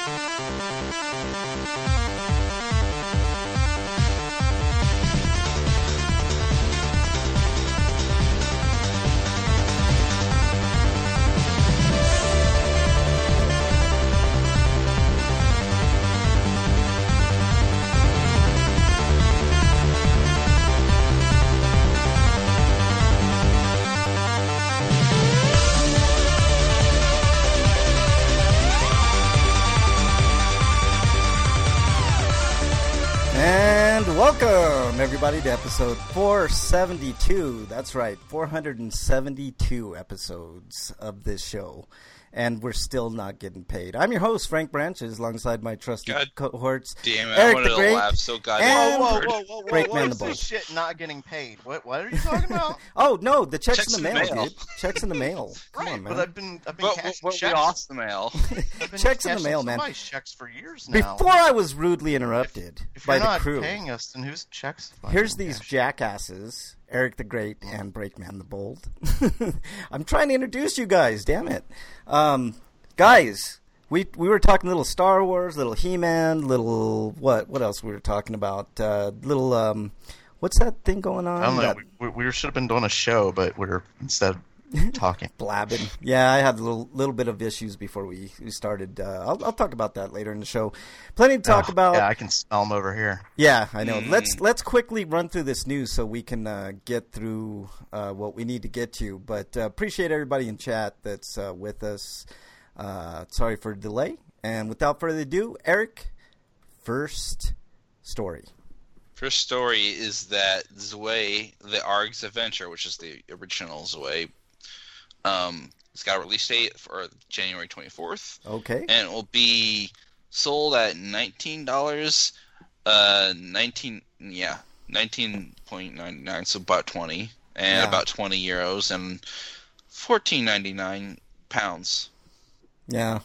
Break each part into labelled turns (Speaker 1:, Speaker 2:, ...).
Speaker 1: Welcome, everybody, to episode 472. That's right, 472 episodes of this show. And we're still not getting paid. I'm your host, Frank Branches, alongside my trusted cohorts,
Speaker 2: damn it,
Speaker 1: Eric
Speaker 2: I wanted
Speaker 1: the Great,
Speaker 2: to laugh so goddamn
Speaker 1: and
Speaker 2: hard.
Speaker 3: Whoa,
Speaker 1: Breakman the
Speaker 3: this
Speaker 1: Bold.
Speaker 3: shit not getting paid? What are you talking about?
Speaker 1: Oh, no, the check's in the mail,
Speaker 2: mail.
Speaker 1: dude. Check's in the mail. Come
Speaker 3: Right,
Speaker 1: on, man.
Speaker 3: but I've been
Speaker 2: But
Speaker 3: cashing
Speaker 2: we
Speaker 3: checks.
Speaker 2: lost the mail.
Speaker 3: I've been
Speaker 1: Checks in the
Speaker 3: cashing
Speaker 1: mail, man.
Speaker 3: somebody's checks for years now.
Speaker 1: Before I was rudely interrupted
Speaker 3: if
Speaker 1: by
Speaker 3: you're
Speaker 1: the
Speaker 3: not
Speaker 1: crew,
Speaker 3: paying us, then whose checks?
Speaker 1: here's these jackasses, Eric the Great and Breakman the Bold. I'm trying to introduce you guys, damn it. Guys, we were talking little Star Wars, little He-Man, little what else we were talking about? Little what's that thing going on?
Speaker 3: I don't know. We should have been doing a show, but we're instead talking.
Speaker 1: Blabbing. Yeah, I had a little bit of issues before we started. I'll talk about that later in the show. Plenty to talk about.
Speaker 3: Yeah, I can smell them over here.
Speaker 1: Yeah, I know. Let's quickly run through this news so we can get through what we need to get to. But appreciate everybody in chat that's with us. Sorry for the delay. And without further ado, Eric, first story.
Speaker 2: First story is that Zwei, the ARG's Adventure, which is the original Zwei, it's got a release date for January 24th.
Speaker 1: Okay.
Speaker 2: And it will be sold at $19, $19.99, so about 20, and about 20 euros, and £14.99.
Speaker 1: Yeah.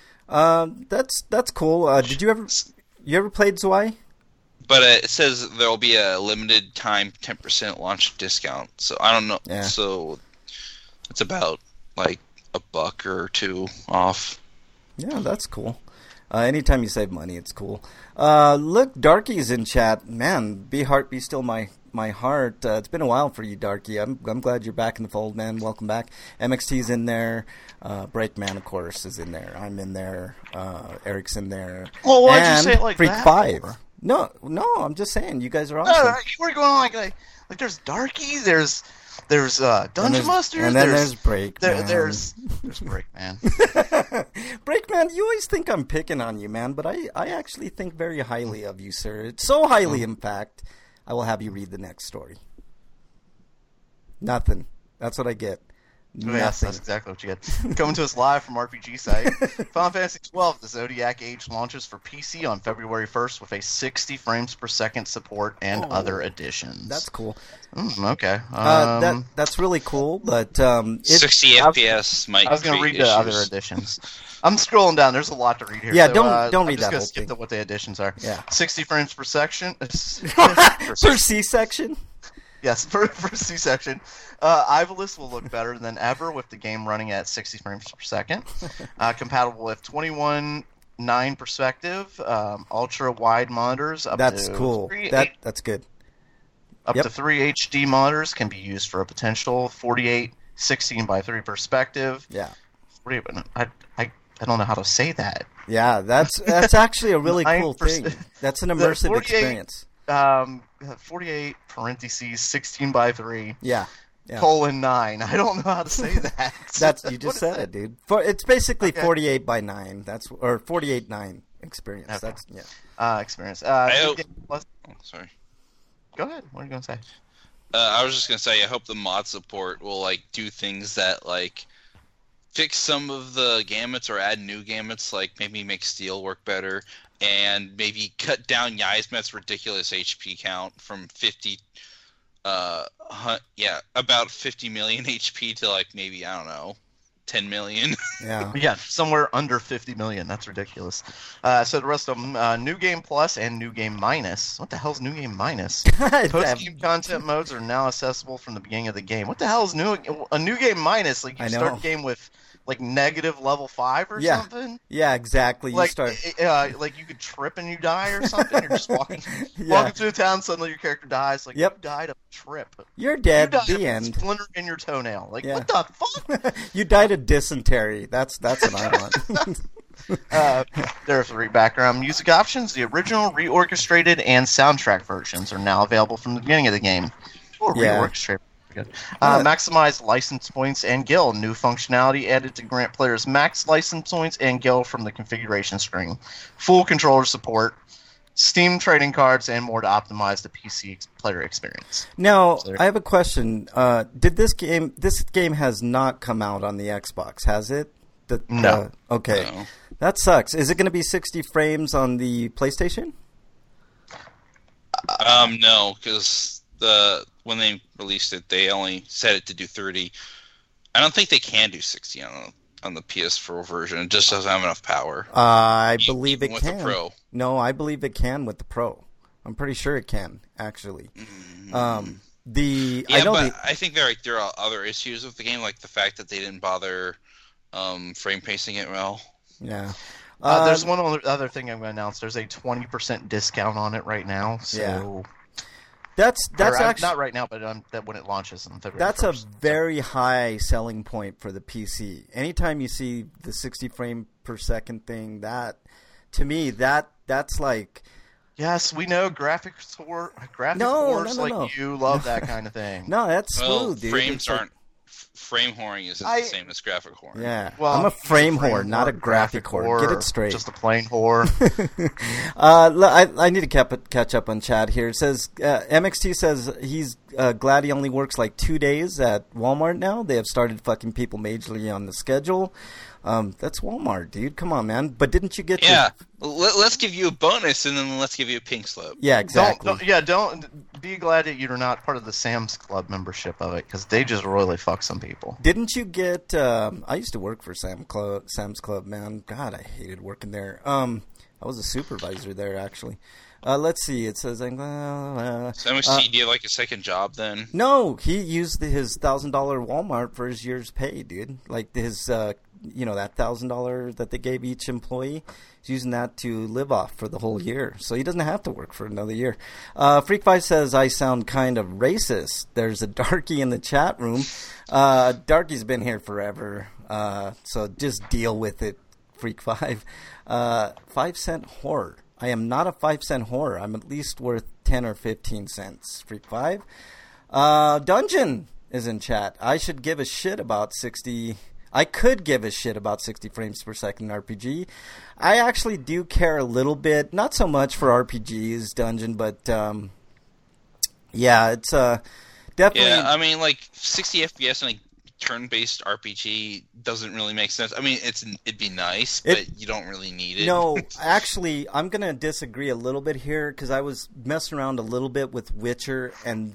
Speaker 1: That's cool. Did you ever played Zwei?
Speaker 2: But it says there will be a limited time 10% launch discount. So I don't know.
Speaker 1: Yeah.
Speaker 2: So it's about like $1 or $2 off.
Speaker 1: Yeah, that's cool. Anytime you save money, it's cool. Look, Darky's in chat. Man, be still my heart. It's been a while for you, Darky. I'm glad you're back in the fold, man. Welcome back. MXT's in there. Breakman, of course, is in there. I'm in there. Eric's in there.
Speaker 3: Well, why'd
Speaker 1: and
Speaker 3: you say it like
Speaker 1: Freak
Speaker 3: that?
Speaker 1: 5. No, I'm just saying, you guys are awesome.
Speaker 3: No, you were going like there's Darky, there's Dungeon Master,
Speaker 1: and then there's Breakman.
Speaker 3: There's Breakman.
Speaker 1: Breakman, you always think I'm picking on you, man, but I actually think very highly of you, sir. It's so highly, in fact, I will have you read the next story. Nothing. That's what I get.
Speaker 3: Yes, that's exactly what you get. Coming to us live from RPG Site. Final Fantasy XII, the Zodiac Age launches for PC on February 1st with a 60 frames per second support and other additions.
Speaker 1: That's cool.
Speaker 3: Okay.
Speaker 1: That's really cool, but
Speaker 2: 60 FPS might.
Speaker 3: I was going to read the other additions. I'm scrolling down. There's a lot to read here.
Speaker 1: Yeah,
Speaker 3: so,
Speaker 1: don't read that whole thing. I'm just going to
Speaker 3: skip to what the additions are.
Speaker 1: Yeah.
Speaker 3: 60 frames per section.
Speaker 1: per C-section?
Speaker 3: Yes, for C-section. Ivalice will look better than ever with the game running at 60 frames per second. Compatible with 21:9 perspective, ultra-wide monitors.
Speaker 1: That's cool. That's good.
Speaker 3: Up to 3 HD monitors can be used for a potential 48 16:3 perspective.
Speaker 1: Yeah.
Speaker 3: I don't know how to say that.
Speaker 1: Yeah, that's actually a really cool thing. That's an immersive experience.
Speaker 3: 48 parentheses 16:3.
Speaker 1: Yeah.
Speaker 3: :9. I don't know how to say that.
Speaker 1: That's you just said it, dude. It's basically 48:9. That's or 48:9 experience.
Speaker 3: Okay.
Speaker 1: That's
Speaker 3: experience.
Speaker 2: Sorry.
Speaker 3: Go ahead. What are you gonna say?
Speaker 2: I was just gonna say I hope the mod support will like do things that like fix some of the gamuts or add new gamuts, like maybe make steel work better, and maybe cut down Yzmet's ridiculous HP count from 50. About 50 million HP to like maybe, I don't know, 10 million.
Speaker 3: Yeah, somewhere under 50 million. That's ridiculous. So the rest of them, New Game Plus and New Game Minus. What the hell is New Game Minus? Post-game content modes are now accessible from the beginning of the game. What the hell is a New Game Minus? Like you start the game with like negative level 5 or
Speaker 1: Yeah.
Speaker 3: something.
Speaker 1: Yeah, exactly. You
Speaker 3: Like,
Speaker 1: start.
Speaker 3: like you could trip and you die or something. You're just walking
Speaker 1: Yeah.
Speaker 3: walking through the town, suddenly your character dies. Like,
Speaker 1: Yep.
Speaker 3: you died of a trip.
Speaker 1: You're
Speaker 3: You
Speaker 1: dead.
Speaker 3: died
Speaker 1: The
Speaker 3: of a
Speaker 1: end.
Speaker 3: splinter in your toenail. Like,
Speaker 1: Yeah.
Speaker 3: what the fuck?
Speaker 1: You died of dysentery. That's what I want.
Speaker 3: There are 3 background music options. The original, reorchestrated, and soundtrack versions are now available from the beginning of the game. Or
Speaker 1: Yeah.
Speaker 3: reorchestrated. Good. Maximize license points and gil. New functionality added to grant players max license points and gil from the configuration screen. Full controller support. Steam trading cards and more to optimize the PC player experience.
Speaker 1: Now,
Speaker 3: So-
Speaker 1: I have a question. Did this game has not come out on the Xbox, has it?
Speaker 3: No.
Speaker 1: Okay.
Speaker 2: No.
Speaker 1: That sucks. Is it going to be 60 frames on the PlayStation?
Speaker 2: No, because when they released it, they only set it to do 30. I don't think they can do 60 on the PS4 version. It just doesn't have enough power.
Speaker 1: I believe it
Speaker 2: Even with
Speaker 1: can.
Speaker 2: the Pro.
Speaker 1: No, I believe it can with the Pro. I'm pretty sure it can, actually. I
Speaker 2: Yeah,
Speaker 1: know
Speaker 2: but I think there are other issues with the game, like the fact that they didn't bother frame pacing it well.
Speaker 1: yeah.
Speaker 3: There's one other thing I'm going to announce. There's a 20% discount on it right now. So
Speaker 1: That's actually
Speaker 3: not right now, but that when it launches on February.
Speaker 1: That's
Speaker 3: 1st.
Speaker 1: a very high selling point for the PC. Anytime you see the 60 frame per second thing, that to me that's like
Speaker 3: Yes, we know graphics
Speaker 1: No,
Speaker 3: horse
Speaker 1: no,
Speaker 3: like
Speaker 1: no.
Speaker 3: you love that kind of thing.
Speaker 1: no, that's
Speaker 2: Well,
Speaker 1: smooth, dude.
Speaker 2: frames
Speaker 1: It's like-
Speaker 2: aren't. Frame whoring isn't the same as graphic whoring.
Speaker 1: Yeah,
Speaker 3: Well,
Speaker 1: I'm a frame
Speaker 3: frame
Speaker 1: whore, not a graphic whore. Get it straight.
Speaker 3: Just a plain whore.
Speaker 1: I need to catch up on chat here. It says MXT says he's glad he only works like 2 days at Walmart now. They have started fucking people majorly on the schedule. That's Walmart, dude. Come on, man. But didn't you get
Speaker 2: Yeah, let's give you a bonus, and then let's give you a pink slip.
Speaker 1: Yeah, exactly.
Speaker 3: Don't be glad that you're not part of the Sam's Club membership of it, because they just really fuck some people.
Speaker 1: Didn't you get? I used to work for Sam's Club, man. God, I hated working there. I was a supervisor there, actually. Let's see. It says,
Speaker 2: So MXT, do you have like a second job then?
Speaker 1: no, he used his $1,000 Walmart for his year's pay, dude. Like his, that $1,000 that they gave each employee. He's using that to live off for the whole year, so he doesn't have to work for another year. Freak5 says I sound kind of racist. There's a darky in the chat room. Darky's been here forever, so just deal with it, Freak5. 5-cent whore. I am not a 5-cent whore. I'm at least worth 10 or 15 cents. Freak5. Dungeon is in chat. I should give a shit about 60. I could give a shit about 60 frames per second RPG. I actually do care a little bit. Not so much for RPGs, Dungeon, but yeah, it's definitely.
Speaker 2: Yeah, I mean, like 60 FPS in a turn-based RPG doesn't really make sense. I mean, it'd be nice, but you don't really need it.
Speaker 1: No, actually, I'm going to disagree a little bit here because I was messing around a little bit with Witcher, and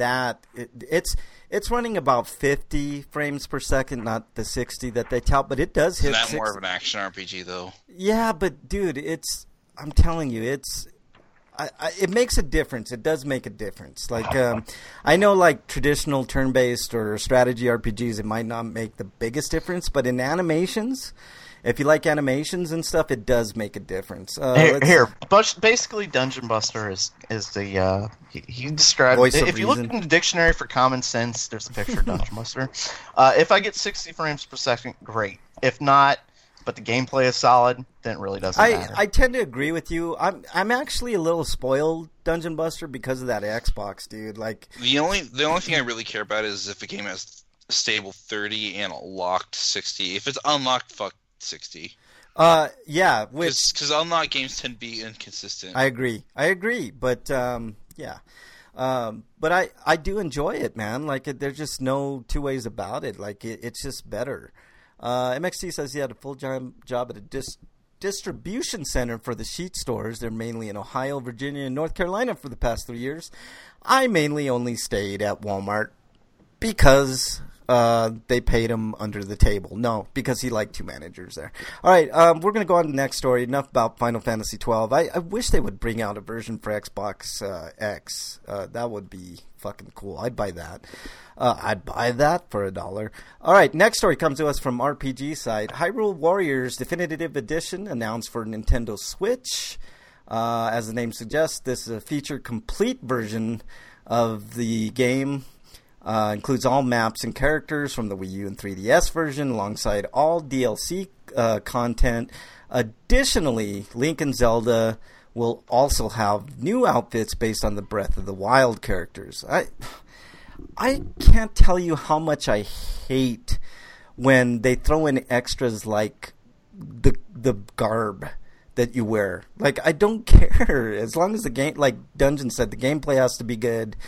Speaker 1: it's running about 50 frames per second, not the 60 that they tout, but it does hit.
Speaker 2: Isn't that
Speaker 1: 60.
Speaker 2: more of an action RPG though?
Speaker 1: Yeah, but dude, I'm telling you, it makes a difference. It does make a difference. Like, I know, like traditional turn-based or strategy RPGs, it might not make the biggest difference, but in animations, if you like animations and stuff, it does make a difference.
Speaker 3: But basically, Dungeon Buster is the he described.
Speaker 1: Voice of
Speaker 3: If you look
Speaker 1: reason.
Speaker 3: in the dictionary for common sense, there's a picture of Dungeon Buster. If I get 60 frames per second, great. If not, but the gameplay is solid, then it really doesn't matter.
Speaker 1: I tend to agree with you. I'm actually a little spoiled, Dungeon Buster, because of that Xbox, dude. Like
Speaker 2: The only thing I really care about is if a game has a stable 30 and a locked 60. If it's unlocked, fuck 60.
Speaker 1: yeah, which
Speaker 2: Because unlocked games tend to be inconsistent.
Speaker 1: I agree, but yeah. But I do enjoy it, man. Like, there's just no two ways about it. Like, it's just better. MXT says he had a full job at a distribution center for the sheet stores. They're mainly in Ohio, Virginia, and North Carolina for the past 3 years. I mainly only stayed at Walmart because they paid him under the table. No, because he liked two managers there. All right, we're going to go on to the next story. Enough about Final Fantasy 12. I wish they would bring out a version for Xbox X. That would be fucking cool. I'd buy that. I'd buy that for $1. All right, next story comes to us from RPG site. Hyrule Warriors Definitive Edition announced for Nintendo Switch. As the name suggests, this is a feature-complete version of the game. Includes all maps and characters from the Wii U and 3DS version, alongside all DLC content. Additionally, Link and Zelda will also have new outfits based on the Breath of the Wild characters. I can't tell you how much I hate when they throw in extras like the garb that you wear. Like, I don't care. As long as the game, like Dungeon said, the gameplay has to be good.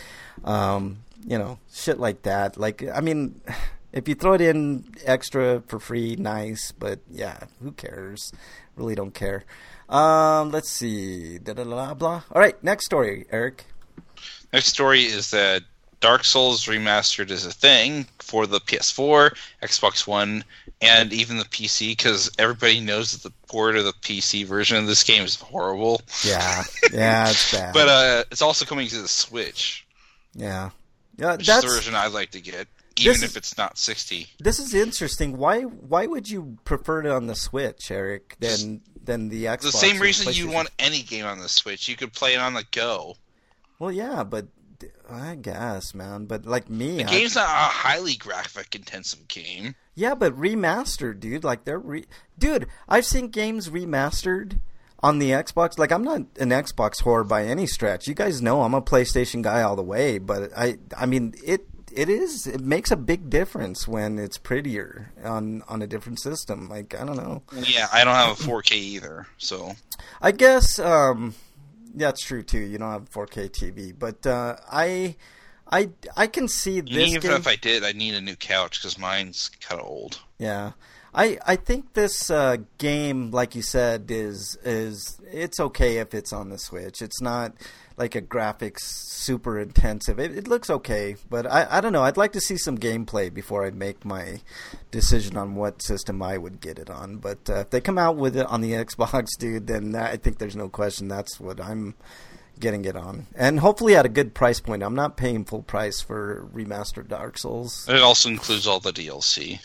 Speaker 1: Shit like that. Like, I mean, if you throw it in extra for free, nice. But, yeah, who cares? Really don't care. Let's see. Blah, blah. All right, next story, Eric.
Speaker 2: Next story is that Dark Souls Remastered is a thing for the PS4, Xbox One, and even the PC, because everybody knows that the port of the PC version of this game is horrible.
Speaker 1: Yeah, it's bad.
Speaker 2: But it's also coming to the Switch.
Speaker 1: Yeah.
Speaker 2: Which is the version I'd like to get, even if it's not 60.
Speaker 1: This is interesting. Why would you prefer it on the Switch, Eric, than the Xbox?
Speaker 2: The same reason you want any game on the Switch. You could play it on the go.
Speaker 1: Well, yeah, but I guess, man. But like me,
Speaker 2: the game's not a highly graphic-intensive game.
Speaker 1: Yeah, but remastered, dude. Like dude, I've seen games remastered on the Xbox. Like, I'm not an Xbox whore by any stretch. You guys know I'm a PlayStation guy all the way. But I mean, it makes a big difference when it's prettier on a different system. Like, I don't know.
Speaker 2: Yeah, I don't have a 4K either, so
Speaker 1: I guess that's true too. You don't have a 4K TV, but I can see this.
Speaker 2: Even if I did, I'd need a new couch because mine's kind of old.
Speaker 1: Yeah. I think this game, like you said, is it's okay if it's on the Switch. It's not like a graphics super intensive. It looks okay, but I don't know. I'd like to see some gameplay before I make my decision on what system I would get it on. But if they come out with it on the Xbox, dude, then I think there's no question that's what I'm getting it on. And hopefully at a good price point. I'm not paying full price for remastered Dark Souls.
Speaker 2: It also includes all the DLC.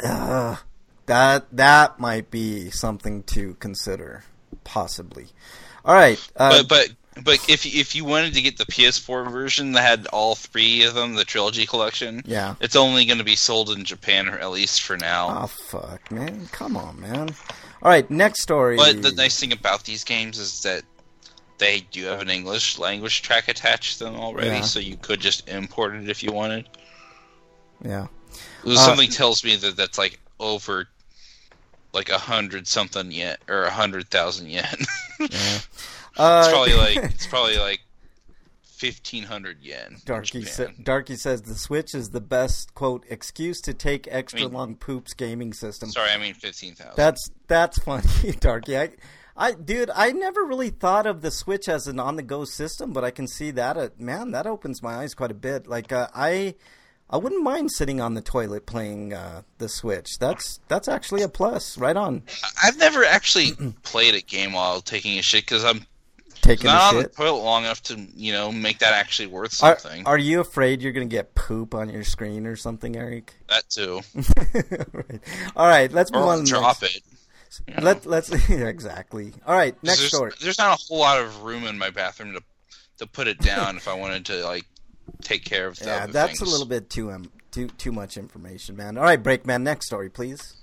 Speaker 1: That might be something to consider, possibly. All right,
Speaker 2: but if you wanted to get the PS4 version that had all three of them, the Trilogy Collection,
Speaker 1: yeah,
Speaker 2: it's only going to be sold in Japan, or at least for now.
Speaker 1: Oh fuck, man! Come on, man. All right, next story.
Speaker 2: But the nice thing about these games is that they do have an English language track attached to them already, so you could just import it if you wanted.
Speaker 1: Yeah.
Speaker 2: Something tells me that that's like over like 100-something yen or 100,000 yen.
Speaker 1: Yeah.
Speaker 2: It's probably like 1,500 yen.
Speaker 1: Darky says the Switch is the best quote excuse to take extra long poops gaming system.
Speaker 2: Sorry, I mean 15,000.
Speaker 1: That's funny, Darky. Dude, I never really thought of the Switch as an on-the-go system, but I can see that. Man, that opens my eyes quite a bit. Like I wouldn't mind sitting on the toilet playing the Switch. That's actually a plus. Right on.
Speaker 2: I've never actually played a game while taking a shit because I'm
Speaker 1: taking
Speaker 2: not
Speaker 1: a
Speaker 2: on
Speaker 1: shit.
Speaker 2: the toilet long enough to make that actually worth something.
Speaker 1: Are you afraid you're going to get poop on your screen or something, Eric?
Speaker 2: That too.
Speaker 1: Right. All right, let's move on.
Speaker 2: Or drop it.
Speaker 1: Let's exactly. All right, next story.
Speaker 2: There's not a whole lot of room in my bathroom to put it down if I wanted to take care of the other
Speaker 1: that's
Speaker 2: things.
Speaker 1: a little bit too much information, man. All right, Breakman, next story, please.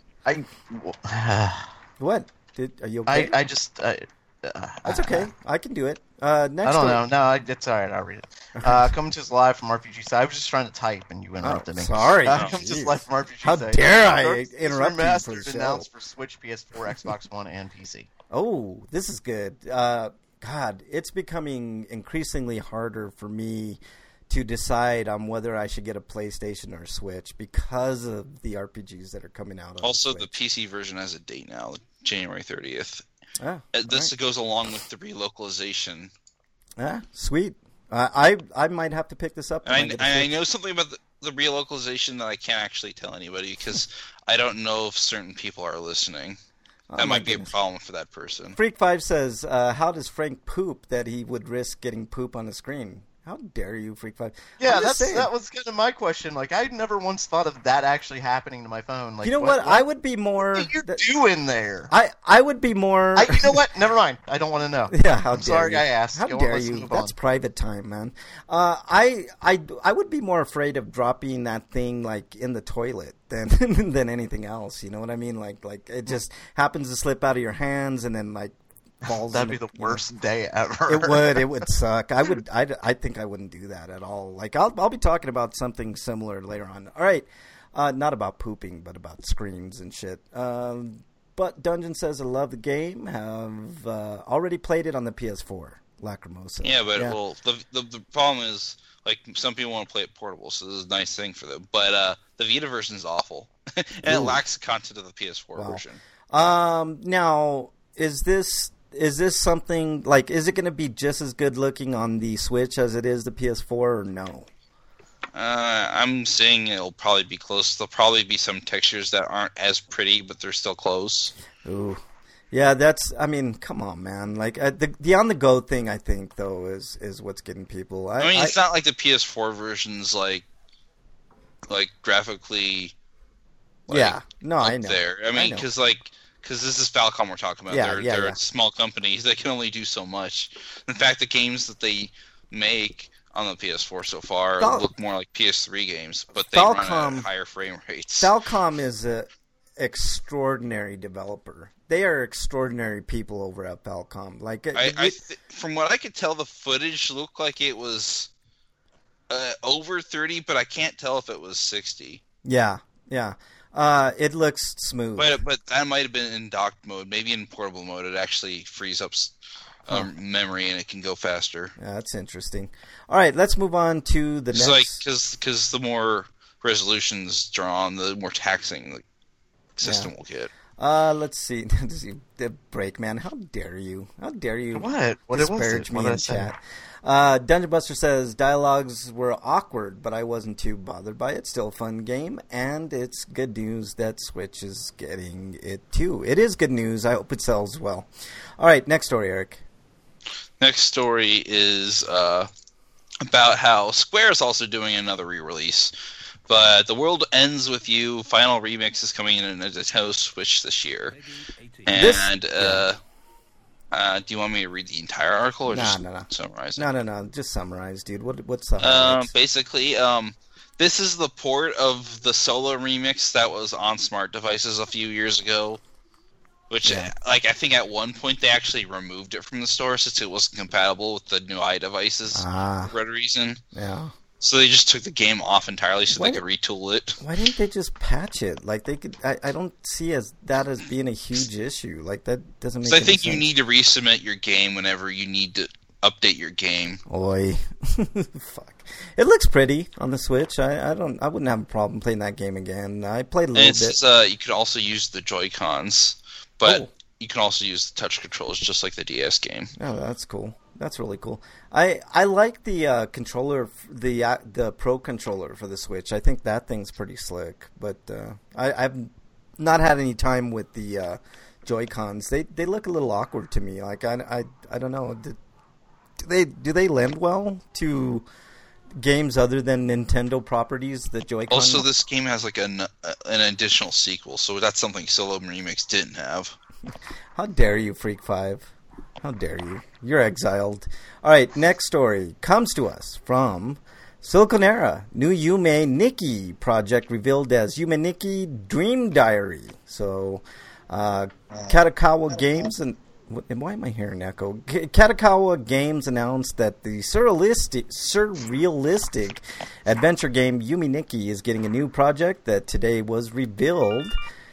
Speaker 1: What? Are you okay?
Speaker 3: I just
Speaker 1: that's okay. I can do it. Next
Speaker 3: I don't
Speaker 1: story.
Speaker 3: know. No, it's all right. I'll read it. Coming to us live from RPG Side. I was just trying to type and you interrupted me.
Speaker 1: Sorry.
Speaker 3: Coming to us live from RPG
Speaker 1: How
Speaker 3: Side.
Speaker 1: dare I interrupt you for the
Speaker 3: Remastered
Speaker 1: show?
Speaker 3: announced for Switch, PS4, Xbox One, and PC.
Speaker 1: Oh, this is good. God, it's becoming increasingly harder for me to decide on whether I should get a PlayStation or a Switch because of the RPGs that are coming out.
Speaker 2: Also, the PC version has a date now, January 30th. This
Speaker 1: right.
Speaker 2: goes along with the relocalization.
Speaker 1: Sweet. I might have to pick this up.
Speaker 2: I know something about the relocalization that I can't actually tell anybody because I don't know if certain people are listening. That might be a problem for that person.
Speaker 1: Freak5 says, how does Frank poop that he would risk getting poop on the screen? How dare you, Freak5?
Speaker 3: Yeah, that was kind of my question. Like, I never once thought of that actually happening to my phone. Like,
Speaker 1: you know what? I would be more...
Speaker 3: What are you doing there?
Speaker 1: I would be more...
Speaker 3: You know what? Never mind. I don't want to know.
Speaker 1: Yeah, how
Speaker 3: I'm
Speaker 1: dare
Speaker 3: sorry
Speaker 1: you.
Speaker 3: I asked.
Speaker 1: How dare you? That's private time, man. I would be more afraid of dropping that thing, like, in the toilet than anything else. You know what I mean? Like it just happens to slip out of your hands and then, like, falls.
Speaker 3: That'd be the worst day ever.
Speaker 1: It would suck. I think I wouldn't do that at all. Like, I'll be talking about something similar later on. All right. Not about pooping, but about screens and shit. But Dungeon says, I love the game. Have already played it on the PS4. Lacrimosa.
Speaker 2: Yeah, but well, the problem is, like, some people want to play it portable, so this is a nice thing for them. But the Vita version is awful, and it lacks the content of the PS4 version.
Speaker 1: Now, is this something, like, is it going to be just as good looking on the Switch as it is the PS4, or no?
Speaker 2: I'm saying it'll probably be close. There'll probably be some textures that aren't as pretty, but they're still close.
Speaker 1: Ooh. Yeah, I mean, come on, man. Like, the on-the-go thing, I think, though, is what's getting people.
Speaker 2: I mean, it's not like the PS4 version's, like graphically...
Speaker 1: yeah, no, I know.
Speaker 2: There. I mean, because this is Falcom we're talking about. They're a small company. They can only do so much. In fact, the games that they make on the PS4 so far look more like PS3 games, but they run at higher frame rates.
Speaker 1: Falcom is an extraordinary developer. They are extraordinary people over at Falcom. Like,
Speaker 2: from what I could tell, the footage looked like it was over 30, but I can't tell if it was 60.
Speaker 1: Yeah. It looks smooth.
Speaker 2: But that might have been in docked mode. Maybe in portable mode, it actually frees up memory and it can go faster.
Speaker 1: Yeah, that's interesting. All right, let's move on to the next.
Speaker 2: Because the more resolutions drawn, the more taxing the system will get.
Speaker 1: Let's see. The break, man. How dare you? How dare you?
Speaker 3: What
Speaker 1: disparage me in chat? Dungeon Buster says dialogues were awkward, but I wasn't too bothered by it. Still a fun game, and it's good news that Switch is getting it too. It is good news. I hope it sells well. All right, next story, Eric.
Speaker 2: Next story is about how Square is also doing another re-release. But The World Ends With You Final Remix is coming in a Nintendo Switch this year. And do you want me to read the entire article or just summarize it?
Speaker 1: No. Just summarize, dude. What's the highlights?
Speaker 2: Basically, this is the port of the Solo remix that was on smart devices a few years ago. Which, I think at one point they actually removed it from the store since it wasn't compatible with the new iDevices for whatever reason.
Speaker 1: Yeah.
Speaker 2: So they just took the game off entirely so they could retool it.
Speaker 1: Why didn't they just patch it? Like, they could. I don't see that as being a huge issue. Like, that doesn't make.
Speaker 2: So I think you need to resubmit your game whenever you need to update your game.
Speaker 1: Oi, fuck! It looks pretty on the Switch. I wouldn't have a problem playing that game again. I played a little bit.
Speaker 2: You could also use the Joy-Cons, but you can also use the touch controls just like the DS game.
Speaker 1: Oh, that's cool. That's really cool. I like the controller, the Pro controller for the Switch. I think that thing's pretty slick. But I've not had any time with the Joy-Cons. They look a little awkward to me. Like I don't know. Do they lend well to games other than Nintendo properties? The Joy-Con.
Speaker 2: Also, this game has like an additional sequel, so that's something Solo Remix didn't have.
Speaker 1: How dare you, Freak5? How dare you? You're exiled. All right, next story comes to us from Siliconera. New Yume Nikki project revealed as Yume Nikki Dream Diary. So, Katakawa Games and why am I hearing echo? Katakawa Games announced that the surrealistic adventure game Yume Nikki is getting a new project that today was revealed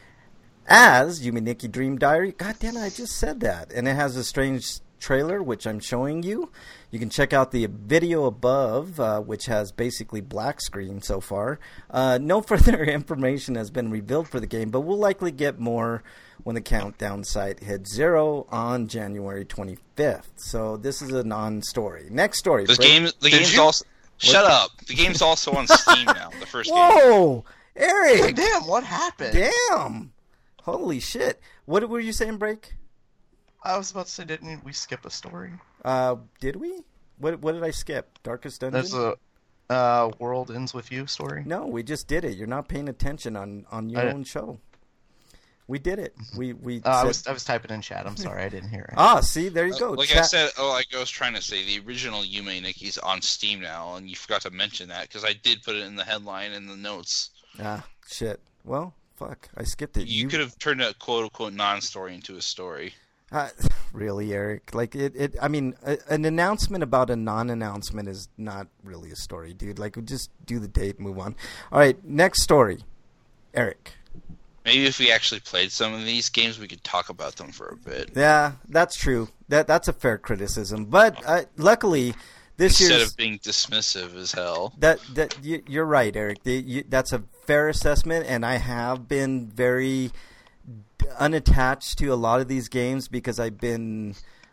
Speaker 1: as Yume Nikki Dream Diary. God damn it, I just said that. And it has a strange trailer, which I'm showing you. You can check out the video above, which has basically black screen so far. No further information has been revealed for the game, but we'll likely get more when the countdown site hits 0 on January 25th. So this is a non-story. Next story.
Speaker 2: The game's also... Shut up. The game's also on Steam now, the first game.
Speaker 1: Whoa! Eric!
Speaker 3: Damn, what happened?
Speaker 1: Damn! Holy shit. What were you saying, Break?
Speaker 3: I was about to say, didn't we skip a story?
Speaker 1: Did we? What did I skip? Darkest Dungeon?
Speaker 3: There's a World Ends With You story.
Speaker 1: No, we just did it. You're not paying attention on your own show. We did it. We.
Speaker 3: I was typing in chat. I'm sorry, I didn't hear it.
Speaker 1: Ah, see, there you go.
Speaker 2: Like I said, like I was trying to say, the original Yume Nikki's on Steam now, and you forgot to mention that because I did put it in the headline and the notes.
Speaker 1: Ah, shit. Well, fuck, I skipped it.
Speaker 2: You could have turned a quote-unquote non-story into a story.
Speaker 1: Really, Eric? Like I mean, an announcement about a non-announcement is not really a story, dude. Like, just do the date and move on. All right, next story, Eric.
Speaker 2: Maybe if we actually played some of these games, we could talk about them for a bit.
Speaker 1: Yeah, that's true. That's a fair criticism. But luckily, this year
Speaker 2: instead of being dismissive as hell.
Speaker 1: You're right, Eric. That's a fair assessment, and I have been very unattached to a lot of these games because I've been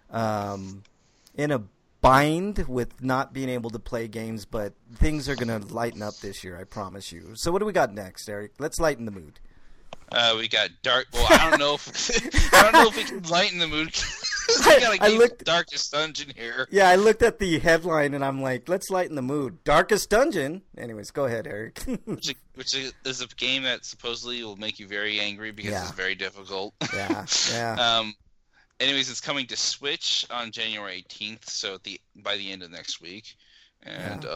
Speaker 1: in a bind with not being able to play games. But things are going to lighten up this year, I promise you. So what do we got next, Eric? Let's lighten the mood.
Speaker 2: We got Dark. Well, I don't know if we can lighten the mood. We got a game Darkest Dungeon here.
Speaker 1: Yeah, I looked at the headline and I'm like, let's lighten the mood. Darkest Dungeon. Anyways, go ahead, Eric.
Speaker 2: which is a game that supposedly will make you very angry because it's very difficult.
Speaker 1: Yeah.
Speaker 2: Anyways, it's coming to Switch on January 18th, so by the end of next week, and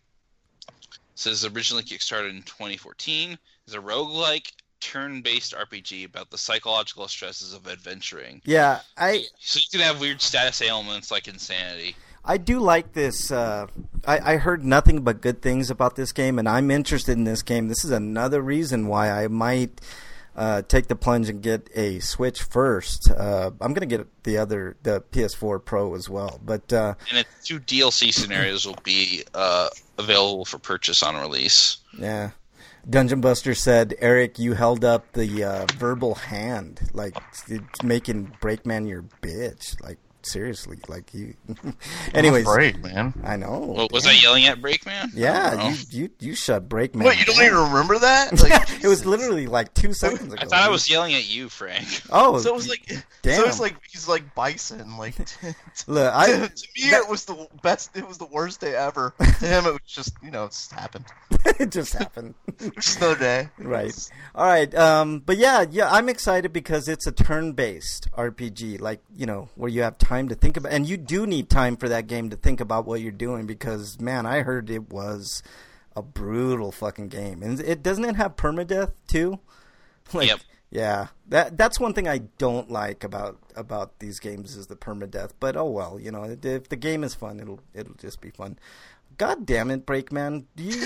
Speaker 2: says originally kickstarted in 2014. It's a roguelike turn-based RPG about the psychological stresses of adventuring.
Speaker 1: Yeah,
Speaker 2: so you can have weird status ailments like insanity.
Speaker 1: I do like this. I heard nothing but good things about this game, and I'm interested in this game. This is another reason why I might take the plunge and get a Switch first. I'm going to get the PS4 Pro as well. But
Speaker 2: and its 2 DLC scenarios will be available for purchase on release.
Speaker 1: Yeah. Dungeon Buster said, Eric, you held up the verbal hand, like it's making Breakman your bitch. Like, seriously, like you. Anyways,
Speaker 3: break, man.
Speaker 1: I know.
Speaker 2: Well, was I yelling at Breakman?
Speaker 1: Yeah, you shut Breakman.
Speaker 3: Wait, you don't even remember that? Like,
Speaker 1: it was literally like 2 seconds ago.
Speaker 2: I thought I was yelling at you, Frank.
Speaker 1: Oh,
Speaker 3: so it was like,
Speaker 1: damn.
Speaker 3: So it's like he's like Bison. Like,
Speaker 1: look,
Speaker 3: to me, it was the best. It was the worst day ever. To him, it was just it just happened.
Speaker 1: It just happened.
Speaker 3: Just another day.
Speaker 1: Right. All right. But yeah, I'm excited because it's a turn-based RPG, like, where you have time to think about, and you do need time for that game to think about what you're doing because, man, I heard it was a brutal fucking game. And doesn't it have permadeath too? Like,
Speaker 2: yep.
Speaker 1: Yeah. That's one thing I don't like about these games is the permadeath. But oh well, if the game is fun, it'll just be fun. God damn it, Breakman!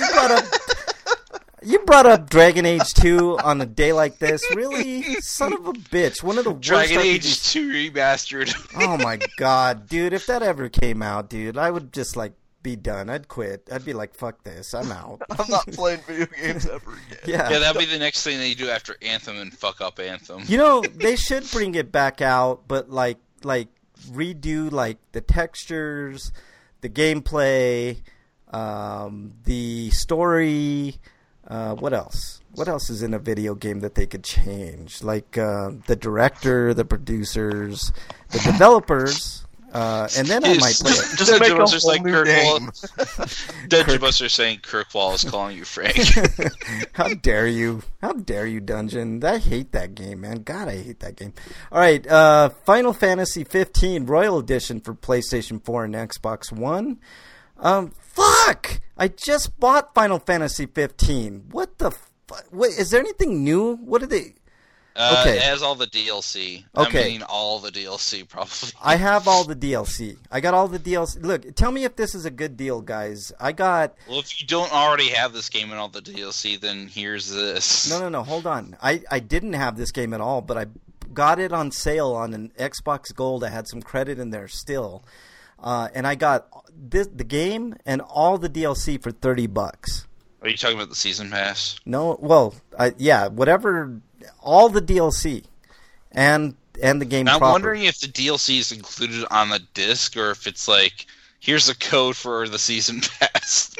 Speaker 1: You brought up Dragon Age 2 on a day like this. Really? Son of a bitch. One of the worst
Speaker 2: Dragon
Speaker 1: RPGs.
Speaker 2: Age 2 remastered.
Speaker 1: Oh my god, dude. If that ever came out, dude, I would just be done. I'd quit. I'd be like, fuck this. I'm out.
Speaker 3: I'm not playing video games ever again.
Speaker 1: Yeah,
Speaker 2: that'll be the next thing they do after Anthem and fuck up Anthem.
Speaker 1: They should bring it back out, but like redo the textures, the gameplay, the story. What else? What else is in a video game that they could change? Like the director, the producers, the developers, and then I might play it.
Speaker 2: Just
Speaker 3: make a
Speaker 2: Buster's
Speaker 3: whole
Speaker 2: like
Speaker 3: new
Speaker 2: Kirk
Speaker 3: game.
Speaker 2: Dungeon Buster's saying Kirk Wall is calling you Frank.
Speaker 1: How dare you? How dare you, Dungeon? I hate that game, man. God, I hate that game. All right, Final Fantasy 15 Royal Edition for PlayStation 4 and Xbox One. Fuck! I just bought Final Fantasy 15. What the fuck? Is there anything new? What are they... Okay.
Speaker 2: It has all the DLC.
Speaker 1: Okay.
Speaker 2: I mean, all the DLC, probably.
Speaker 1: I have all the DLC. I got all the DLC. Look, tell me if this is a good deal, guys.
Speaker 2: Well, if you don't already have this game and all the DLC, then here's this.
Speaker 1: No. Hold on. I didn't have this game at all, but I got it on sale on an Xbox Gold. I had some credit in there still. And I got the game and all the DLC for $30.
Speaker 2: Are you talking about the Season Pass?
Speaker 1: No, well, whatever, all the DLC and the game
Speaker 2: now,
Speaker 1: proper.
Speaker 2: I'm wondering if the DLC is included on the disc or if it's like, here's a code for the Season Pass.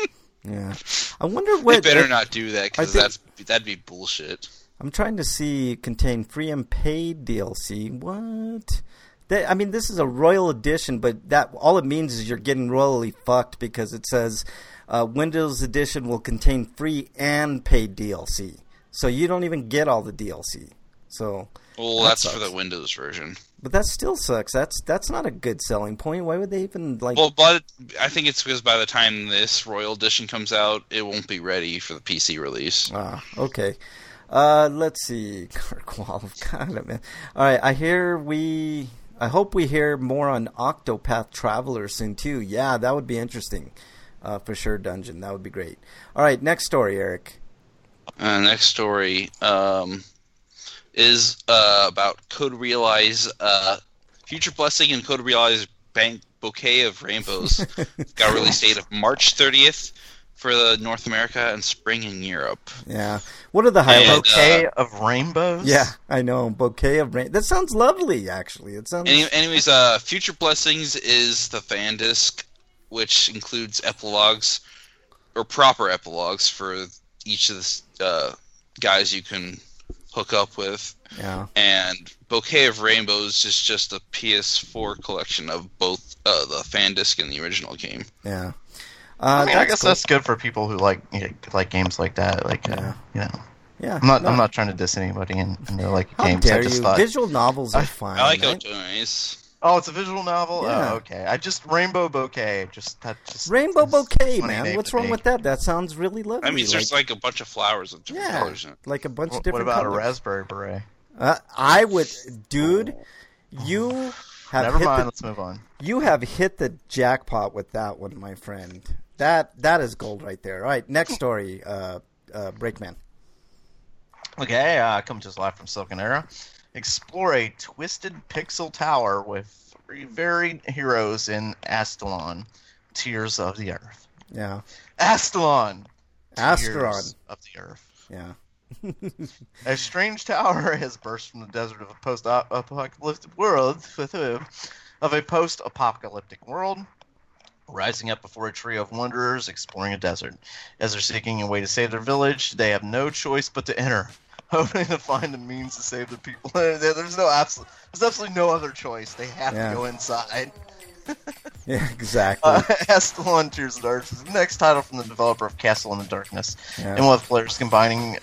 Speaker 1: Yeah. I wonder
Speaker 2: They
Speaker 1: what...
Speaker 2: better not do that, because
Speaker 1: I
Speaker 2: that'd be bullshit.
Speaker 1: I'm trying to see contain free and paid DLC. What? I mean, this is a Royal Edition, but that all it means is you're getting royally fucked because it says Windows Edition will contain free and paid DLC. So you don't even get all the DLC. So
Speaker 2: Well, that's for the Windows version.
Speaker 1: But that still sucks. That's not a good selling point. Why would they even like?
Speaker 2: Well, but I think it's because by the time this Royal Edition comes out, it won't be ready for the PC release.
Speaker 1: Ah, okay. Let's see. Kirkwall, God, man. All right, I hope we hear more on Octopath Traveler soon too. Yeah, that would be interesting. For sure, Dungeon. That would be great. All right, next story, Eric.
Speaker 2: Next story is about Code Realize, Future Blessing and Code Realize Bank Bouquet of Rainbows. Got a release date of March 30th for the North America and spring in Europe.
Speaker 1: Yeah. What are the highlights?
Speaker 3: Bouquet of rainbows?
Speaker 1: Yeah, I know. Bouquet of rain. That sounds lovely, actually. It sounds.
Speaker 2: Anyways, Future Blessings is the fan disc, which includes epilogues, or proper epilogues for each of the guys you can hook up with.
Speaker 1: Yeah.
Speaker 2: And Bouquet of Rainbows is just a PS4 collection of both the fan disc and the original game.
Speaker 1: Yeah.
Speaker 3: I guess cool. That's good for people who like games like that. Like,
Speaker 1: yeah. Yeah.
Speaker 3: I'm not trying to diss anybody in their
Speaker 1: How
Speaker 3: games.
Speaker 1: Dare
Speaker 3: I just
Speaker 1: you?
Speaker 3: thought
Speaker 1: Visual novels are fine.
Speaker 2: I like
Speaker 1: right?
Speaker 2: Otoys.
Speaker 3: Oh, it's a visual novel?
Speaker 1: Yeah.
Speaker 3: Oh, okay. Rainbow Bouquet.
Speaker 1: Rainbow Bouquet, man. What's wrong with that? That sounds really lovely.
Speaker 2: I mean, there's like a bunch of flowers with different colors in it.
Speaker 1: Like a bunch of different
Speaker 3: colors. What about
Speaker 1: colors.
Speaker 3: a raspberry beret?
Speaker 1: I would... Dude, you have
Speaker 3: Never mind, let's move on.
Speaker 1: You have hit the jackpot with that one, my friend. That is gold right there. All right, next story, Breakman.
Speaker 3: Okay, coming to us live from Silken Era. Explore a twisted pixel tower with 3 varied heroes in Astalon, Tears of the Earth.
Speaker 1: Yeah.
Speaker 3: Astalon!
Speaker 1: Tears
Speaker 3: of the Earth.
Speaker 1: Yeah.
Speaker 3: A strange tower has burst from the desert of a post-apocalyptic world, rising up before a trio of wanderers exploring a desert. As they're seeking a way to save their village, they have no choice but to enter, hoping to find the means to save the people. There's absolutely no other choice. They have to go inside.
Speaker 1: Yeah, exactly.
Speaker 3: Astalon Tears of the Earth is the next title from the developer of Castle in the Darkness, and will have players combing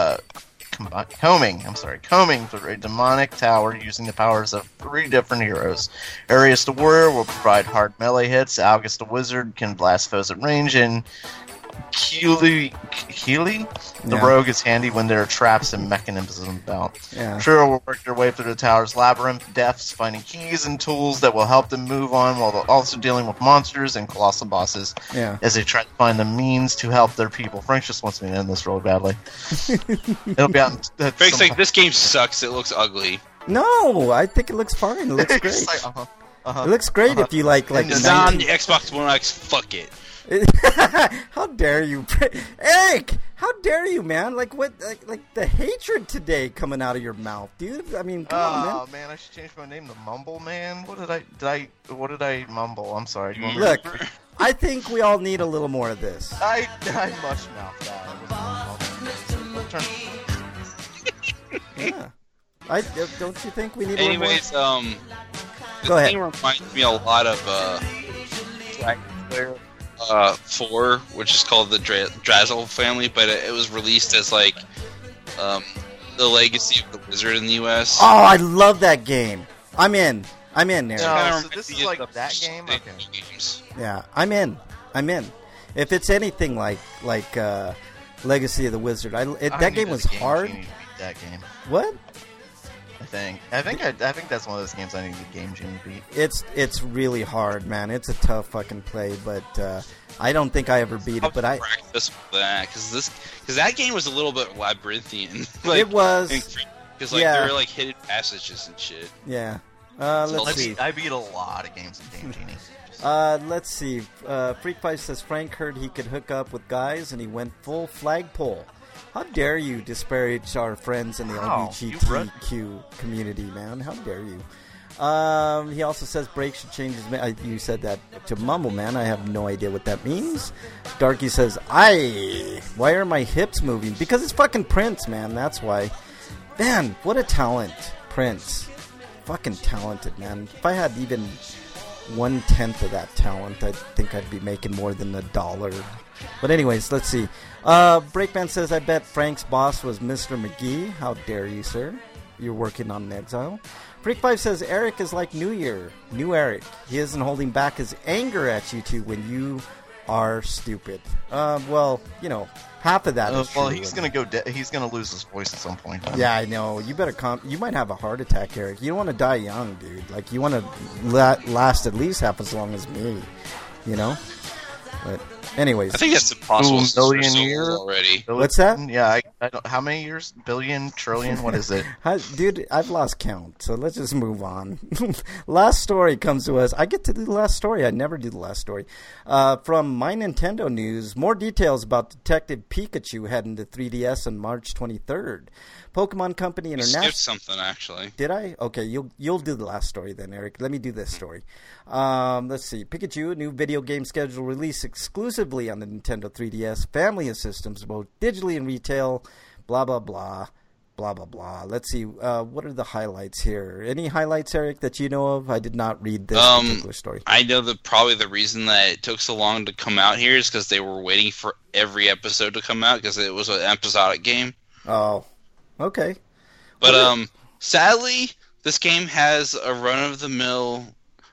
Speaker 3: through a demonic tower using the powers of 3 different heroes. Arius the Warrior will provide hard melee hits, Algus the Wizard can blast foes at range, and Keely the Rogue is handy when there are traps and mechanisms about.
Speaker 1: Yeah.
Speaker 3: Trio will work their way through the tower's labyrinth depths, finding keys and tools that will help them move on, while they're also dealing with monsters and colossal bosses as they try to find the means to help their people. Frank just wants me to end this really badly. It'll be out.
Speaker 2: Frank's like, this game sucks. It looks ugly.
Speaker 1: No, I think it looks fine. It looks great.
Speaker 3: Like,
Speaker 1: It looks great if you like
Speaker 2: it's on the Xbox One X. Fuck it.
Speaker 1: How dare you, Eric? How dare you, man? Like what? Like the hatred today coming out of your mouth, dude. I mean, come on, man.
Speaker 3: Oh man, I should change my name to Mumble Man. What did I mumble? I'm sorry.
Speaker 1: Look, I think we all need a little more of this.
Speaker 3: I mush mouthed that.
Speaker 1: Yeah. Don't you think we need?
Speaker 2: Anyways,
Speaker 1: Go
Speaker 2: the
Speaker 1: ahead.
Speaker 2: game reminds me a lot of Dragon Slayer 4, which is called the Drazzle family, but it was released as like the Legacy of the Wizard in the U.S.
Speaker 1: Oh, I love that game. I'm in, Eric.
Speaker 3: No, so this is like that game? Okay.
Speaker 2: Games.
Speaker 1: Yeah, I'm in. If it's anything like Legacy of the Wizard, that game was hard.
Speaker 3: Beat that game.
Speaker 1: What?
Speaker 3: I think that's one of those games I need the Game Genie beat.
Speaker 1: It's really hard, man. It's a tough fucking play, but I don't think I ever beat it. But I
Speaker 2: practice with that because that game was a little bit labyrinthian.
Speaker 1: It was
Speaker 2: because there were like hidden passages and shit.
Speaker 1: Yeah. Let's see.
Speaker 3: I beat a lot of games in Game Genie.
Speaker 1: Let's see. Freak Fight says Frank heard he could hook up with guys, and he went full flagpole. How dare you disparage our friends in the LGBTQ community, man? How dare you? He also says Break should change his... you said that to Mumble Man. I have no idea what that means. Darky says, why are my hips moving? Because it's fucking Prince, man. That's why. Man, what a talent. Prince. Fucking talented, man. If I had even 1/10 of that talent, I think I'd be making more than $1. But anyways, let's see. Breakman says, I bet Frank's boss was Mr. McGee. How dare you, sir? You're working on an Exile. Freak5 says, Eric is like New Year. New Eric. He isn't holding back his anger at you two when you are stupid. Well, you know, half of that is true.
Speaker 3: Well, he's going to go he's going to lose his voice at some point.
Speaker 1: Yeah, I know. You better you might have a heart attack, Eric. You don't want to die young, dude. Like, you want to last at least half as long as me, you know? But anyways,
Speaker 2: I think that's impossible.
Speaker 3: Million years
Speaker 2: already.
Speaker 1: What's that?
Speaker 3: Yeah, I don't, how many years? Billion, trillion? What is it?
Speaker 1: Dude, I've lost count, so let's just move on. Last story comes to us. I get to do the last story. I never do the last story. From My Nintendo News, more details about Detective Pikachu heading to 3DS on March 23rd. Pokemon Company International.
Speaker 2: You skipped something, actually.
Speaker 1: Did I? Okay, you'll do the last story then, Eric. Let me do this story. Let's see. Pikachu, a new video game schedule released exclusively on the Nintendo 3DS family of systems, both digitally and retail. Blah, blah, blah. Blah, blah, blah. Let's see. What are the highlights here? Any highlights, Eric, that you know of? I did not read this particular story.
Speaker 2: I know that probably the reason that it took so long to come out here is because they were waiting for every episode to come out because it was an episodic game.
Speaker 1: Oh, okay.
Speaker 2: But sadly, this game has a run-of-the-mill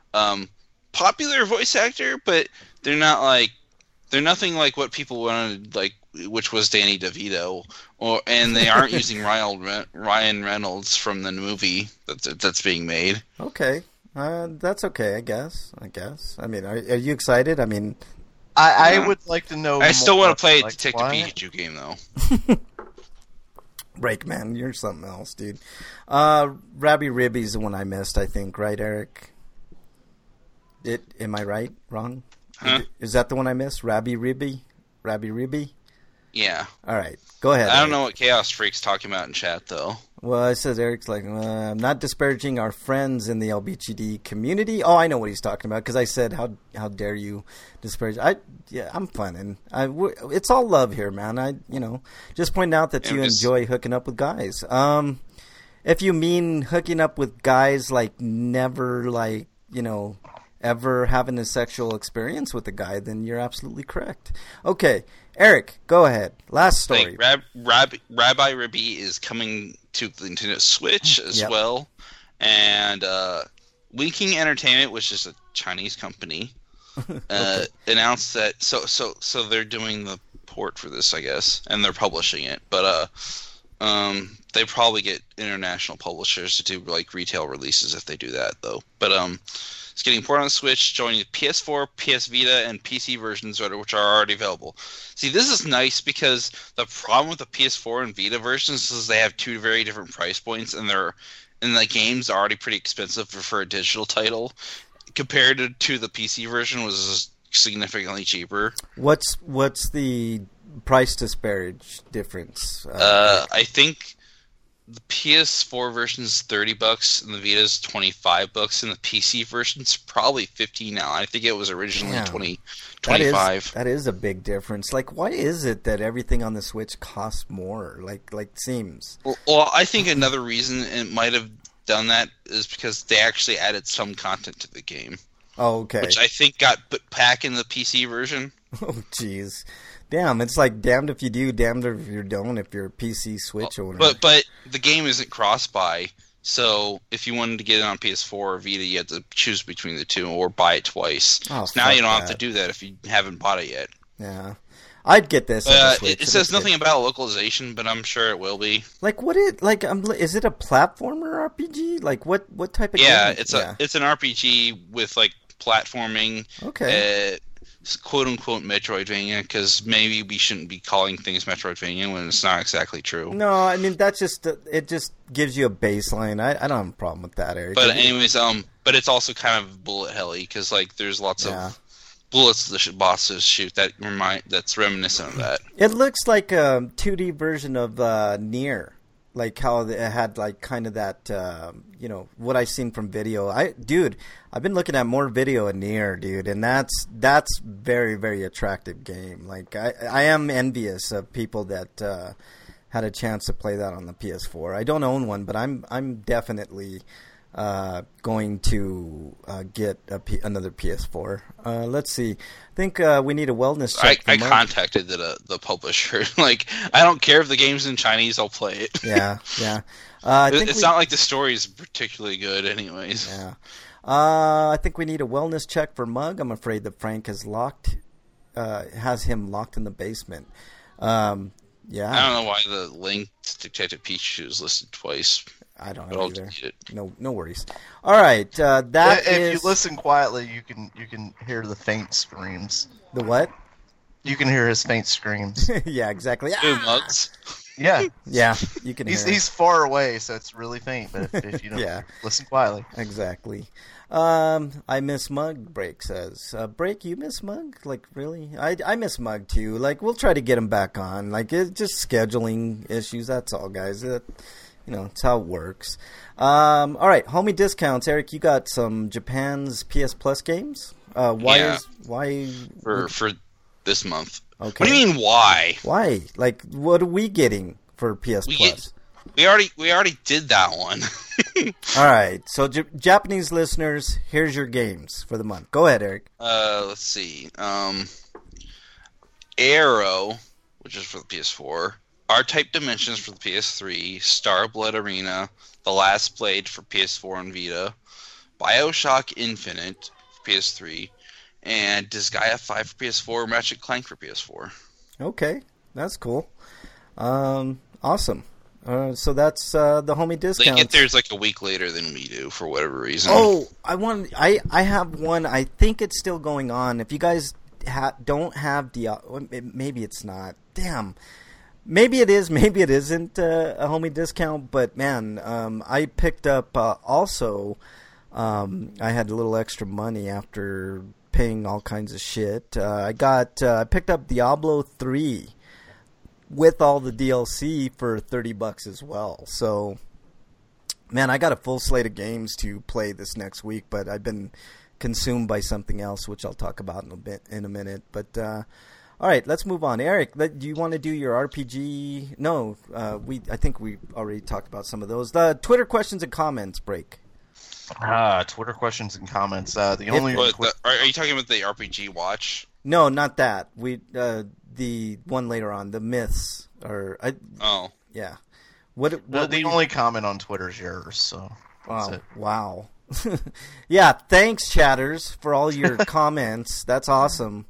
Speaker 2: popular voice actor, but they're nothing like what people wanted, like, which was Danny DeVito, and they aren't using Ryan Reynolds from the movie that's being made.
Speaker 1: Okay, that's okay, I guess. I mean, are you excited? I mean,
Speaker 3: I would like to know.
Speaker 2: I still want to play a
Speaker 3: like,
Speaker 2: Detective
Speaker 3: why?
Speaker 2: Pikachu game though.
Speaker 1: Breakman, you're something else, dude. Rabby Ribby's the one I missed, I think, right, Eric? Am I right? Wrong?
Speaker 2: Huh?
Speaker 1: Is that the one I missed? Rabby Ribby?
Speaker 2: Yeah.
Speaker 1: All right, go ahead.
Speaker 2: I don't
Speaker 1: Eric.
Speaker 2: know what Chaos Freak's talking about in chat though.
Speaker 1: Well, it says Eric's like, I'm not disparaging our friends in the LBGD community. Oh, I know what he's talking about because I said, how dare you disparage? I'm funning. It's all love here, man. Just pointing out that you enjoy hooking up with guys. If you mean hooking up with guys, like never, like, ever having a sexual experience with a guy, then you're absolutely correct. Okay, Eric, go ahead. Last story.
Speaker 2: Rabbi Ribby is coming to the Nintendo Switch as well, and Winking Entertainment, which is a Chinese company, announced that. So they're doing the port for this, I guess, and they're publishing it, but they probably get international publishers to do like retail releases if they do that, though. But it's getting ported on the Switch, joining the PS4, PS Vita, and PC versions, which are already available. See, this is nice because the problem with the PS4 and Vita versions is they have two very different price points, and the game's already pretty expensive for a digital title, compared to the PC version, was significantly cheaper.
Speaker 1: What's the price disparage difference?
Speaker 2: I think the PS4 version is $30 and the Vita is $25, and the PC version is probably $15 now. I think it was originally $25.
Speaker 1: That is a big difference. Like, why is it that everything on the Switch costs more? Like seems.
Speaker 2: Well, I think another reason it might have done that is because they actually added some content to the game.
Speaker 1: Oh, okay.
Speaker 2: Which I think got put back in the PC version.
Speaker 1: Oh, jeez. Damn, it's like damned if you do, damned if you don't if you're a PC Switch owner.
Speaker 2: But the game isn't cross-buy, so if you wanted to get it on PS4 or Vita, you had to choose between the two or buy it twice.
Speaker 1: Oh,
Speaker 2: so now you don't have to do that if you haven't bought it yet.
Speaker 1: Yeah. I'd get this.
Speaker 2: It says nothing about localization, but I'm sure it will be.
Speaker 1: Like is it a platformer RPG? Like what type of game?
Speaker 2: It's an RPG with like platforming.
Speaker 1: Okay.
Speaker 2: Quote unquote Metroidvania, because maybe we shouldn't be calling things Metroidvania when it's not exactly true.
Speaker 1: No, I mean that's just it just gives you a baseline. I don't have a problem with that, Eric.
Speaker 2: But anyways, but it's also kind of bullet helly because like there's lots of bullets the bosses shoot that's reminiscent of that.
Speaker 1: It looks like a 2D version of Nier. like how it had like kind of that, what I've seen from video. I've been looking at more video in Nier, dude, and that's very, very attractive game. Like I am envious of people that had a chance to play that on the PS4. I don't own one, but I'm definitely going to get another PS4. Let's see. I think we need a wellness check.
Speaker 2: I contacted the publisher. Like, I don't care if the game's in Chinese, I'll play it.
Speaker 1: Yeah.
Speaker 2: It's not like the story is particularly good anyways.
Speaker 1: Yeah. I think we need a wellness check for Mug. I'm afraid that Frank has him locked in the basement. Yeah.
Speaker 2: I don't know why the link to Detective Pikachu is listed twice.
Speaker 1: I don't know either. No worries. All right,
Speaker 3: if you listen quietly, you can hear the faint screams.
Speaker 1: The what?
Speaker 3: You can hear his faint screams.
Speaker 1: Yeah, exactly.
Speaker 2: Mugs.
Speaker 3: Yeah.
Speaker 1: Yeah, you can hear
Speaker 3: he's far away, so it's really faint, but if you don't listen quietly.
Speaker 1: Exactly. I miss Mug, Break says. Break, you miss Mug? Like, really? I miss Mug, too. Like, we'll try to get him back on. Like, it's just scheduling issues, that's all, guys. It's how it works. All right, homie discounts. Eric, you got some Japan's PS Plus games? Why?
Speaker 2: For this month.
Speaker 1: Okay.
Speaker 2: What do you mean, why?
Speaker 1: Why? Like, what are we getting for PS Plus?
Speaker 2: We already did that one.
Speaker 1: All right, so Japanese listeners, here's your games for the month. Go ahead, Eric.
Speaker 2: Let's see. Arrow, which is for the PS4. R-Type Dimensions for the PS3, Starblood Arena, The Last Blade for PS4 and Vita, BioShock Infinite for PS3, and Disgaea 5 for PS4, Ratchet Clank for PS4.
Speaker 1: Okay, that's cool. Awesome. So that's the homie discount.
Speaker 2: They get theirs like a week later than we do for whatever reason.
Speaker 1: Oh, I have one. I think it's still going on. If you guys don't have maybe it's not. Damn. Maybe it is, maybe it isn't a homie discount, but man, I picked up also, I had a little extra money after paying all kinds of shit. I picked up Diablo 3 with all the DLC for $30 as well. So, man, I got a full slate of games to play this next week, but I've been consumed by something else, which I'll talk about in a minute. But all right, let's move on. Eric, do you want to do your RPG? No, I think we already talked about some of those. The Twitter questions and comments break.
Speaker 3: Twitter questions and comments.
Speaker 2: Are you talking about the RPG Watch?
Speaker 1: No, not that. The one later on, the myths. Yeah.
Speaker 3: The only comment on Twitter is yours. So
Speaker 1: wow. Yeah, thanks, chatters, for all your comments. That's awesome.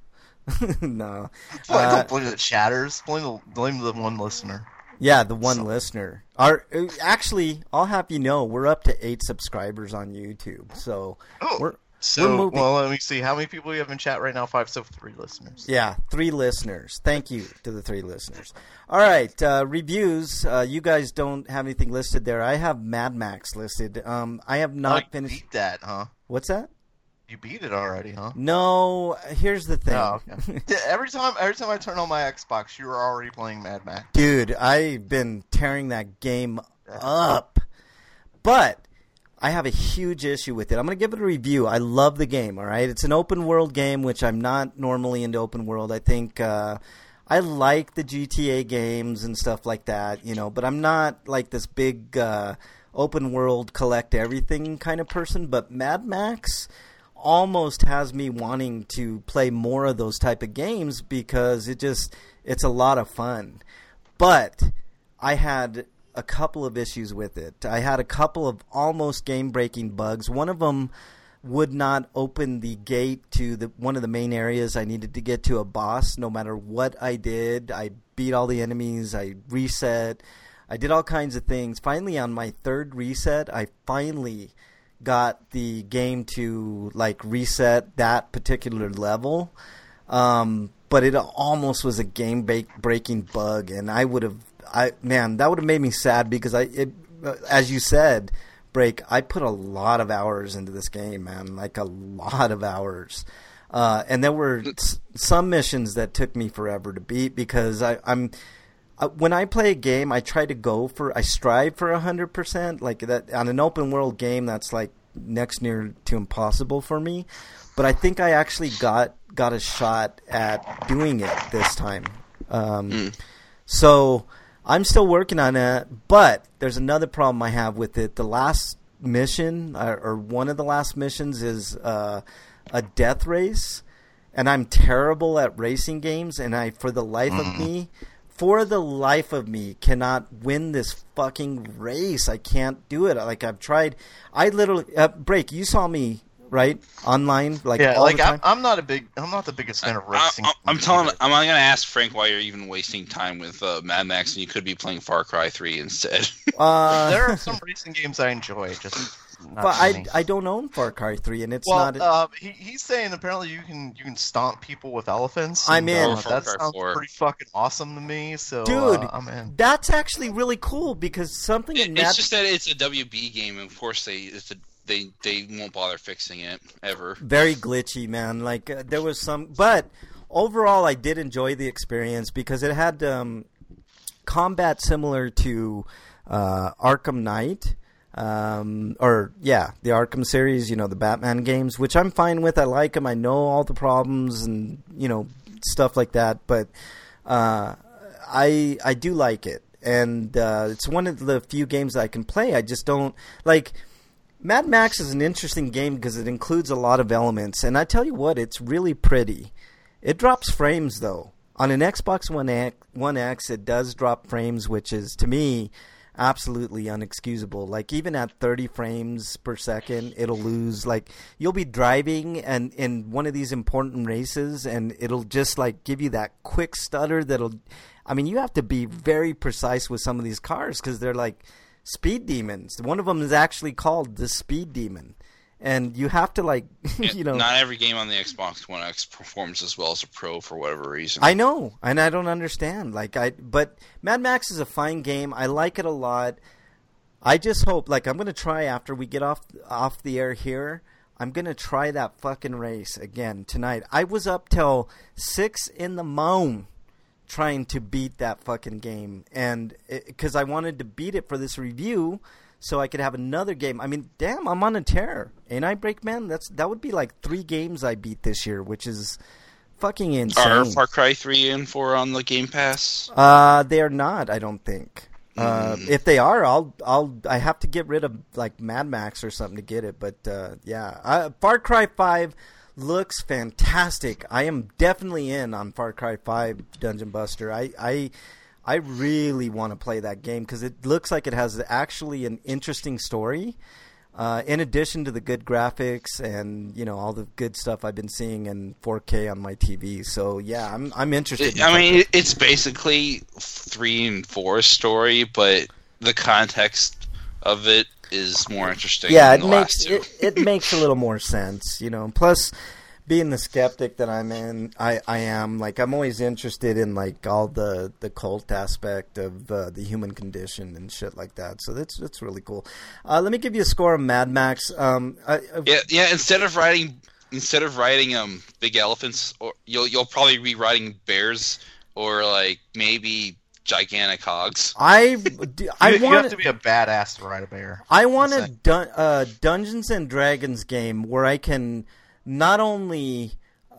Speaker 1: No.
Speaker 3: Don't blame the chatters. Blame the one listener.
Speaker 1: Yeah, the one listener. Actually, I'll have you know, we're up to 8 subscribers on YouTube. So we're moving.
Speaker 3: Well, let me see. How many people we have in chat right now? 5, so 3 listeners.
Speaker 1: Yeah, 3 listeners. Thank you to the 3 listeners. All right, reviews. You guys don't have anything listed there. I have Mad Max listed. I have not finished.
Speaker 3: You beat that, huh?
Speaker 1: What's that?
Speaker 3: You beat it already, huh?
Speaker 1: No, here's the thing.
Speaker 3: Oh, okay. every time I turn on my Xbox, you are already playing Mad Max.
Speaker 1: Dude, I've been tearing that game up. But I have a huge issue with it. I'm going to give it a review. I love the game, all right? It's an open world game, which I'm not normally into open world. I think I like the GTA games and stuff like that, but I'm not like this big open world collect everything kind of person. But Mad Max almost has me wanting to play more of those type of games because it's a lot of fun. But I had a couple of issues with it. I had a couple of almost game-breaking bugs. One of them would not open the gate to one of the main areas I needed to get to a boss no matter what I did. I beat all the enemies. I reset. I did all kinds of things. Finally, on my 3rd reset, I finally got the game to reset that particular level, but it almost was a game breaking bug, and that would have made me sad because as you said, Break, I put a lot of hours into this game, man, like a lot of hours, and there were some missions that took me forever to beat because when I play a game, I strive for 100%. Like that on an open world game, that's like next near to impossible for me. But I think I actually got a shot at doing it this time. So I'm still working on it. But there's another problem I have with it. The last mission, or one of the last missions, is a death race. And I'm terrible at racing games, and for the life of me, cannot win this fucking race. I can't do it. Like, I've tried. I literally Break. You saw me, right, online, like, all the time.
Speaker 3: I'm not the biggest fan of racing.
Speaker 2: I'm not gonna ask Frank why you're even wasting time with Mad Max, and you could be playing Far Cry 3 instead.
Speaker 3: There are some racing games I enjoy, just.
Speaker 1: But I don't own Far Cry 3, and it's not.
Speaker 3: He's saying apparently you can stomp people with elephants.
Speaker 1: I'm in.
Speaker 3: That sounds pretty fucking awesome to me. So,
Speaker 1: dude,
Speaker 3: I'm in.
Speaker 1: That's actually really cool because something in that.
Speaker 2: It's just that it's a WB game, and of course they won't bother fixing it ever.
Speaker 1: Very glitchy, man. Like there was some, but overall, I did enjoy the experience because it had combat similar to Arkham Knight. The Arkham series, the Batman games, which I'm fine with. I like them. I know all the problems and, stuff like that. But I do like it. And it's one of the few games I can play. I just don't like. Mad Max is an interesting game because it includes a lot of elements. And I tell you what, it's really pretty. It drops frames, though. On an Xbox One X, it does drop frames, which is, to me, absolutely unexcusable. Like, even at 30 frames per second, it'll lose. Like, you'll be driving and in one of these important races, and it'll just, like, give you that quick stutter that'll... I mean, you have to be very precise with some of these cars because they're, like, speed demons. One of them is actually called the Speed Demon. And you have to, like,
Speaker 2: Not every game on the Xbox One X performs as well as a Pro for whatever reason.
Speaker 1: I know, and I don't understand. But Mad Max is a fine game. I like it a lot. I just hope, I'm going to try after we get off the air here. I'm going to try that fucking race again tonight. I was up till 6 a.m. trying to beat that fucking game. And because I wanted to beat it for this review so I could have another game. I mean, damn, I'm on a tear. Ain't I, Breakman? That would be like 3 games I beat this year, which is fucking insane.
Speaker 2: Are Far Cry 3 and 4 on the Game Pass?
Speaker 1: They are not, I don't think. If they are, I have to get rid of like Mad Max or something to get it. But Far Cry 5 looks fantastic. I am definitely in on Far Cry 5 Dungeon Buster. I really want to play that game because it looks like it has actually an interesting story. In addition to the good graphics and all the good stuff I've been seeing in 4K on my TV, so yeah, I'm interested.
Speaker 2: It's basically 3 and 4's story, but the context of it is more interesting.
Speaker 1: Yeah,
Speaker 2: than the last two.
Speaker 1: It makes a little more sense, Plus, being the skeptic that I am, like, I'm always interested in like all the cult aspect of the human condition and shit like that. So that's really cool. Let me give you a score of Mad Max.
Speaker 2: Instead of riding big elephants, or you'll probably be riding bears or like maybe gigantic hogs.
Speaker 3: You have to be a badass to ride a bear.
Speaker 1: I want a Dungeons and Dragons game where I can not only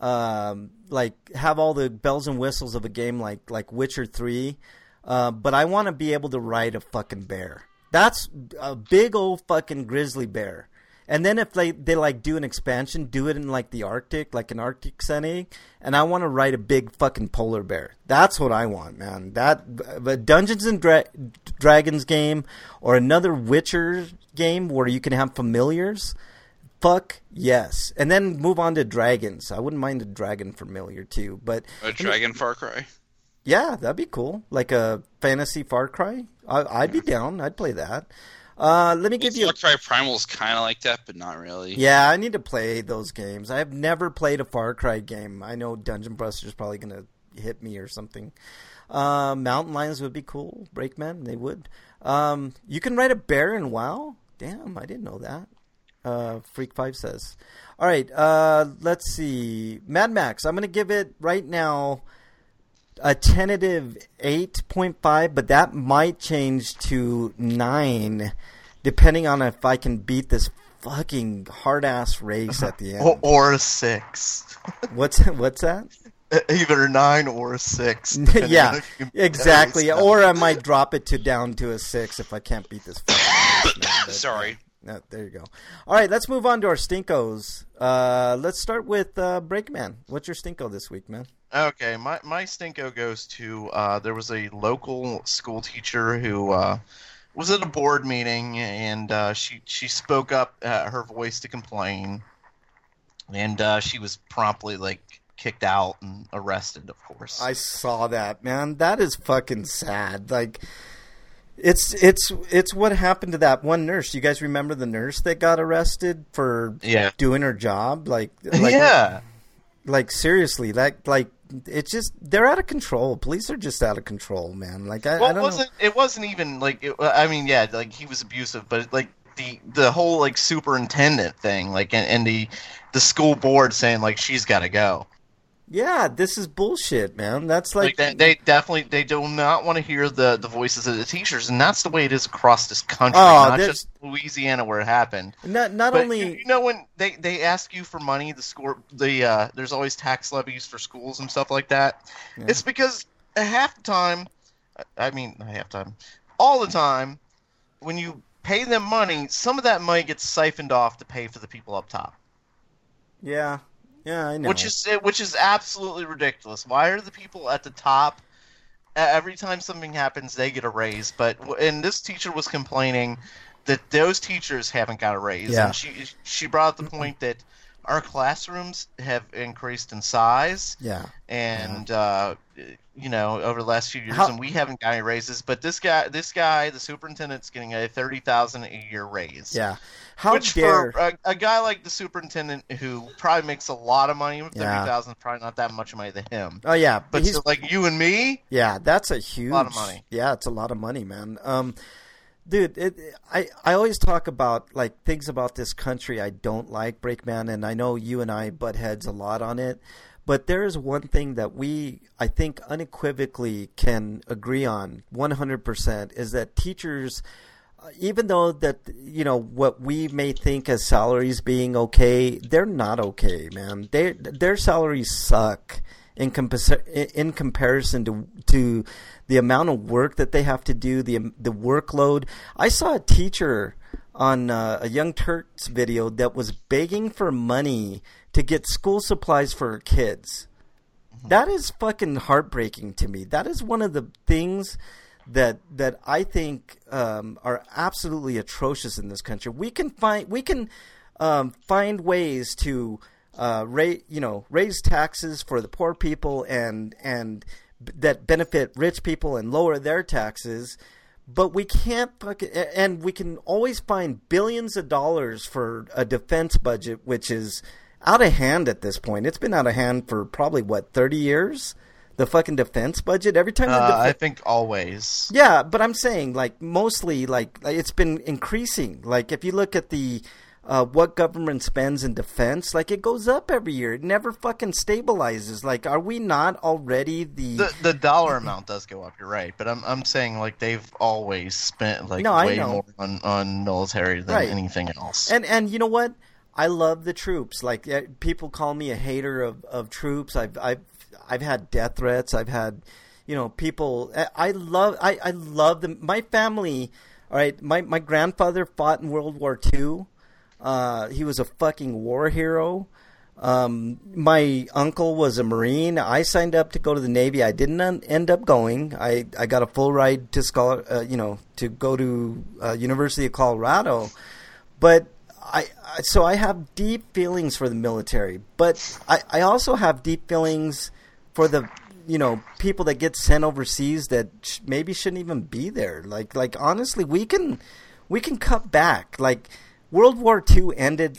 Speaker 1: have all the bells and whistles of a game like Witcher 3, but I want to be able to ride a fucking bear. That's a big old fucking grizzly bear. And then if they like do an expansion, do it in like the Arctic, like an Arctic setting, and I want to ride a big fucking polar bear. That's what I want, man. The Dungeons and Dragons game or another Witcher game where you can have familiars. Fuck yes. And then move on to dragons. I wouldn't mind a dragon familiar too, but
Speaker 2: a dragon Far Cry.
Speaker 1: Yeah, that'd be cool. Like a fantasy Far Cry. I'd be down. I'd play that. Let me give you.
Speaker 2: Far Cry Primal is kind of like that, but not really.
Speaker 1: Yeah, I need to play those games. I have never played a Far Cry game. I know Dungeon Buster's probably gonna hit me or something. Mountain Lions would be cool. Breakman, they would. You can ride a bear in WoW. Damn, I didn't know that. Freak5 says. All right, let's see. Mad Max, I'm going to give it right now a tentative 8.5, but that might change to 9, depending on if I can beat this fucking hard ass race at the end.
Speaker 3: Or a 6.
Speaker 1: What's that?
Speaker 3: Either a 9 or a 6.
Speaker 1: Yeah, exactly. Or I might drop it down to a 6 if I can't beat this fucking race.
Speaker 2: Sorry.
Speaker 1: No, there you go. All right, let's move on to our stinkos. Let's start with Breakman. What's your stinko this week, man?
Speaker 3: Okay, my stinko goes to there was a local school teacher who was at a board meeting, and she spoke up her voice to complain, and she was promptly kicked out and arrested, of course.
Speaker 1: I saw that, man. That is fucking sad. Like, it's what happened to that one nurse. You guys remember the nurse that got arrested for doing her job? Like
Speaker 3: yeah.
Speaker 1: Like, seriously, it's just, they're out of control. Police are just out of control, man. Like, I don't know.
Speaker 3: It wasn't even he was abusive, but the whole superintendent thing, and the school board saying she's got to go.
Speaker 1: Yeah, this is bullshit, man. That's
Speaker 3: they do not want to hear the voices of the teachers, and that's the way it is across this country, not just Louisiana where it happened.
Speaker 1: Not only
Speaker 3: when they ask you for money, there's always tax levies for schools and stuff like that. Yeah. It's because all the time, when you pay them money, some of that money gets siphoned off to pay for the people up top.
Speaker 1: Yeah. Yeah, I know.
Speaker 3: Which is absolutely ridiculous. Why are the people at the top, every time something happens, they get a raise? And this teacher was complaining that those teachers haven't got a raise.
Speaker 1: Yeah.
Speaker 3: And she brought up the point that our classrooms have increased in size.
Speaker 1: Yeah.
Speaker 3: And over the last few years, and we haven't got any raises. But this guy, the superintendent's getting a $30,000 a year raise.
Speaker 1: Yeah.
Speaker 3: For a guy like the superintendent who probably makes a lot of money, $30,000 is probably not that much money to him.
Speaker 1: Oh yeah,
Speaker 3: but so you and me,
Speaker 1: yeah, that's a lot
Speaker 3: of money.
Speaker 1: Yeah, it's a lot of money, man. Dude, I always talk about things about this country I don't like, Breakman, and I know you and I butt heads a lot on it. But there is one thing that I think, unequivocally can agree on 100% is that teachers, even though that, what we may think as salaries being okay, they're not okay, man. Their salaries suck in comparison to the amount of work that they have to do, the workload. I saw a teacher on a Young Turks video that was begging for money to get school supplies for her kids. Mm-hmm. That is fucking heartbreaking to me. That is one of the things that I think are absolutely atrocious in this country. We can find ways to raise taxes for the poor people and that benefit rich people and lower their taxes, but we can't and we can always find billions of dollars for a defense budget, which is out of hand at this point. It's been out of hand for probably 30 years. The fucking defense budget. Every time
Speaker 3: I think always.
Speaker 1: Yeah, but I'm saying mostly it's been increasing. If you look at the what government spends in defense, it goes up every year. It never fucking stabilizes. Are we not already
Speaker 3: the dollar amount does go up? You're right, but I'm saying they've always spent way more on military than anything else.
Speaker 1: And you know what? I love the troops. People call me a hater of troops. I've had death threats. I've had, people. I love them. My family. All right. My grandfather fought in World War II. He was a fucking war hero. My uncle was a Marine. I signed up to go to the Navy. I didn't end up going. I got a full ride to to go to University of Colorado, but so I have deep feelings for the military, but I also have deep feelings for the people that get sent overseas that maybe shouldn't even be there. Honestly, we can cut back. World War II ended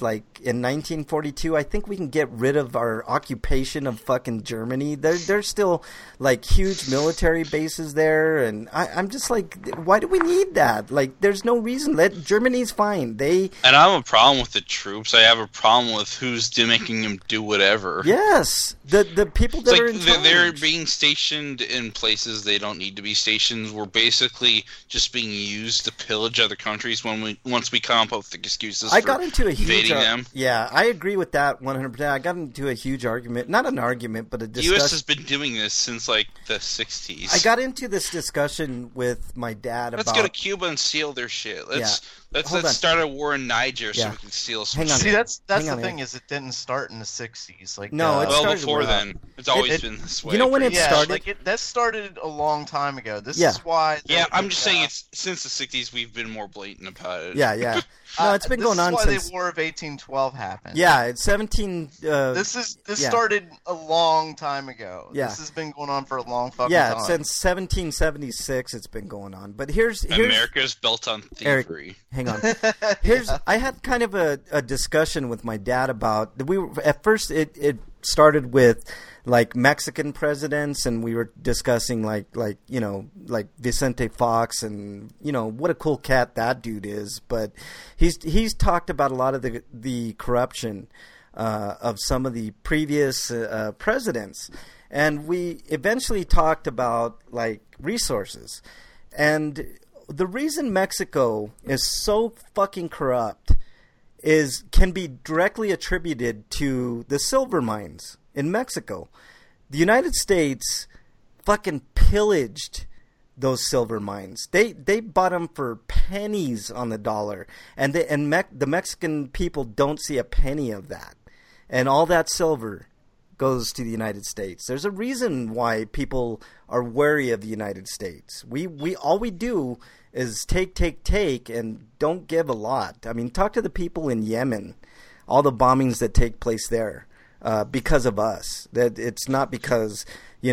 Speaker 1: in 1942, I think we can get rid of our occupation of fucking Germany. There's still like huge military bases there, and I'm just like, why do we need that? Like, there's no reason. Germany's fine.
Speaker 2: And I have a problem with the troops. I have a problem with who's making them do whatever.
Speaker 1: Yes, the people that are in charge.
Speaker 2: They're being stationed in places they don't need to be stationed. We're basically just being used to pillage other countries once we come up with excuses.
Speaker 1: I got into a huge
Speaker 2: invading them.
Speaker 1: Yeah, I agree with that 100%. I got into a huge argument, not an argument, but a discussion.
Speaker 2: The U.S. has been doing this since like the 60s.
Speaker 1: I got into this discussion with my dad about.
Speaker 2: Let's go to Cuba and steal their shit. Let's start a war in Niger so we can steal some shit.
Speaker 3: See, that's the thing is it didn't start in the 60s. Like
Speaker 1: no,
Speaker 2: well before then. It's always been this way.
Speaker 1: You know when it started?
Speaker 3: That started a long time ago. This is why.
Speaker 2: Yeah, I'm just saying it's since the 60s we've been more blatant about it.
Speaker 1: Yeah. No, it's been going on since.
Speaker 3: This is why the War of 1812 happened.
Speaker 1: Yeah, it's 17.
Speaker 3: This started a long time ago.
Speaker 1: Yeah.
Speaker 3: This has been going on for a long fucking time.
Speaker 1: Yeah, since 1776 it's been going on. But here's
Speaker 2: America's built on thievery.
Speaker 1: Eric, hang on. I had kind of a discussion with my dad about at first it started with like Mexican presidents, and we were discussing like Vicente Fox, and what a cool cat that dude is. But he's talked about a lot of the corruption of some of the previous presidents, and we eventually talked about like resources. And the reason Mexico is so fucking corrupt can be directly attributed to the silver mines in Mexico. The United States fucking pillaged those silver mines. They bought them for pennies on the dollar, and the Mexican people don't see a penny of that, and all that silver goes to the United States. There's a reason why people are wary of the United States. We all we do is take, and don't give a lot. I mean, talk to the people in Yemen, all the bombings that take place there, because of us. That it's not because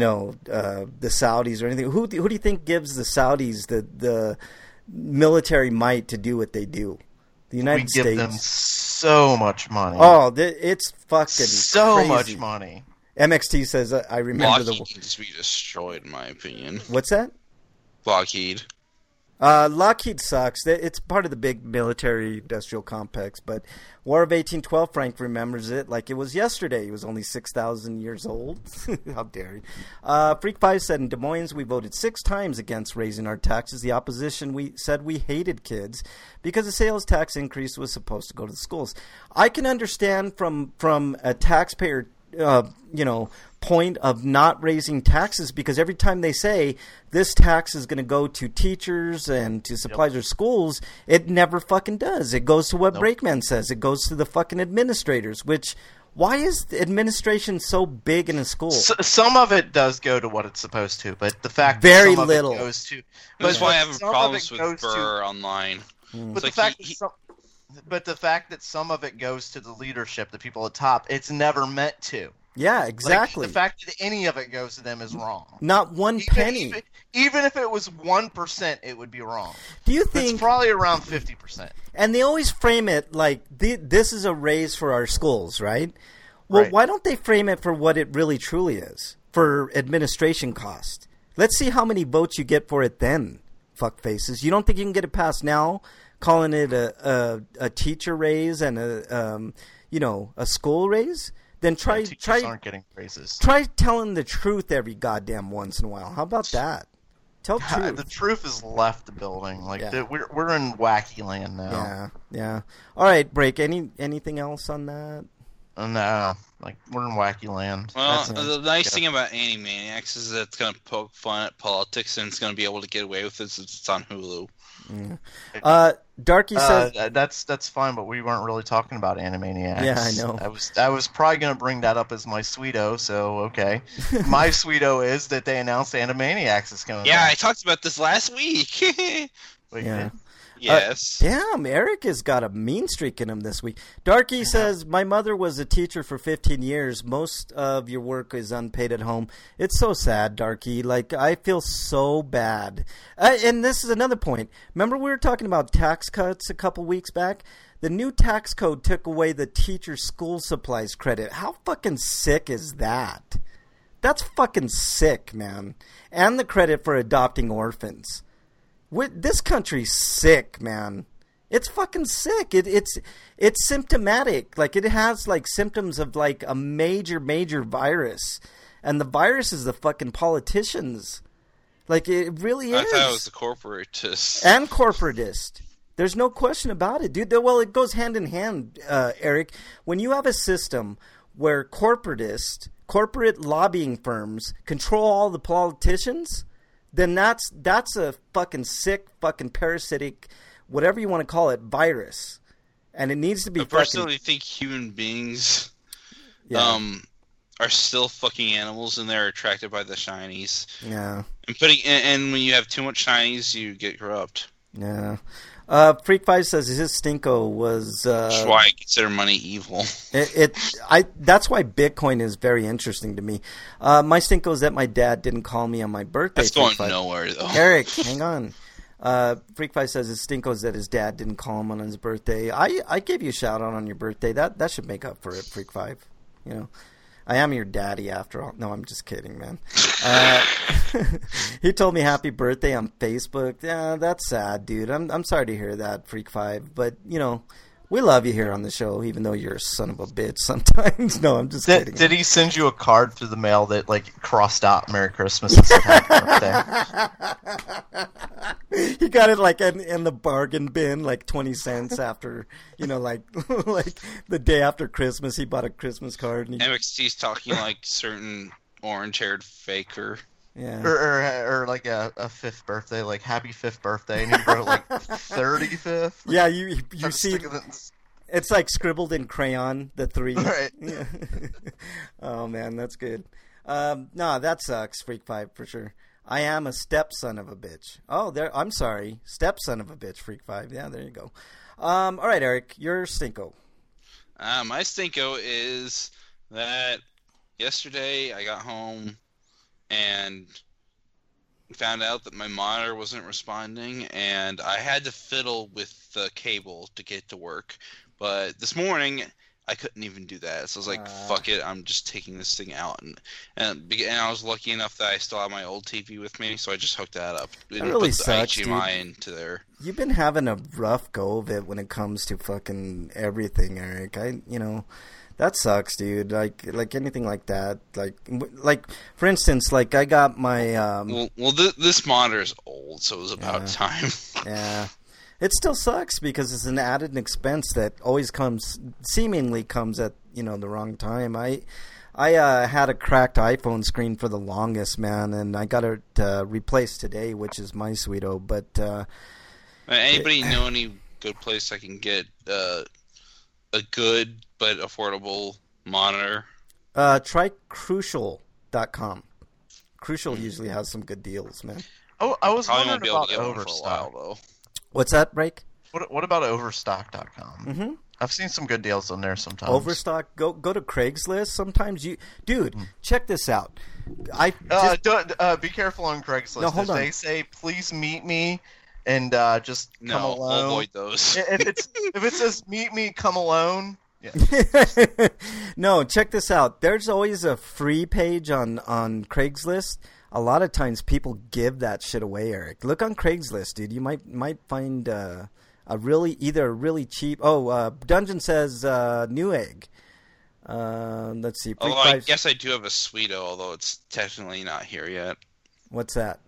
Speaker 1: the Saudis or anything. Who do you think gives the Saudis the military might to do what they do? The United States.
Speaker 3: We give them so much money.
Speaker 1: Oh, it's fucking
Speaker 3: so
Speaker 1: crazy.
Speaker 3: Much money.
Speaker 1: MXT says, I remember
Speaker 2: Lockheed needs to be destroyed, in my opinion.
Speaker 1: What's that?
Speaker 2: Lockheed.
Speaker 1: Lockheed sucks. It's part of the big military-industrial complex. But War of 1812, Frank remembers it like it was yesterday. He was only 6,000 years old. How dare you? Freak5 said, in Des Moines, we voted 6 times against raising our taxes. The opposition said we hated kids because the sales tax increase was supposed to go to the schools. I can understand from a taxpayer point of not raising taxes, because every time they say this tax is going to go to teachers and to supplies or schools, it never fucking does. It goes to what Brakeman says. It goes to the fucking administrators, which why is the administration so big in a school?
Speaker 3: Some of it does go to what it's supposed to, but the fact
Speaker 1: very
Speaker 3: that some
Speaker 1: little
Speaker 3: of it goes to.
Speaker 2: That's why I have problems with Burr online.
Speaker 3: But the fact that some of it goes to the leadership, the people at top, it's never meant to.
Speaker 1: Yeah, exactly.
Speaker 3: Like, the fact that any of it goes to them is wrong.
Speaker 1: Not one penny.
Speaker 3: Even if it was 1%, it would be wrong.
Speaker 1: Do you think
Speaker 3: it's probably around 50%?
Speaker 1: And they always frame it like this is a raise for our schools, right? Well, Why don't they frame it for what it really truly is, for administration cost? Let's see how many votes you get for it then, fuck faces. You don't think you can get it passed now, calling it a teacher raise and a school raise? Then try
Speaker 3: aren't getting raises.
Speaker 1: Try telling the truth every goddamn once in a while. How about that? Tell truth.
Speaker 3: The truth has left the building. We're in wacky land now.
Speaker 1: Yeah. All right, Break. Anything else on that?
Speaker 3: No, we're in wacky land.
Speaker 2: Well, the nice thing about Animaniacs is that it's going to poke fun at politics, and it's going to be able to get away with it since it's on Hulu.
Speaker 1: Yeah. Darky says
Speaker 3: that's fine, but we weren't really talking about Animaniacs.
Speaker 1: Yeah, I know.
Speaker 3: I was probably going to bring that up as my sweeto, so okay. My sweeto is that they announced Animaniacs is coming.
Speaker 2: Yeah,
Speaker 3: back.
Speaker 2: I talked about this last week.
Speaker 3: Wait,
Speaker 1: yeah.
Speaker 2: Yes.
Speaker 1: Damn, Eric has got a mean streak in him this week. Darky says, my mother was a teacher for 15 years. Most of your work is unpaid at home. It's so sad, Darky. Like, I feel so bad. And this is another point. Remember we were talking about tax cuts a couple weeks back? The new tax code took away the teacher school supplies credit. How fucking sick is that? That's fucking sick, man. And the credit for adopting orphans. This country's sick, man. It's fucking sick. It's symptomatic. Like, it has like symptoms of like a major virus, and the virus is the fucking politicians. Like, it really is.
Speaker 2: I thought it was the corporatists
Speaker 1: and corporatist. There's no question about it, dude. Well, it goes hand in hand, Eric. When you have a system where corporate lobbying firms control all the politicians, then that's a fucking sick, fucking parasitic, whatever you want to call it, virus. And it needs to be
Speaker 2: I personally think human beings are still fucking animals, and they're attracted by the shinies.
Speaker 1: Yeah.
Speaker 2: And when you have too much shinies, you get corrupt.
Speaker 1: Yeah. Freak5 says his stinko was...
Speaker 2: That's why I consider money evil.
Speaker 1: That's why Bitcoin is very interesting to me. My stinko is that my dad didn't call me on my birthday.
Speaker 2: That's going nowhere, though.
Speaker 1: Eric, hang on. Freak5 says his stinko is that his dad didn't call him on his birthday. I gave you a shout out on your birthday. That should make up for it, Freak5. You know, I am your daddy after all. No, I'm just kidding, man. He told me happy birthday on Facebook. Yeah, that's sad, dude. I'm sorry to hear that, Freak5. But, you know, we love you here on the show, even though you're a son of a bitch sometimes. No, I'm just kidding.
Speaker 3: Did he send you a card through the mail that, like, crossed out Merry Christmas and said happy birthday?
Speaker 1: He got it, like, in the bargain bin, like 20 cents after, you know, like the day after Christmas, he bought a Christmas card. And
Speaker 2: MXT's talking like certain orange-haired faker.
Speaker 1: Yeah.
Speaker 3: Or like a fifth birthday, like happy fifth birthday, and he wrote like 35th.
Speaker 1: Yeah, you see, it's like scribbled in crayon, the 3.
Speaker 3: Right.
Speaker 1: Yeah. Oh man, that's good. No, that sucks, Freak5 for sure. I am a stepson of a bitch. Oh, I'm sorry, stepson of a bitch, Freak5. Yeah, there you go. All right, Eric, your stinko.
Speaker 2: My stinko is that yesterday I got home and found out that my monitor wasn't responding, and I had to fiddle with the cable to get to work. But this morning, I couldn't even do that. So I was like, fuck it, I'm just taking this thing out. And I was lucky enough that I still have my old TV with me, so I just hooked that up.
Speaker 1: That really sucks,
Speaker 2: HDMI
Speaker 1: dude.
Speaker 2: into there.
Speaker 1: You've been having a rough go of it when it comes to fucking everything, Eric. That sucks, dude. Like anything like that. Like for instance, like I got my.
Speaker 2: This monitor is old, so it was about time.
Speaker 1: Yeah, it still sucks because it's an added expense that always seemingly comes at the wrong time. I had a cracked iPhone screen for the longest, man, and I got it replaced today, which is my sweeto. But
Speaker 2: anybody know any good place I can get a good but affordable monitor?
Speaker 1: Try Crucial.com. Crucial usually has some good deals, man.
Speaker 3: Oh, I was
Speaker 2: Probably
Speaker 3: wondering
Speaker 2: won't be able
Speaker 3: about
Speaker 2: to get one for a
Speaker 3: Overstock.
Speaker 2: while, though.
Speaker 1: What's that, Break?
Speaker 3: What about Overstock.com?
Speaker 1: Mm-hmm.
Speaker 3: I've seen some good deals on there sometimes.
Speaker 1: Overstock. Go to Craigslist. Sometimes check this out.
Speaker 3: Be careful on Craigslist.
Speaker 1: No, hold
Speaker 3: if
Speaker 1: on.
Speaker 3: They say please meet me and just come
Speaker 2: No,
Speaker 3: alone.
Speaker 2: I'll avoid those.
Speaker 3: If it says meet me, come alone. Yeah.
Speaker 1: No, check this out. There's always a free page on Craigslist. A lot of times people give that shit away, Eric. Look on Craigslist, dude. You might find a really cheap. Dungeon says Newegg. Let's see.
Speaker 2: Although I guess I do have a Sweeto, although it's technically not here yet.
Speaker 1: What's that?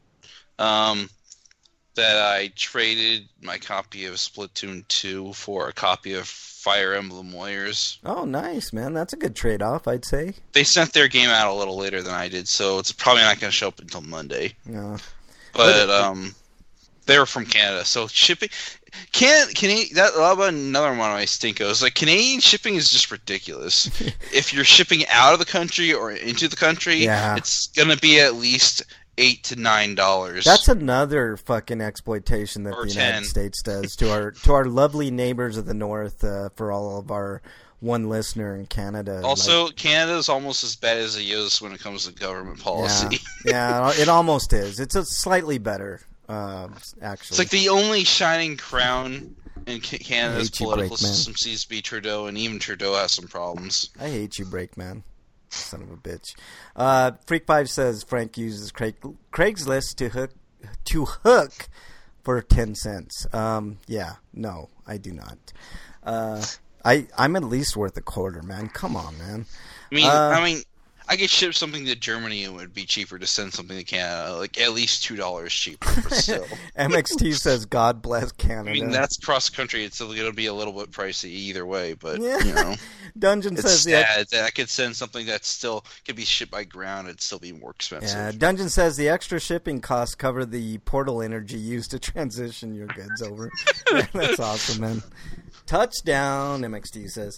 Speaker 2: That I traded my copy of Splatoon 2 for a copy of Fire Emblem Warriors.
Speaker 1: Oh, nice, man. That's a good trade-off, I'd say.
Speaker 2: They sent their game out a little later than I did, so it's probably not going to show up until Monday.
Speaker 1: No.
Speaker 2: But they're from Canada, so shipping... That about another one of my stinkos. Like, Canadian shipping is just ridiculous. If you're shipping out of the country or into the country,
Speaker 1: Yeah.
Speaker 2: it's going to be at least $8 to $9.
Speaker 1: That's another fucking exploitation that
Speaker 2: Or
Speaker 1: the United
Speaker 2: 10.
Speaker 1: States does to our lovely neighbors of the north. For all of our one listener in Canada.
Speaker 2: Also, Canada's almost as bad as the U.S. when it comes to government policy.
Speaker 1: Yeah, it almost is. It's a slightly better, actually.
Speaker 2: It's like the only shining crown in Canada's
Speaker 1: hate you,
Speaker 2: political
Speaker 1: Brakeman.
Speaker 2: system seems to be Trudeau, and even Trudeau has some problems.
Speaker 1: I hate you, Brakeman. Son of a bitch. Freak5 says Frank uses Craigslist to hook for 10 cents. Yeah, no, I do not. I'm at least worth a quarter, man. Come on, man.
Speaker 2: I mean, I could ship something to Germany and it would be cheaper to send something to Canada, like at least $2 cheaper, but still.
Speaker 1: MXT says God bless Canada.
Speaker 2: I mean, that's cross country. It's still going to be a little bit pricey either way, but
Speaker 1: Yeah.
Speaker 2: you know,
Speaker 1: Dungeon
Speaker 2: it's
Speaker 1: says
Speaker 2: sad that I could send something that still could be shipped by ground. It'd still be more expensive.
Speaker 1: Yeah, Dungeon says the extra shipping costs cover the portal energy used to transition your goods over. Yeah, that's awesome, man. Touchdown, MXT says.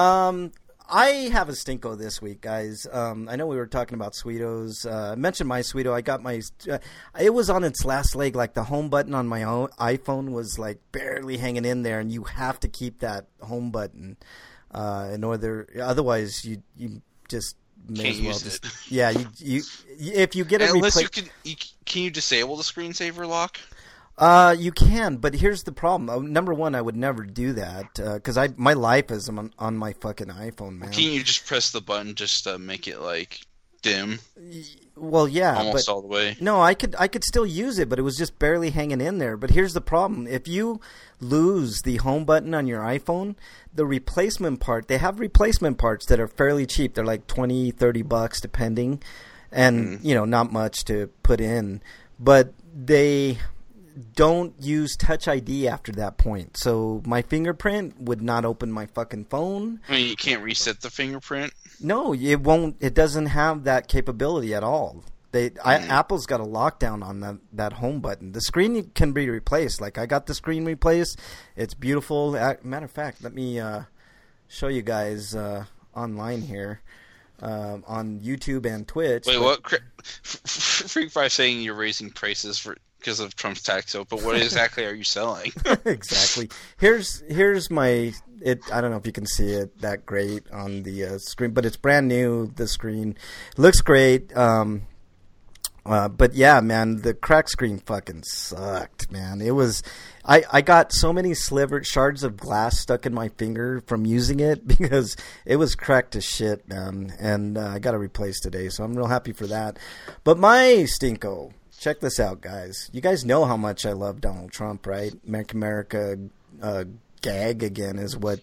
Speaker 1: I have a stinko this week, guys. I know we were talking about Sweetos. I mentioned my Sweeto. I got my. It was on its last leg. Like the home button on my own iPhone was like barely hanging in there, and you have to keep that home button in order. Otherwise, you just may
Speaker 2: Can't
Speaker 1: as well
Speaker 2: use
Speaker 1: just.
Speaker 2: it.
Speaker 1: Yeah, you if you get a
Speaker 2: Unless
Speaker 1: replay.
Speaker 2: can you disable the screensaver lock?
Speaker 1: You can, but here's the problem. Number one, I would never do that because my life is on my fucking iPhone, man.
Speaker 2: Can you just press the button just to make it like dim
Speaker 1: Well, yeah,
Speaker 2: almost
Speaker 1: but
Speaker 2: all the way?
Speaker 1: no, I could still use it, but it was just barely hanging in there. But here's the problem: if you lose the home button on your iPhone, the replacement part, they have replacement parts that are fairly cheap. They're like $20-$30 depending, and not much to put in, but they don't use Touch ID after that point. So my fingerprint would not open my fucking phone.
Speaker 2: I mean, you can't reset the fingerprint.
Speaker 1: No, it won't. It doesn't have that capability at all. Apple's got a lockdown on that home button. The screen can be replaced. Like I got the screen replaced. It's beautiful. Matter of fact, let me show you guys online here on YouTube and Twitch.
Speaker 2: Wait, what? Freak 5 saying you're raising prices because of Trump's tax code, but what exactly are you selling?
Speaker 1: Exactly. Here's my. I don't know if you can see it that great on the screen, but it's brand new. The screen looks great. But yeah, man, the crack screen fucking sucked, man. It was. I got so many shards of glass stuck in my finger from using it because it was cracked to shit, man. And I got to replace today, so I'm real happy for that. But my stinko. Check this out, guys. You guys know how much I love Donald Trump, right? Make America gag again is what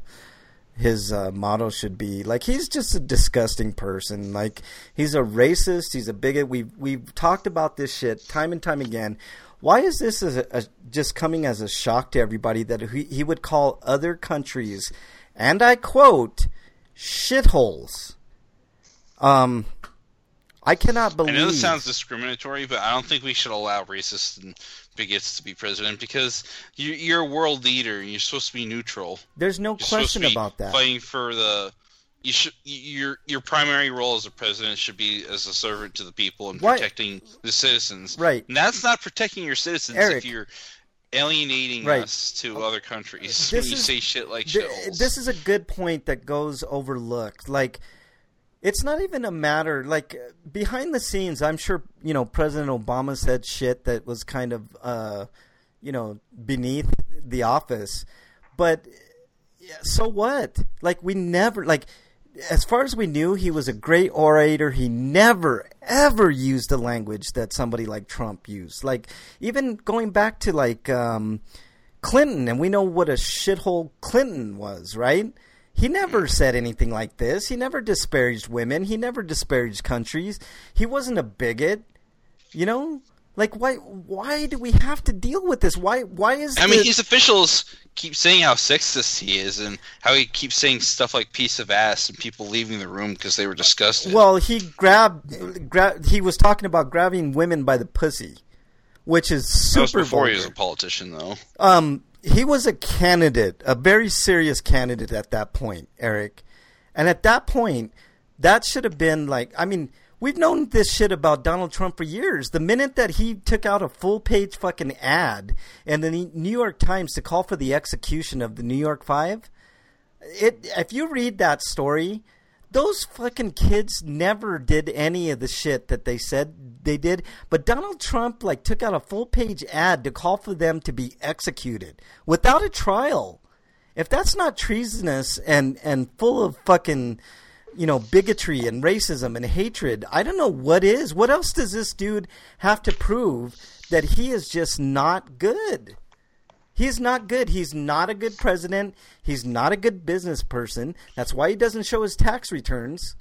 Speaker 1: his motto should be. Like, he's just a disgusting person. Like, he's a racist. He's a bigot. We've talked about this shit time and time again. Why is this just coming as a shock to everybody that he would call other countries, and I quote, shitholes? I cannot believe.
Speaker 2: I know this sounds discriminatory, but I don't think we should allow racists and bigots to be president because you're a world leader and you're supposed to be neutral.
Speaker 1: There's no question about that.
Speaker 2: Fighting for your primary role as a president should be as a servant to the people and protecting the citizens.
Speaker 1: Right.
Speaker 2: And that's not protecting your citizens,
Speaker 1: Eric,
Speaker 2: if you're alienating us to other countries when you say shit like shitholes.
Speaker 1: This is a good point that goes overlooked. Like, it's not even a matter, like, behind the scenes, I'm sure, President Obama said shit that was kind of, beneath the office. But so what? Like, we never, like, as far as we knew, he was a great orator. He never, ever used the language that somebody like Trump used. Like, even going back to, like, Clinton, and we know what a shithole Clinton was, right? He never said anything like this. He never disparaged women. He never disparaged countries. He wasn't a bigot. Like, why do we have to deal with this? Why is
Speaker 2: I mean, his officials keep saying how sexist he is and how he keeps saying stuff like piece of ass and people leaving the room because they were disgusted.
Speaker 1: Well, he he was talking about grabbing women by the pussy, which is super
Speaker 2: That was before
Speaker 1: vulgar.
Speaker 2: he was a politician, though.
Speaker 1: He was a candidate, a very serious candidate at that point, Eric. And at that point, that should have been like, I mean, We've known this shit about Donald Trump for years. The minute that he took out a full-page fucking ad in the New York Times to call for the execution of the New York Five, if you read that story, those fucking kids never did any of the shit that they said they did. But Donald Trump took out a full-page ad to call for them to be executed without a trial. If that's not treasonous and full of fucking, bigotry and racism and hatred, I don't know what is. What else does this dude have to prove that he is just not good? He's not good. He's not a good president. He's not a good business person. That's why he doesn't show his tax returns.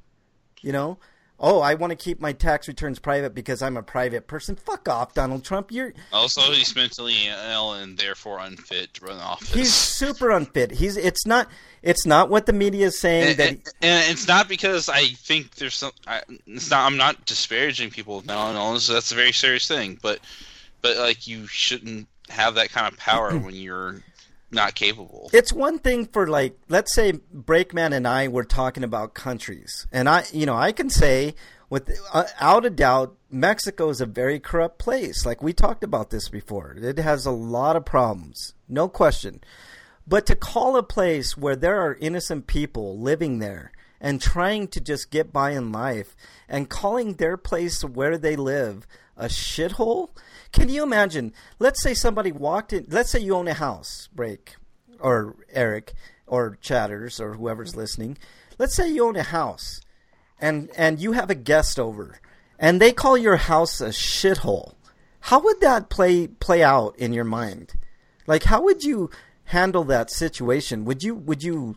Speaker 1: Oh, I want to keep my tax returns private because I'm a private person. Fuck off, Donald Trump.
Speaker 2: Also, he's mentally ill and therefore unfit to run the office.
Speaker 1: He's super unfit. It's not what the media is saying.
Speaker 2: And it's not because I think there's some. I'm not disparaging people with mental illness. That's a very serious thing. But you shouldn't have that kind of power when you're not capable.
Speaker 1: It's one thing for let's say Breakman and I were talking about countries, and I can say without a doubt Mexico is a very corrupt place. We talked about this before. It has a lot of problems, no question. But to call a place where there are innocent people living there and trying to just get by in life and calling their place where they live a shithole. Can you imagine? Let's say somebody walked in. Let's say you own a house, Break, or Eric, or Chatters, or whoever's listening. Let's say you own a house, and you have a guest over, and they call your house a shithole. How would that play out in your mind? How would you handle that situation? Would you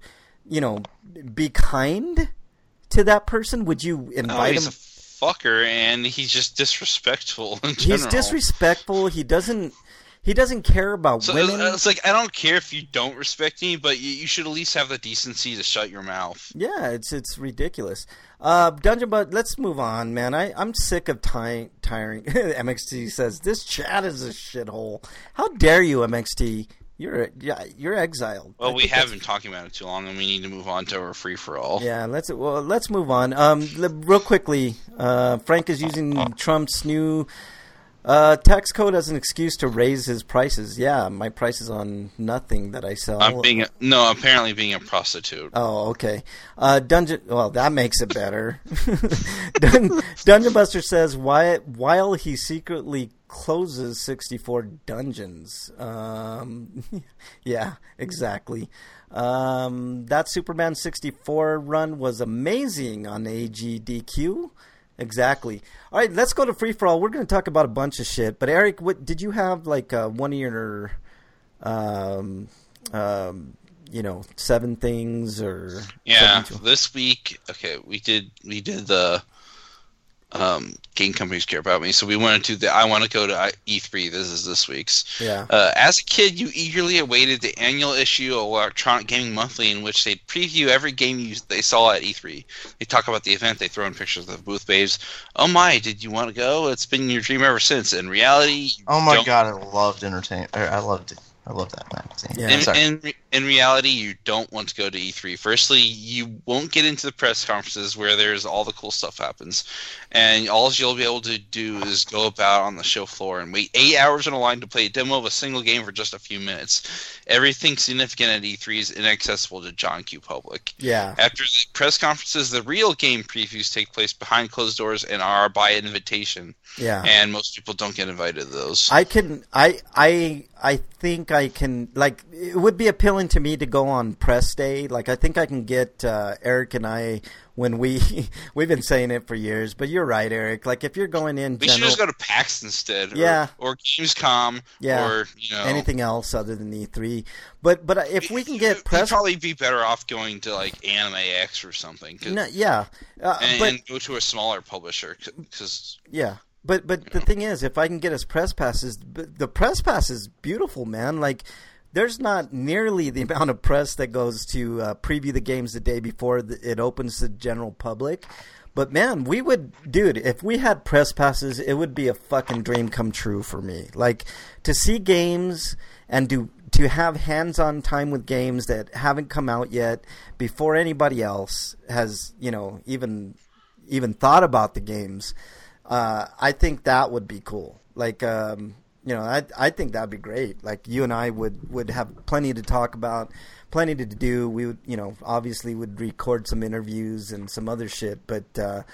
Speaker 1: be kind to that person? Would you invite him?
Speaker 2: Fucker, and he's just disrespectful in general.
Speaker 1: He's disrespectful. He doesn't care about women.
Speaker 2: It's I don't care if you don't respect me, but you should at least have the decency to shut your mouth.
Speaker 1: Yeah, it's ridiculous. Dungeon Bud, let's move on, man. I'm sick of tiring. MXT says this chat is a shithole. How dare you, MXT? You're exiled.
Speaker 2: Well, we have been talking about it too long, and we need to move on to our free for all.
Speaker 1: Yeah, let's move on. Real quickly, Frank is using Trump's new tax code as an excuse to raise his prices. Yeah, my prices on nothing that I sell.
Speaker 2: Apparently being a prostitute.
Speaker 1: Oh, okay. That makes it better. Dungeon Buster says while he secretly closes 64 dungeons. Yeah, exactly. That Superman 64 run was amazing on AGDQ. Exactly. All right, let's go to free for all. We're going to talk about a bunch of shit. But Eric, what did you have one of your 7 things or?
Speaker 2: Yeah, this week. Okay, we did the game companies care about me, so we went to I want to go to E3. This is this week's.
Speaker 1: Yeah.
Speaker 2: As a kid, you eagerly awaited the annual issue of Electronic Gaming Monthly, in which they'd preview every game they saw at E3. They talk about the event. They throw in pictures of the booth babes. Oh my, did you want to go? It's been your dream ever since. In reality,
Speaker 3: oh my god, I loved entertainment. I loved that magazine.
Speaker 2: Yeah. In reality, you don't want to go to E3. Firstly, you won't get into the press conferences where there's all the cool stuff happens. And all you'll be able to do is go about on the show floor and wait 8 hours in a line to play a demo of a single game for just a few minutes. Everything significant at E3 is inaccessible to John Q. Public.
Speaker 1: Yeah.
Speaker 2: After the press conferences, the real game previews take place behind closed doors and are by invitation.
Speaker 1: Yeah.
Speaker 2: And most people don't get invited to those.
Speaker 1: I think I can, it would be appealing to me to go on press day. I think I can get Eric and I when we've been saying it for years, but you're right, Eric. If you're going in
Speaker 2: we should just go to PAX instead.
Speaker 1: Yeah.
Speaker 2: Or Gamescom.
Speaker 1: Yeah.
Speaker 2: Or,
Speaker 1: anything else other than E3. But if we can get press...
Speaker 2: You'd probably be better off going to, Anime X or something.
Speaker 1: Yeah.
Speaker 2: And go to a smaller publisher. Cause,
Speaker 1: yeah. But the thing is, if I can get us press passes, the press pass is beautiful, man. There's not nearly the amount of press that goes to preview the games the day before it opens to the general public. But man, if we had press passes, it would be a fucking dream come true for me. To see games and to have hands-on time with games that haven't come out yet before anybody else has, even even thought about the games, I think that would be cool. Like, I think that'd be great. Like, you and I would have plenty to talk about, plenty to do. We would, obviously would record some interviews and some other shit, but,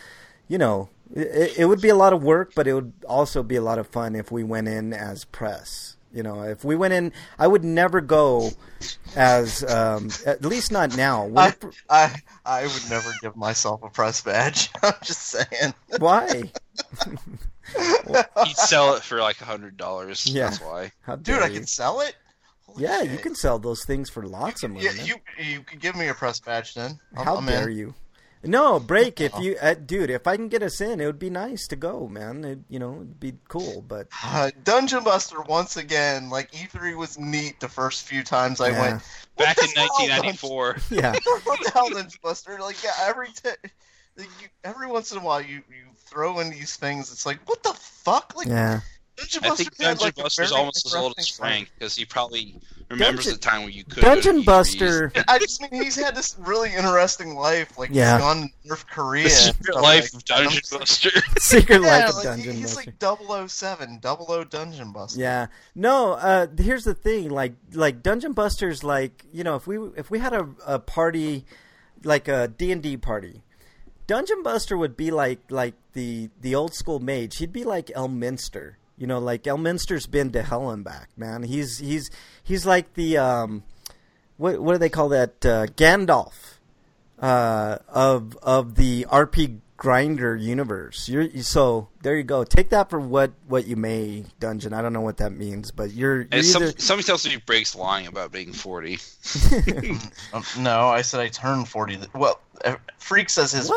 Speaker 1: it would be a lot of work, but it would also be a lot of fun if we went in as press. If we went in, I would never go as, at least not now.
Speaker 3: I would never give myself a press badge. I'm just saying.
Speaker 1: Why?
Speaker 2: He'd sell it for like $100.
Speaker 1: Yeah.
Speaker 2: That's why.
Speaker 3: Dude, I can sell it? Holy
Speaker 1: Yeah,
Speaker 3: shit.
Speaker 1: you can sell those things for lots of money.
Speaker 3: Yeah, you could give me a press badge then.
Speaker 1: How dare you? No, break. If you, dude, if I can get us in, it would be nice to go, man. It'd be cool. But
Speaker 3: Dungeon Buster once again. Like E3 was neat the first few times I went.
Speaker 2: Back in 1994.
Speaker 1: Yeah.
Speaker 3: What the hell, Dungeon Buster? Like every once in a while you throw in these things. It's like, what the fuck? Like,
Speaker 1: yeah.
Speaker 3: Dungeon
Speaker 2: I
Speaker 3: Buster
Speaker 2: think
Speaker 3: had,
Speaker 2: Dungeon
Speaker 3: like,
Speaker 2: Buster's
Speaker 3: very
Speaker 2: almost as old as
Speaker 3: interesting
Speaker 2: Frank because he probably remembers the time when you could.
Speaker 1: Dungeon Buster.
Speaker 3: I just mean he's had this really interesting life. Like,
Speaker 1: Yeah.
Speaker 3: he's gone to North Korea.
Speaker 2: The
Speaker 3: and
Speaker 2: secret
Speaker 3: stuff
Speaker 2: life
Speaker 3: like
Speaker 2: of
Speaker 3: that. I'm
Speaker 2: Dungeon
Speaker 3: just like,
Speaker 2: Buster.
Speaker 1: Secret
Speaker 3: yeah,
Speaker 1: Life of
Speaker 3: like,
Speaker 1: Dungeon
Speaker 3: he's
Speaker 1: Buster.
Speaker 3: like 007, 00 Dungeon Buster.
Speaker 1: Yeah. No, here's the thing. Like Dungeon Buster's like, if we had a party, like a D&D party, Dungeon Buster would be like the old school mage. He'd be like Elminster. Like Elminster's been to hell and back, man. He's like the what do they call that? Gandalf of the RP Grinder universe. So there you go. Take that for what you may, Dungeon. I don't know what that means, but you're either...
Speaker 2: Somebody tells me Break's lying about being 40.
Speaker 3: No, I said I turned 40. Well, Freak says his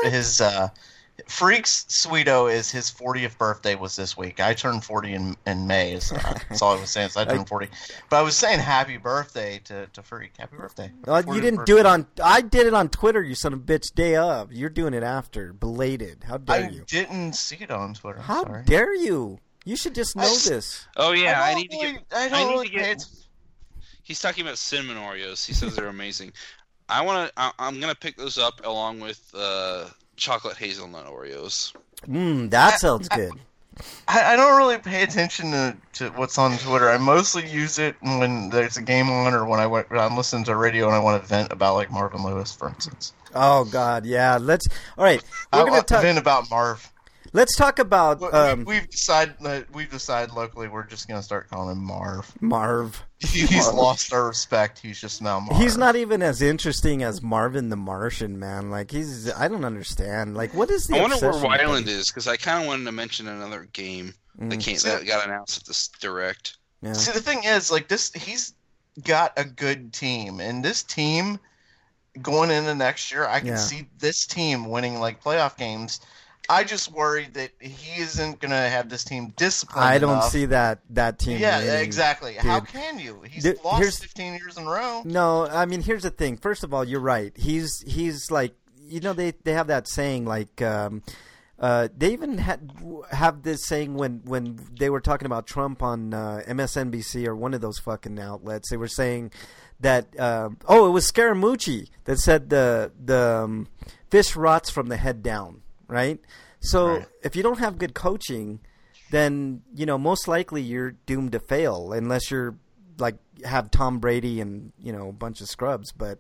Speaker 3: Freak's Sweeto is his 40th birthday was this week. I turned 40 in May. That's all I was saying. So I turned 40. But I was saying happy birthday to Freak. Happy birthday.
Speaker 1: You didn't do it on... I did it on Twitter, you son of a bitch, day of. You're doing it after. Belated. How dare you?
Speaker 3: I didn't see it on Twitter.
Speaker 1: How
Speaker 3: Sorry.
Speaker 1: dare you? You should just know this.
Speaker 2: Oh yeah, I
Speaker 3: don't
Speaker 2: need to
Speaker 3: really-
Speaker 2: get.
Speaker 3: I don't really
Speaker 2: need to get. He's talking about cinnamon Oreos. He says they're amazing. I'm gonna pick those up along with chocolate hazelnut Oreos.
Speaker 1: That sounds good.
Speaker 3: I don't really pay attention to what's on Twitter. I mostly use it when there's a game on or when I'm listening to radio and I want to vent about like Marvin Lewis, for instance.
Speaker 1: Oh God, yeah. All right. We're gonna talk.
Speaker 3: Vent about Marv.
Speaker 1: Let's talk about
Speaker 3: We've decided locally we're just gonna start calling him Marv.
Speaker 1: Marv.
Speaker 3: He's lost our respect. He's just now Marv.
Speaker 1: He's not even as interesting as Marvin the Martian, man. Like I don't understand. Like, what is the?
Speaker 2: I wonder where
Speaker 1: obsession
Speaker 2: Wyland
Speaker 1: with
Speaker 2: is because I kind of wanted to mention another game that got announced at this direct.
Speaker 1: Yeah.
Speaker 3: See, the thing is, like this, he's got a good team, and this team going into next year, I can see this team winning like playoff games. I just worry that he isn't going to have this team disciplined
Speaker 1: I don't
Speaker 3: enough.
Speaker 1: see that team.
Speaker 3: Yeah,
Speaker 1: winning,
Speaker 3: exactly.
Speaker 1: dude.
Speaker 3: How can you? He's lost 15 years in a row.
Speaker 1: No, I mean, here's the thing. First of all, you're right. He's like, they have that saying like, they even have this saying when they were talking about Trump on MSNBC or one of those fucking outlets. They were saying that it was Scaramucci that said the fish rots from the head down, right? So if you don't have good coaching, then most likely you're doomed to fail unless you're like have Tom Brady and a bunch of scrubs. But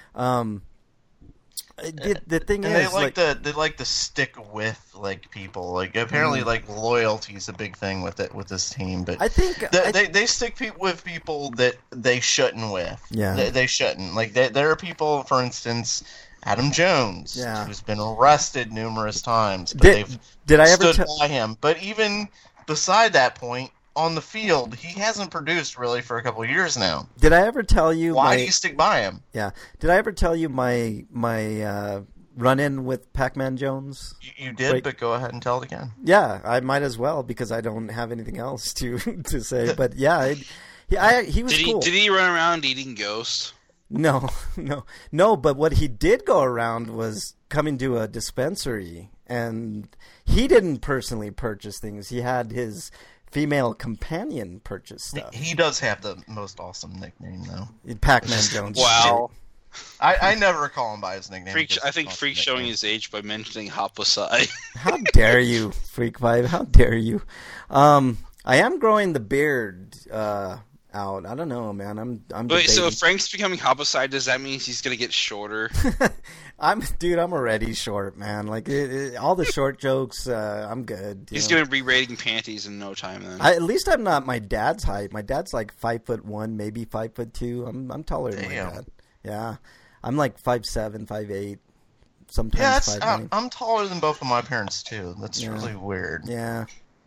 Speaker 1: the thing
Speaker 3: and
Speaker 1: is,
Speaker 3: they like to stick with like people. Like apparently, like loyalty is a big thing with this team. But
Speaker 1: I think
Speaker 3: they stick with people that they shouldn't with.
Speaker 1: Yeah,
Speaker 3: they shouldn't. Like there are people, for instance, Adam Jones, who's been arrested numerous times. But
Speaker 1: did I ever
Speaker 3: stood by him? But even beside that point, on the field, he hasn't produced really for a couple of years now.
Speaker 1: Did I ever tell you
Speaker 3: why do you stick by him?
Speaker 1: Yeah. Did I ever tell you my run-in with Pac-Man Jones?
Speaker 3: You did, but go ahead and tell it again.
Speaker 1: Yeah, I might as well because I don't have anything else to say. But yeah, he was cool.
Speaker 2: Did he run around eating ghosts?
Speaker 1: No. But what he did go around was coming to a dispensary, and he didn't personally purchase things. He had his female companion purchase stuff.
Speaker 3: He does have the most awesome nickname, though.
Speaker 1: Pac-Man Jones.
Speaker 2: Wow.
Speaker 3: I never call him by his nickname.
Speaker 2: I think Freak showing his age by mentioning Hopposai.
Speaker 1: How dare you, Freak Vibe? How dare you? I am growing the beard out. I don't know, man. I'm
Speaker 2: Wait,
Speaker 1: debating.
Speaker 2: so if Frank's becoming Hopposai, does that mean he's gonna get shorter?
Speaker 1: I'm already short, man. Like all the short jokes, I'm good.
Speaker 2: He's gonna be raiding panties in no time. Then
Speaker 1: at least I'm not my dad's height. My dad's like 5'1", maybe 5'2". I'm taller than my dad. Yeah, I'm like 5'7", 5'8". Sometimes 5'9".
Speaker 3: I'm taller than both of my parents too. That's really weird.
Speaker 1: Yeah.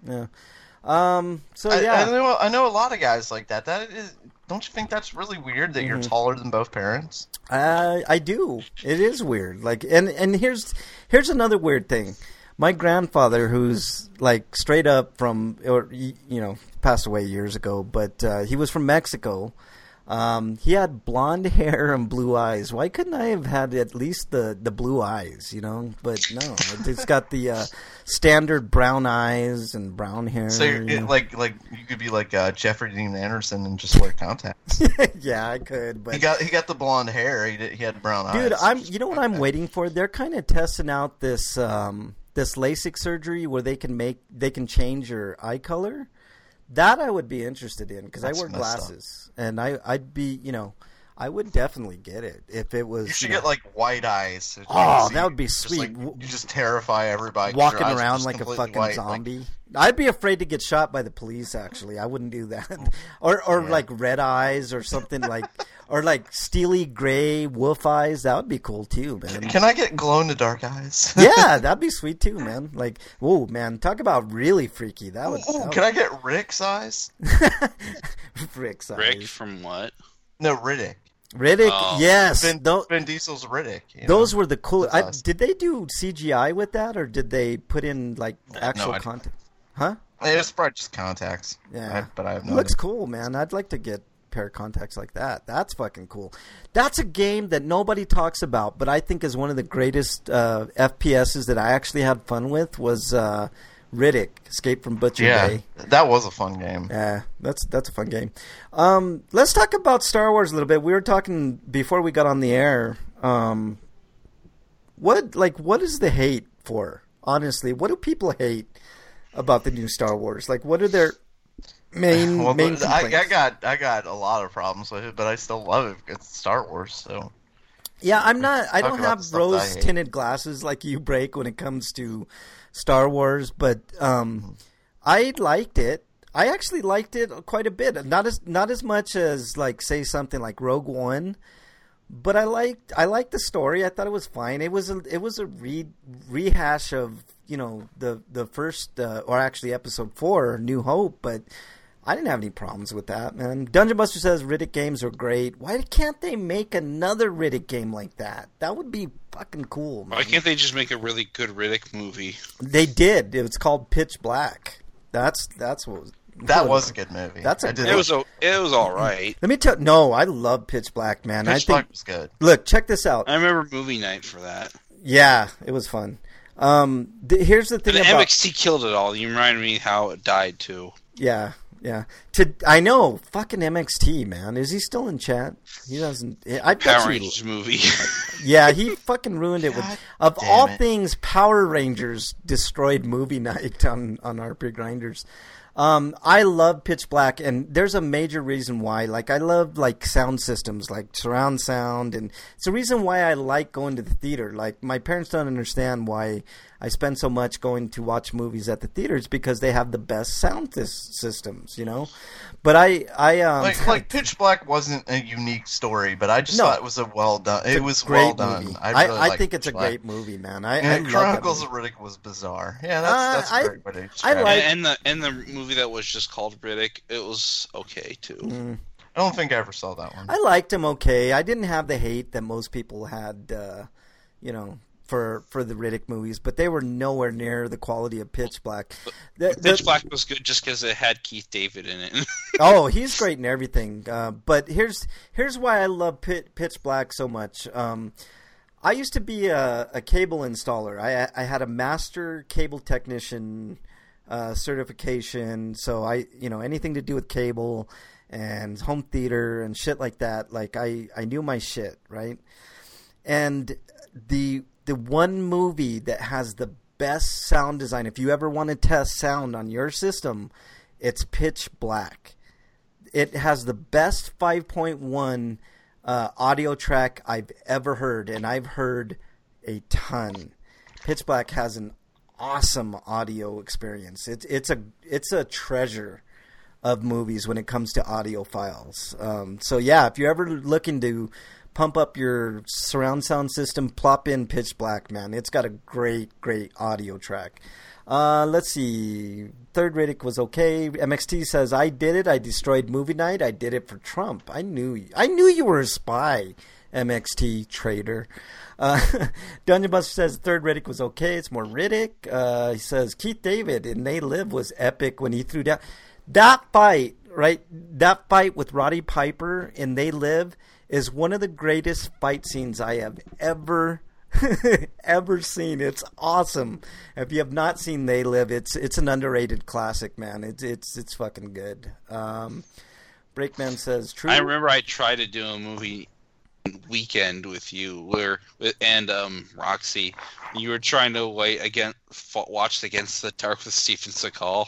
Speaker 1: So
Speaker 3: I know a lot of guys like that. Don't you think that's really weird that you're taller than both parents?
Speaker 1: I do. It is weird. Like, and here's another weird thing. My grandfather, who's like straight up from, passed away years ago, but he was from Mexico. He had blonde hair and blue eyes. Why couldn't I have had at least the blue eyes, But no, it's got the standard brown eyes and brown hair.
Speaker 3: So like you could be like Jeffrey Dean Anderson and just wear contacts.
Speaker 1: Yeah, I could. But
Speaker 3: he got the blonde hair. He had brown eyes.
Speaker 1: Dude, you know what I'm waiting for? They're kind of testing out this LASIK surgery where they can change your eye color. That I would be interested in because I wear glasses, and I'd be, I would definitely get it if it was.
Speaker 3: You should get like white eyes. So
Speaker 1: that would be sweet.
Speaker 3: You just terrify everybody.
Speaker 1: Walking around like a fucking zombie. Like... I'd be afraid to get shot by the police. Actually, I wouldn't do that. or like red eyes or something like, or like steely gray wolf eyes. That would be cool too, man.
Speaker 3: Can I get glow in the dark eyes?
Speaker 1: Yeah, that'd be sweet too, man. Like, whoa, man, talk about really freaky. That would.
Speaker 3: Can I get Rick's eyes?
Speaker 1: Rick's eyes.
Speaker 2: Rick from what?
Speaker 3: No, Riddick.
Speaker 1: Riddick, yes.
Speaker 3: Vin Diesel's Riddick.
Speaker 1: Those were the coolest. Did they do CGI with that, or did they put in like actual content? Huh?
Speaker 3: It's probably just contacts.
Speaker 1: Yeah,
Speaker 3: but I have no.
Speaker 1: Looks
Speaker 3: idea.
Speaker 1: cool, man. I'd like to get a pair of contacts like that. That's fucking cool. That's a game that nobody talks about, but I think is one of the greatest FPSs that I actually had fun with. Was Riddick, Escape from Butcher Bay.
Speaker 3: That was a fun game.
Speaker 1: Yeah, that's a fun game. Let's talk about Star Wars a little bit. We were talking before we got on the air. What is the hate for? Honestly, what do people hate about the new Star Wars? Like, what are their main complaints?
Speaker 3: I got a lot of problems with it, but I still love it. It's Star Wars, so.
Speaker 1: Yeah, I don't have rose-tinted glasses like you break when it comes to Star Wars, but I liked it. I actually liked it quite a bit. Not as much as like say something like Rogue One, but I liked the story. I thought it was fine. It was a rehash of the first or actually Episode 4, New Hope, but I didn't have any problems with that, man. Dungeon Buster says Riddick games are great. Why can't they make another Riddick game like that? That would be fucking cool, man.
Speaker 2: Why can't they just make a really good Riddick movie?
Speaker 1: They did. It was called Pitch Black. That's what was.
Speaker 3: That was a good movie.
Speaker 2: It was all right.
Speaker 1: Let me tell. No, I love Pitch Black, man.
Speaker 3: Pitch Black was good.
Speaker 1: Look, check this out.
Speaker 2: I remember movie night for that.
Speaker 1: Yeah, it was fun. Here's the thing.
Speaker 2: And
Speaker 1: about
Speaker 2: MXT killed it all. You remind me how it died too.
Speaker 1: Yeah. Yeah, I know, fucking MXT, man. Is he still in chat? He doesn't. I bet
Speaker 2: Power Rangers movie.
Speaker 1: Yeah, he fucking ruined it. Of all things, Power Rangers destroyed movie night on RP Grinders. I love Pitch Black, and there's a major reason why. Like, I love like sound systems, like surround sound, and it's the reason why I like going to the theater. Like, my parents don't understand why I spend so much going to watch movies at the theaters because they have the best sound systems, But
Speaker 3: like Pitch Black wasn't a unique story, but I just thought it was a well done. It was well done.
Speaker 1: Movie.
Speaker 3: I
Speaker 1: think it's a great movie, man.
Speaker 3: Chronicles of Riddick was bizarre. Yeah, that's great.
Speaker 1: I like
Speaker 2: and the movie that was just called Riddick. It was okay too.
Speaker 3: I don't think I ever saw that one.
Speaker 1: I liked him okay. I didn't have the hate that most people had, for the Riddick movies, but they were nowhere near the quality of Pitch Black.
Speaker 2: Pitch Black was good just because it had Keith David in it.
Speaker 1: Oh, he's great in everything. But here's why I love Pitch Black so much. I used to be a cable installer. I had a master cable technician certification, so anything to do with cable. and home theater and shit like that. Like I knew my shit, right? And the one movie that has the best sound design, if you ever want to test sound on your system, it's Pitch Black. It has the best 5.1 audio track I've ever heard, and I've heard a ton. Pitch Black has an awesome audio experience. It's a treasure of movies when it comes to audio files. So yeah, if you're ever looking to pump up your surround sound system, plop in Pitch Black, man. It's got a great audio track. Let's see. Third Riddick was okay. MXT says, I did it. I destroyed movie night. I did it for Trump. I knew you were a spy, MXT traitor. Dungeon Buster says Third Riddick was okay. It's more Riddick. He says Keith David in They Live was epic when he threw down that fight, right? That fight with Roddy Piper in They Live is one of the greatest fight scenes I have ever seen. It's awesome. If you have not seen They Live, it's an underrated classic, man. It's fucking good. Breakman says true.
Speaker 2: I remember I tried to do a movie weekend with you and Roxy. You were trying to watch Against the Dark with Stephen Seagal.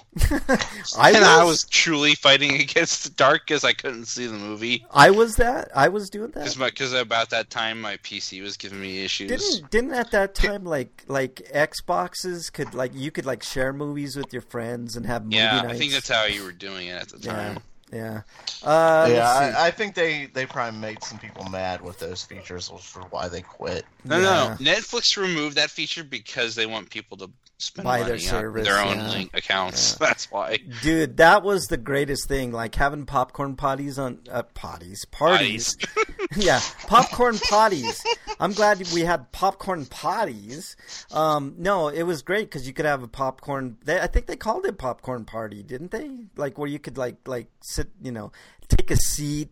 Speaker 2: I was truly fighting against the dark because I couldn't see the movie.
Speaker 1: I was doing that
Speaker 2: because about that time my PC was giving me issues.
Speaker 1: Didn't at that time like Xboxes could you could share movies with your friends and have movie nights?
Speaker 2: I think that's how you were doing it at the time.
Speaker 1: Yeah.
Speaker 3: I think they probably made some people mad with those features, which is why they quit.
Speaker 2: No. Netflix removed that feature because they want people to spend
Speaker 1: buy
Speaker 2: money
Speaker 1: their service,
Speaker 2: on their own link accounts. Yeah. That's why.
Speaker 1: Dude, that was the greatest thing. Like having popcorn parties on parties. Yeah, popcorn potties. I'm glad we had popcorn potties. No, it was great because you could have a popcorn. I think they called it popcorn party, didn't they? Like where you could like sit, take a seat,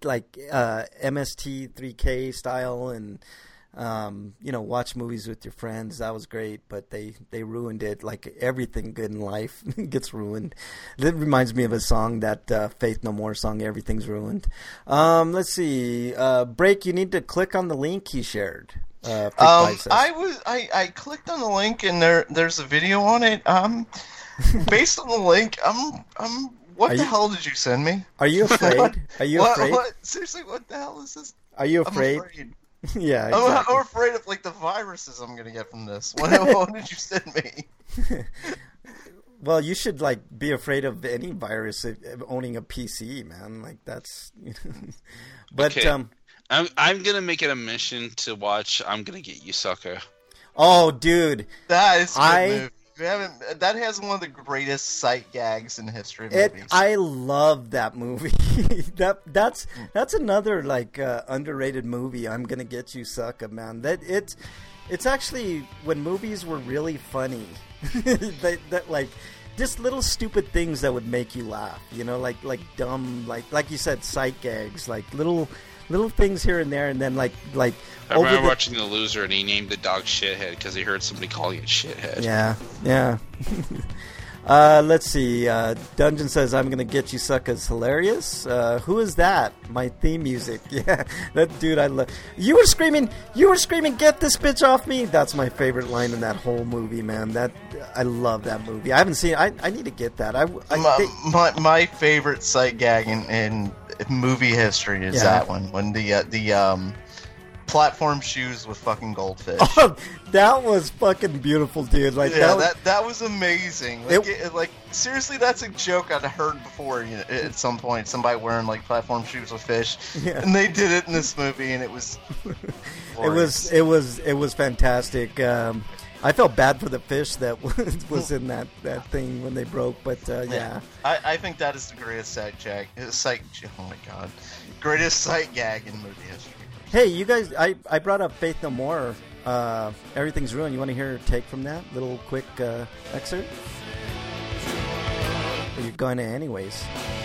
Speaker 1: MST3K style, and watch movies with your friends. That was great, but they ruined it. Like everything good in life gets ruined. That reminds me of a song, that Faith No More song, Everything's Ruined. Let's see. Break, you need to click on the link he shared.
Speaker 3: I clicked on the link and there's a video on it. Based on the link, what the hell did you send me?
Speaker 1: Are you afraid? Are you afraid?
Speaker 3: What? Seriously, what the hell is this?
Speaker 1: Are you afraid?
Speaker 3: I'm afraid.
Speaker 1: Yeah, exactly.
Speaker 3: I'm afraid of the viruses I'm gonna get from this. What did you send me?
Speaker 1: Well, you should be afraid of any virus owning a PC, man. Like that's. But
Speaker 2: okay. I'm gonna make it a mission to watch I'm Gonna Get You, Sucker.
Speaker 1: Oh, dude,
Speaker 3: that is a good movie. That has one of the greatest sight gags in the history of movies.
Speaker 1: I love that movie. That's another underrated movie. I'm Gonna Get You, Sucker, man. It's actually when movies were really funny. that just little stupid things that would make you laugh. Like dumb like you said, sight gags, like little things here and there, and then
Speaker 2: I remember watching The Loser, and he named the dog Shithead because he heard somebody calling it Shithead.
Speaker 1: Yeah. Let's see. Dungeon says, I'm Gonna Get You, Sucker's hilarious. Who is that? My theme music. Yeah, that dude I love. You were screaming, get this bitch off me. That's my favorite line in that whole movie, man. I love that movie. I haven't seen it. I need to get that.
Speaker 3: My favorite sight gag in movie history is that one, when the platform shoes with fucking goldfish.
Speaker 1: Oh, that was fucking beautiful, dude.
Speaker 3: That was amazing. Seriously, that's a joke I'd heard before. At some point, somebody wearing platform shoes with fish, and they did it in this movie, and it was.
Speaker 1: it was fantastic. I felt bad for the fish that was in that thing when they broke, but yeah.
Speaker 3: I think that is the greatest oh my god, greatest sight gag in movie history.
Speaker 1: Hey, you guys, I brought up Faith No More. Everything's Ruined. You want to hear a take from that? Little quick excerpt? Or you're going to anyways?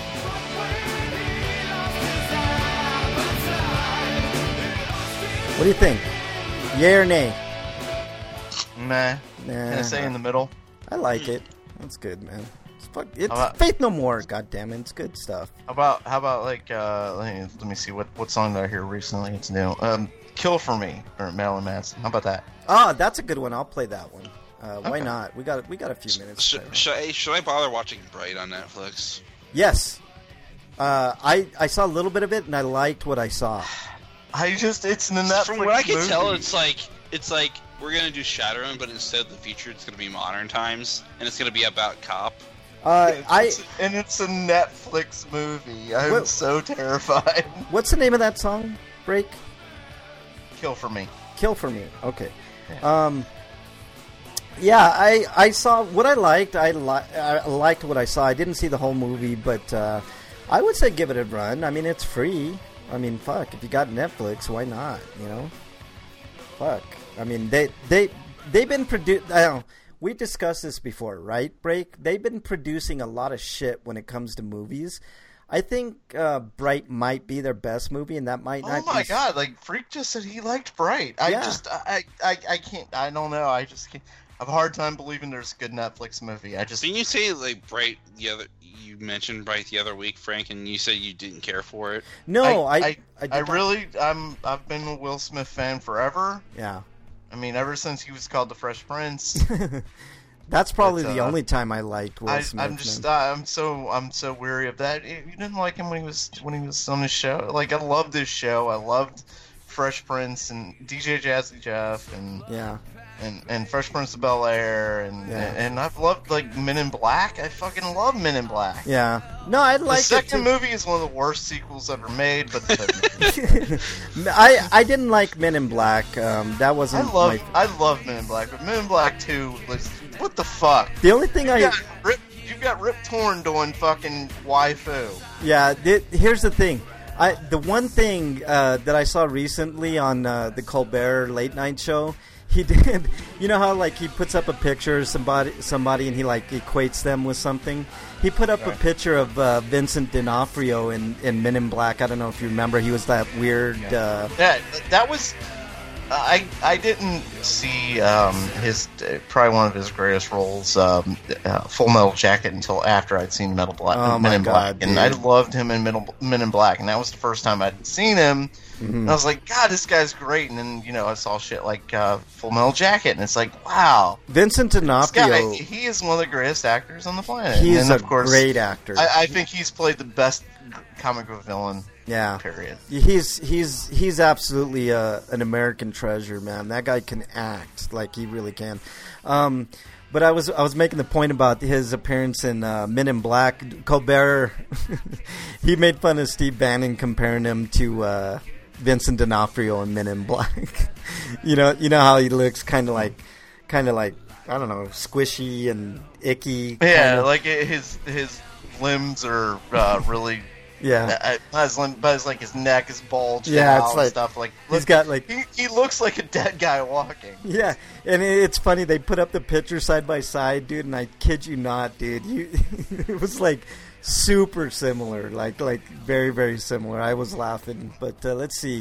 Speaker 1: What do you think? Yay or nay?
Speaker 3: Nah. Can I say in the middle?
Speaker 1: I like it. That's good, man. It's It's Faith No More. God damn it, it's good stuff.
Speaker 3: How about like let me see what song did I hear recently? It's new. Kill for Me or Marilyn Manson. How about that?
Speaker 1: Ah, that's a good one. I'll play that one. Why not? We got a few minutes.
Speaker 2: Should I bother watching Bright on Netflix?
Speaker 1: Yes. I saw a little bit of it and I liked what I saw.
Speaker 3: It's in the Netflix.
Speaker 2: From what I can
Speaker 3: movie.
Speaker 2: tell, it's like we're gonna do Shadowrun, but instead of the future, it's gonna be modern times, and it's gonna be about cop.
Speaker 3: It's a Netflix movie. I'm so terrified.
Speaker 1: What's the name of that song? Break.
Speaker 3: Kill for Me.
Speaker 1: Kill for Me. Okay.
Speaker 3: Yeah.
Speaker 1: I saw what I liked. I liked what I saw. I didn't see the whole movie, but I would say give it a run. I mean, it's free. I mean, fuck. If you got Netflix, why not? You know. Fuck. I mean, they've been producing. We discussed this before, right? Break. They've been producing a lot of shit when it comes to movies. I think Bright might be their best movie, and that might not.
Speaker 3: Oh my god! Like Freak just said, he liked Bright. I can't. I don't know. I just can't. I have a hard time believing there's a good Netflix movie. Didn't
Speaker 2: you say like Bright you mentioned Bright the other week, Frank, and you said you didn't care for it?
Speaker 1: No, I've
Speaker 3: been a Will Smith fan forever.
Speaker 1: Yeah.
Speaker 3: I mean, ever since he was called the Fresh Prince.
Speaker 1: That's probably the only time I liked Will Smith.
Speaker 3: I'm so weary of that. You didn't like him when he was on the show. Like, I loved this show. I loved Fresh Prince and DJ Jazzy Jeff and and Fresh Prince of Bel-Air and I've loved like Men in Black. I fucking love Men in Black.
Speaker 1: Yeah. No, I like
Speaker 3: the second movie is one of the worst sequels ever made, but
Speaker 1: I didn't like Men in Black. That wasn't.
Speaker 3: I love Men in Black, but Men in Black 2 was what the fuck.
Speaker 1: The only thing you
Speaker 3: got Rip Torn doing fucking waifu.
Speaker 1: Yeah. Here's the thing. The one thing that I saw recently on the Colbert Late Night Show. He did, you know how like he puts up a picture of somebody and he like equates them with something. He put up a picture of Vincent D'Onofrio in Men in Black. I don't know if you remember. He was that weird.
Speaker 3: That was. I didn't see his probably one of his greatest roles, Full Metal Jacket, until after I'd seen Men in Black, and I loved him in Men in Black, and that was the first time I'd seen him. Mm-hmm. And I was like, God, this guy's great. And then, I saw shit like Full Metal Jacket, and it's like, wow.
Speaker 1: Vincent D'Onofrio.
Speaker 3: He is one of the greatest actors on the planet.
Speaker 1: He is great actor.
Speaker 3: I think he's played the best comic book villain.
Speaker 1: Yeah.
Speaker 3: Period.
Speaker 1: He's absolutely an American treasure, man. That guy can act. Like, he really can. But I was making the point about his appearance in Men in Black. Colbert, he made fun of Steve Bannon comparing him to Vincent D'Onofrio in Men in Black. you know how he looks kind of like I don't know, squishy and icky.
Speaker 3: Yeah,
Speaker 1: kinda.
Speaker 3: Like his limbs are really.
Speaker 1: Yeah,
Speaker 3: but like his neck is bulged
Speaker 1: out
Speaker 3: it's
Speaker 1: like,
Speaker 3: and stuff. Like
Speaker 1: he's got like
Speaker 3: he looks like a dead guy walking.
Speaker 1: Yeah, and it's funny they put up the picture side by side, dude. And I kid you not, dude, it was like super similar, like very very similar. I was laughing, but let's see.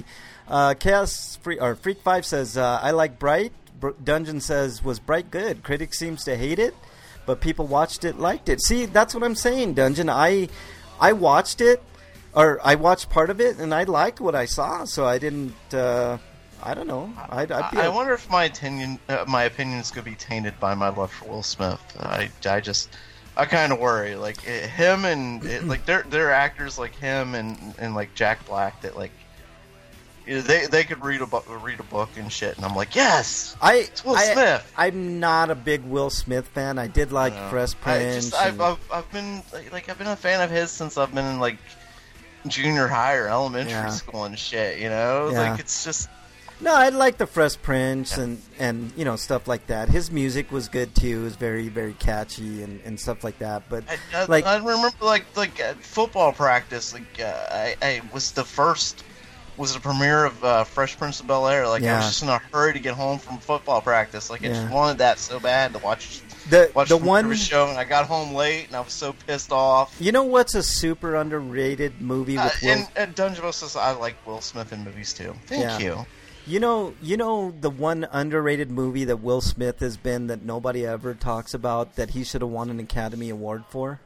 Speaker 1: Freak 5 says I like Bright. Dungeon says was Bright good. Critics seems to hate it, but people watched it, liked it. See, that's what I'm saying, Dungeon. I watched it, or I watched part of it, and I liked what I saw. So I didn't. I don't know.
Speaker 3: I wonder if my opinion is going to be tainted by my love for Will Smith. I kind of worry. Like him and like there are actors like him and like Jack Black that like. They could read a book and shit, and I'm like, yes, it's Will Smith.
Speaker 1: I'm not a big Will Smith fan. I did like Fresh Prince.
Speaker 3: I've been a fan of his since I've been in like junior high or elementary school and shit. Like it's just.
Speaker 1: No, I like the Fresh Prince and stuff like that. His music was good too. It was very very catchy and stuff like that. But
Speaker 3: I remember like football practice. Like I was the first. Was the premiere of Fresh Prince of Bel-Air. Like, I was just in a hurry to get home from football practice. Like, I just wanted that so bad to watch the show, and I got home late, and I was so pissed off.
Speaker 1: You know what's a super underrated movie with Will...
Speaker 3: And Dungeon says I like Will Smith in movies, too. Thank you.
Speaker 1: You know the one underrated movie that Will Smith has been that nobody ever talks about that he should have won an Academy Award for?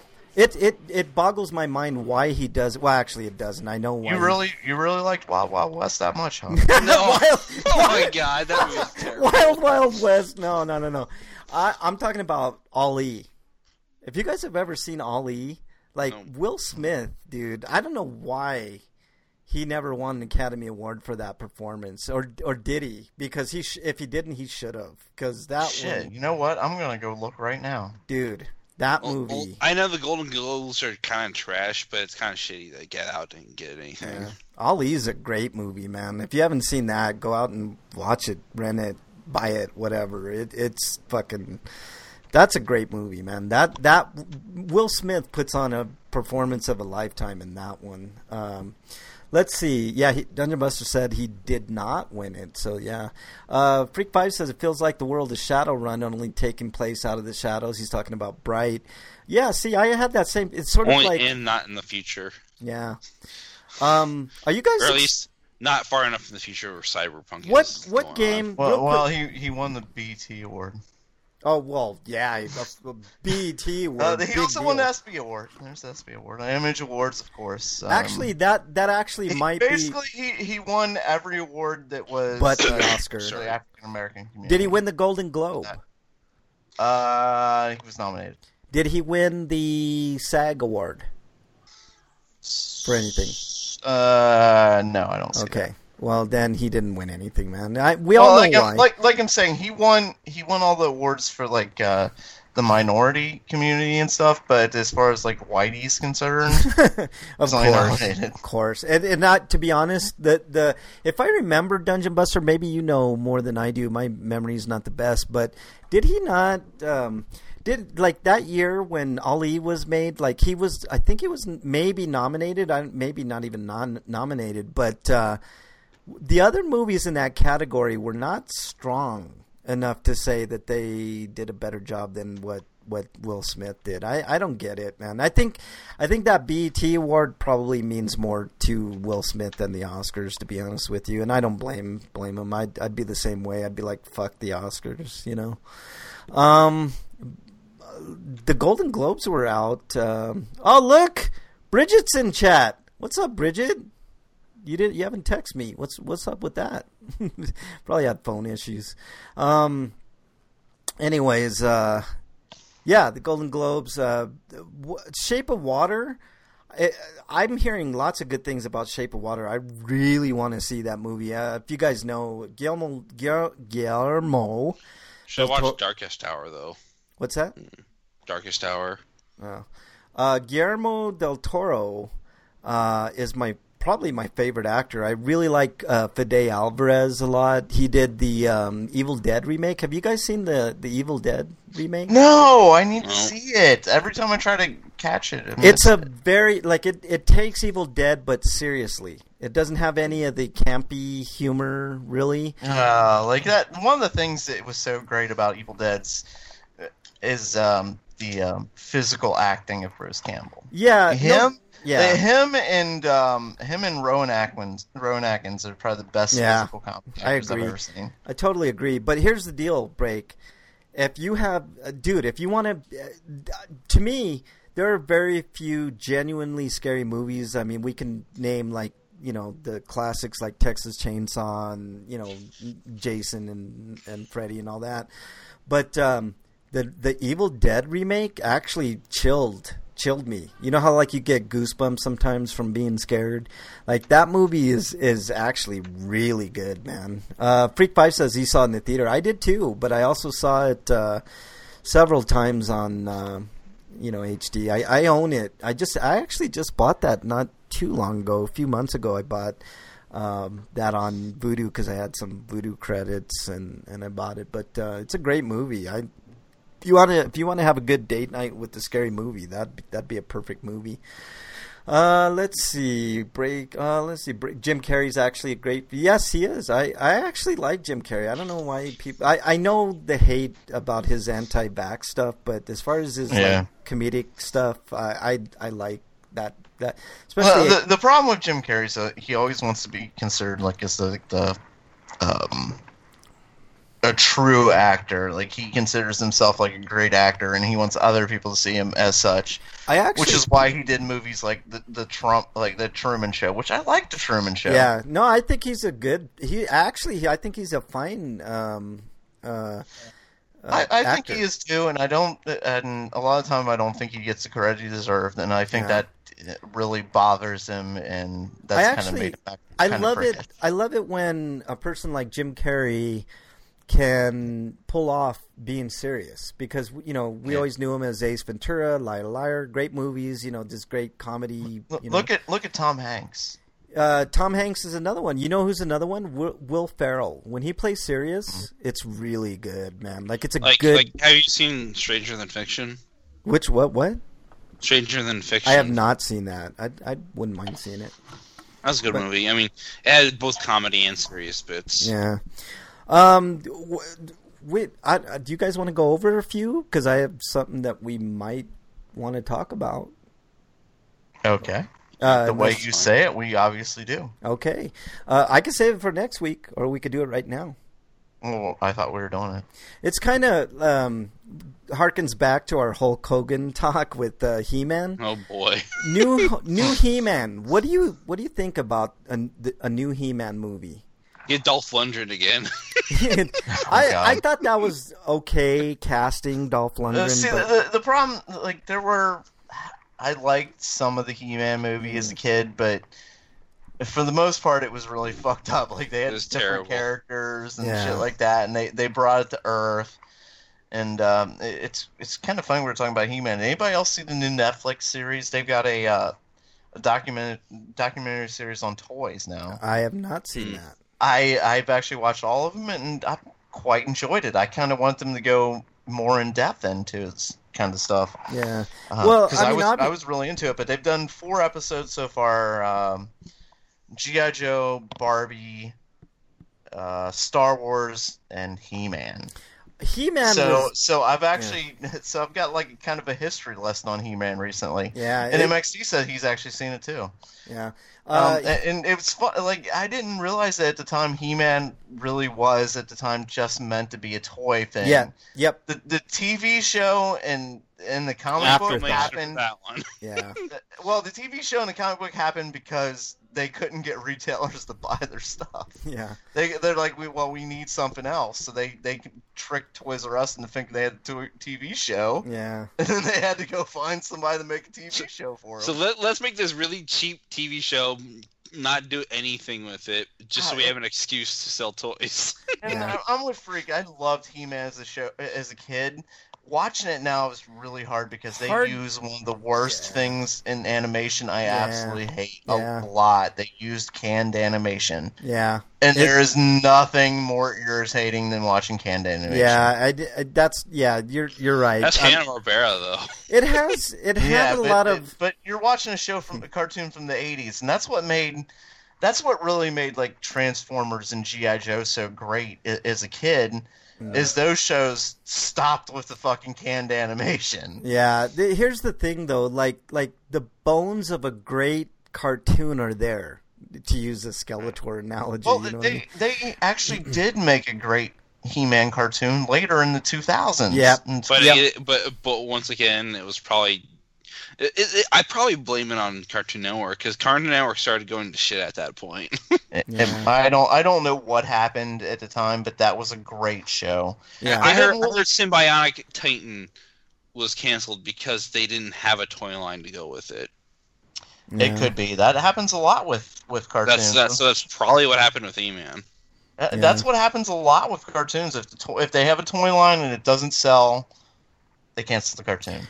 Speaker 1: It boggles my mind why he does. Well, actually, it doesn't. I know why.
Speaker 3: You really liked Wild Wild West that much, huh?
Speaker 2: No. Oh my god, that was terrible.
Speaker 1: Wild Wild West. No. I'm talking about Ali. If you guys have ever seen Ali, like Will Smith, dude, I don't know why he never won an Academy Award for that performance, or did he? Because if he didn't, he should have. Because that
Speaker 3: Shit, you know what? I'm gonna go look right now,
Speaker 1: dude. That movie.
Speaker 2: Well, I know the Golden Globes are kind of trash, but it's kind of shitty that Get Out didn't get anything.
Speaker 1: Yeah. Ali's a great movie, man. If you haven't seen that, go out and watch it, rent it, buy it, whatever. It's fucking. That's a great movie, man. That Will Smith puts on a performance of a lifetime in that one. Let's see. Yeah, Dungeon Buster said he did not win it. So, yeah. Freak 5 says it feels like the world is Shadowrun, only taking place out of the shadows. He's talking about Bright. Yeah, see, I had that same... It's sort
Speaker 2: only
Speaker 1: of like...
Speaker 2: in, not in the future.
Speaker 1: Yeah. Are you guys...
Speaker 2: Or at least not far enough in the future where Cyberpunk is
Speaker 1: What game...
Speaker 3: Well, he won the BT award.
Speaker 1: Oh, well, yeah, BET award.
Speaker 3: He also won the ESPY award. There's the ESPY award. Image Awards, of course.
Speaker 1: Actually, that actually might
Speaker 3: basically, he won every award that was...
Speaker 1: But the Oscar.
Speaker 3: For the African-American community.
Speaker 1: Did he win the Golden Globe?
Speaker 3: He was nominated.
Speaker 1: Did he win the SAG award? For anything?
Speaker 3: No, I don't see that.
Speaker 1: Okay. Well, then he didn't win anything, man. We all know why.
Speaker 3: Like I'm saying, he won all the awards for like the minority community and stuff. But as far as like Whitey's concerned,
Speaker 1: of course, and not to be honest, the if I remember Dungeon Buster, maybe you know more than I do. My memory is not the best, but did he not? Did like that year when Ali was made? Like he was, I think he was maybe nominated. Maybe not even nominated, but. The other movies in that category were not strong enough to say that they did a better job than what Will Smith did. I don't get it, man. I think that BET award probably means more to Will Smith than the Oscars, to be honest with you. And I don't blame him. I'd be the same way. I'd be like, fuck the Oscars, you know. The Golden Globes were out. Oh, look, Bridget's in chat. What's up, Bridget? You haven't texted me. What's up with that? Probably had phone issues. Anyways, yeah, the Golden Globes. Shape of Water. I'm hearing lots of good things about Shape of Water. I really want to see that movie. If you guys know Guillermo.
Speaker 2: Should I watch Darkest Hour though?
Speaker 1: What's that?
Speaker 2: Darkest Hour.
Speaker 1: Guillermo del Toro is probably my favorite actor. I really like Fede Alvarez a lot. He did the Evil Dead remake. Have you guys seen the Evil Dead remake?
Speaker 3: No, I need to see it. Every time I try to catch it,
Speaker 1: it's a very it takes Evil Dead but seriously. It doesn't have any of the campy humor really.
Speaker 3: Like that. One of the things that was so great about Evil Dead's is the physical acting of Bruce Campbell.
Speaker 1: Yeah,
Speaker 3: him and Rowan Atkins are probably the best physical comedy actors I've ever seen.
Speaker 1: I totally agree. But here's the deal, Break. If you want to me, there are very few genuinely scary movies. I mean, we can name like, you know, the classics like Texas Chainsaw and, you know, Jason and Freddy and all that. But the Evil Dead remake actually chilled me. You know how like you get goosebumps sometimes from being scared? Like that movie is actually really good, man. Freak 5 says he saw it in the theater. I did too, but I also saw it several times on HD. I own it. I actually just bought that not too long ago. A few months ago I bought that on Vudu because I had some Vudu credits and I bought it. But it's a great movie. If you want to have a good date night with the scary movie, that'd be a perfect movie. Let's see. Jim Carrey's actually a great. Yes, he is. I actually like Jim Carrey. I don't know why people. I know the hate about his anti-vax stuff, but as far as his like, comedic stuff, I like that. Especially
Speaker 3: the problem with Jim Carrey is that he always wants to be considered like as the a true actor. Like, he considers himself like a great actor, and he wants other people to see him as such. Which is why he did movies like the Truman Show, which I like the Truman Show.
Speaker 1: Yeah, no, I think he's a good. I think he's a fine.
Speaker 3: I think he is too, and and a lot of time I don't think he gets the credit he deserved, and I think that really bothers him, and that's kind of made him act.
Speaker 1: I love it when a person like Jim Carrey can pull off being serious, because we always knew him as Ace Ventura, Liar, great movies, this great comedy.
Speaker 3: Look at Tom Hanks.
Speaker 1: Tom Hanks is another one. You know who's another one? Will Ferrell. When he plays serious, it's really good, man. Like, it's good.
Speaker 2: Like, have you seen Stranger Than Fiction?
Speaker 1: Which what?
Speaker 2: Stranger Than Fiction.
Speaker 1: I have not seen that. I wouldn't mind seeing it.
Speaker 2: That was a good movie. I mean, it had both comedy and serious bits.
Speaker 1: Yeah. Wait, do you guys want to go over a few? Because I have something that we might want to talk about.
Speaker 3: Okay. The way you say it, we obviously do.
Speaker 1: Okay. I could save it for next week, or we could do it right now.
Speaker 3: Well, I thought we were doing it.
Speaker 1: It's kind of harkens back to our Hulk Hogan talk with He-Man.
Speaker 2: Oh boy.
Speaker 1: New He-Man. What do you think about a new He-Man movie?
Speaker 2: Get Dolph Lundgren again.
Speaker 1: I thought that was okay casting Dolph Lundgren.
Speaker 3: The problem, like, I liked some of the He-Man movie as a kid, but for the most part, it was really fucked up. Like, they had different characters and shit like that, and they brought it to Earth. And it's kind of funny we're talking about He-Man. Anybody else see the new Netflix series? They've got a documentary series on toys now.
Speaker 1: I have not seen that.
Speaker 3: I've actually watched all of them, and I quite enjoyed it. I kind of want them to go more in depth into this kind of stuff.
Speaker 1: Yeah.
Speaker 3: Because I was really into it, but they've done 4 episodes so far. G.I. Joe, Barbie, Star Wars, and He-Man.
Speaker 1: He-Man.
Speaker 3: So I've actually I've got like kind of a history lesson on He-Man recently.
Speaker 1: Yeah.
Speaker 3: And MXT said he's actually seen it too.
Speaker 1: Yeah.
Speaker 3: And it was fun. Like, I didn't realize that at the time He-Man really was at the time just meant to be a toy thing.
Speaker 1: Yeah. Yep.
Speaker 3: The TV show and the comic book happened.
Speaker 2: That one.
Speaker 1: Yeah.
Speaker 3: Well, the TV show and the comic book happened because they couldn't get retailers to buy their stuff.
Speaker 1: Yeah.
Speaker 3: They're like, we need something else. So they tricked Toys R Us into thinking they had a TV show.
Speaker 1: Yeah.
Speaker 3: And then they had to go find somebody to make a TV show for them.
Speaker 2: So let's make this really cheap TV show, not do anything with it, just so we have an excuse to sell toys.
Speaker 3: And I'm with Freak. I loved He-Man as a kid. Watching it now is really hard because they use one of the worst things in animation I absolutely hate a lot. They used canned animation.
Speaker 1: Yeah.
Speaker 3: And there is nothing more irritating than watching canned animation.
Speaker 1: Yeah, you're right.
Speaker 2: That's Hanna-Barbera, though.
Speaker 1: It had a lot of...
Speaker 3: But you're watching a cartoon from the 80s, and that's what really made, like, Transformers and G.I. Joe so great as a kid. Is those shows stopped with the fucking canned animation.
Speaker 1: Yeah, here's the thing though, like the bones of a great cartoon are there, to use a Skeletor analogy.
Speaker 3: Well,
Speaker 1: they
Speaker 3: actually did make a great He-Man cartoon later in the 2000s.
Speaker 1: Yeah,
Speaker 2: but once again, it was probably. I probably blame it on Cartoon Network because Cartoon Network started going to shit at that point.
Speaker 3: I don't know what happened at the time, but that was a great show.
Speaker 2: Yeah, I heard Symbiotic Titan was canceled because they didn't have a toy line to go with it.
Speaker 3: Yeah. It could be. That happens a lot with cartoons.
Speaker 2: That's probably what happened with E-Man.
Speaker 3: That's what happens a lot with cartoons. If they have a toy line and it doesn't sell, they cancel the cartoon.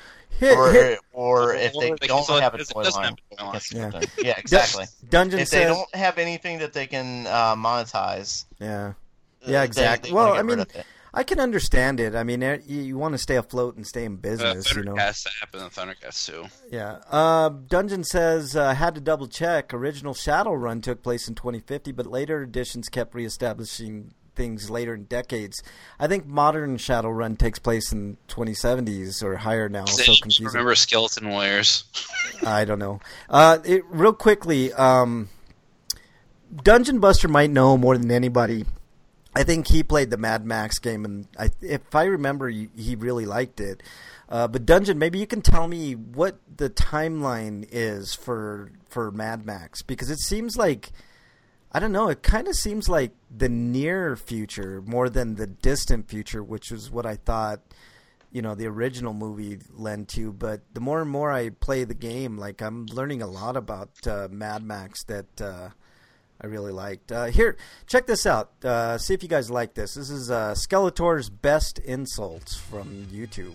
Speaker 3: Or if they don't have a toy line. Yeah, exactly. If they don't have anything that they can monetize.
Speaker 1: Yeah. Yeah, exactly. Well, I mean, I can understand it. I mean, you want to stay afloat and stay in business,
Speaker 2: Thundercast happened in Thundercast too.
Speaker 1: Yeah. Dungeon says, had to double check. Original Shadowrun took place in 2050, but later editions kept reestablishing things later in decades. I think modern Shadowrun takes place in 2070s or higher now. So confusing.
Speaker 2: Remember Skeleton Warriors?
Speaker 1: I don't know. Real quickly, Dungeon Buster might know more than anybody I think he played the Mad Max game, and if I remember, he really liked it. But Dungeon, maybe you can tell me what the timeline is for Mad Max, because it seems like, I don't know, it kind of seems like the near future more than the distant future, which was what I thought, the original movie lent to. But the more and more I play the game, like, I'm learning a lot about Mad Max that I really liked. Here, check this out. See if you guys like this. This is Skeletor's Best Insults from YouTube.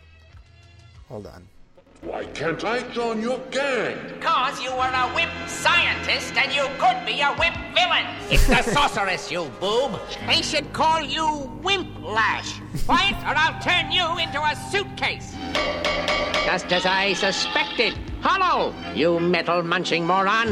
Speaker 1: Hold on.
Speaker 4: Why can't I join your gang?
Speaker 5: Because you were a whip scientist and you could be a whip villain. It's the sorceress, you boob. They should call you Wimplash. Quiet, or I'll turn you into a suitcase. Just as I suspected. Hello, you metal-munching moron.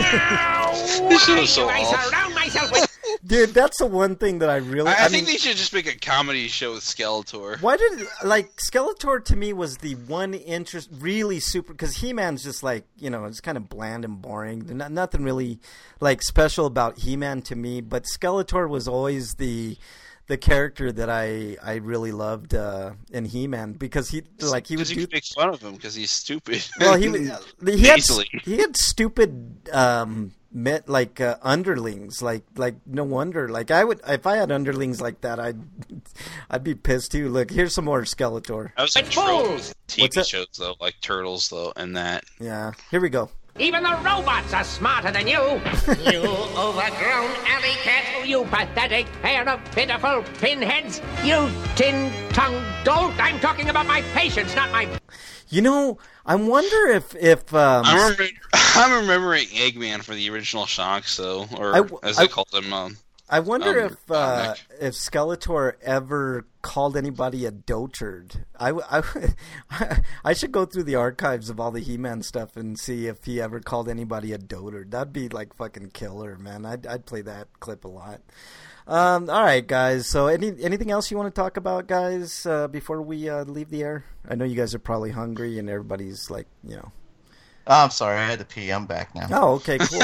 Speaker 2: This is so
Speaker 5: I
Speaker 2: awful.
Speaker 5: surround myself with...
Speaker 1: Dude, that's the one thing that I really...
Speaker 2: I think they should just make a comedy show with Skeletor.
Speaker 1: Why did... Skeletor to me was the one interest... Really super... Because He-Man's just it's kind of bland and boring. Nothing really, special about He-Man to me. But Skeletor was always the character that I really loved in He-Man, because he would
Speaker 2: make fun of him because he's stupid.
Speaker 1: Well, he had stupid underlings, like no wonder. Like, I would, if I had underlings like that, I'd be pissed too. Look, here's some more Skeletor.
Speaker 2: I was like trolls TV
Speaker 1: What's that?
Speaker 2: shows though, like Turtles though, and that.
Speaker 1: Yeah, here we go.
Speaker 5: Even the robots are smarter than you. You overgrown alley cat. You pathetic pair of pitiful pinheads. You tin-tongued dolt. I'm talking about my patients, not my...
Speaker 1: I wonder if
Speaker 2: I'm remembering Eggman for the original Shocks, though, as they called him.
Speaker 1: I wonder if Skeletor ever called anybody a dotard. I should go through the archives of all the He-Man stuff and see if he ever called anybody a dotard. That'd be like fucking killer, man. I'd play that clip a lot. All right, guys. So anything else you want to talk about, guys, before we leave the air? I know you guys are probably hungry and everybody's like,
Speaker 3: I'm sorry, I had to pee. I'm back now.
Speaker 1: Oh, okay, cool.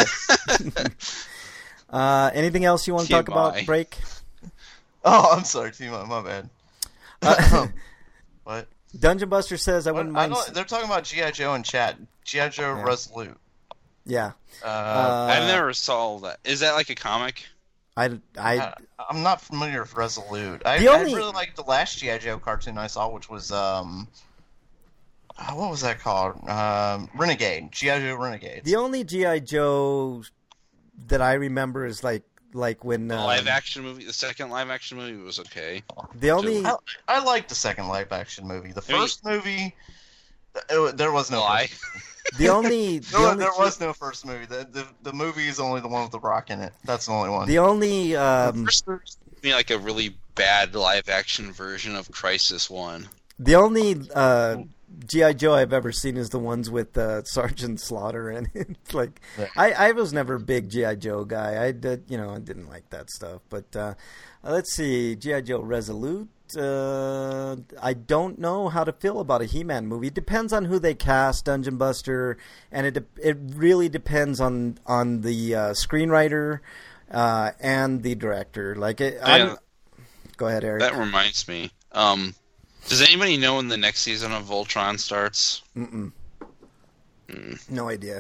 Speaker 1: Anything else you want to talk about, Break?
Speaker 3: Oh, I'm sorry, TMI, my bad. What?
Speaker 1: Dungeon Buster says I wouldn't mind.
Speaker 3: They're talking about G.I. Joe in chat. G.I. Joe Resolute.
Speaker 1: Yeah.
Speaker 2: I never saw that. Is that like a comic?
Speaker 3: I'm not familiar with Resolute. I really liked the last G.I. Joe cartoon I saw, which was what was that called? Renegade. G.I. Joe Renegade.
Speaker 1: The only G.I. Joe that I remember is like when
Speaker 2: the live action movie. The second live action movie was okay.
Speaker 3: I liked the second live action movie. The first movie, there was no.
Speaker 2: Why?
Speaker 1: There
Speaker 3: was no first movie. The movie is only the one with the Rock in it. That's the only one.
Speaker 1: The only
Speaker 2: first movie like a really bad live action version of Crisis 1.
Speaker 1: The only G.I. Joe I've ever seen is the ones with Sergeant Slaughter, and it's like I was never a big G.I. Joe guy. I didn't like that stuff. But let's see, G.I. Joe Resolute. I don't know how to feel about a He-Man movie. It depends on who they cast, Dungeon Buster, and it really depends on the screenwriter and the director. Go ahead, Eric.
Speaker 2: That reminds me. Does anybody know when the next season of Voltron starts?
Speaker 1: No idea.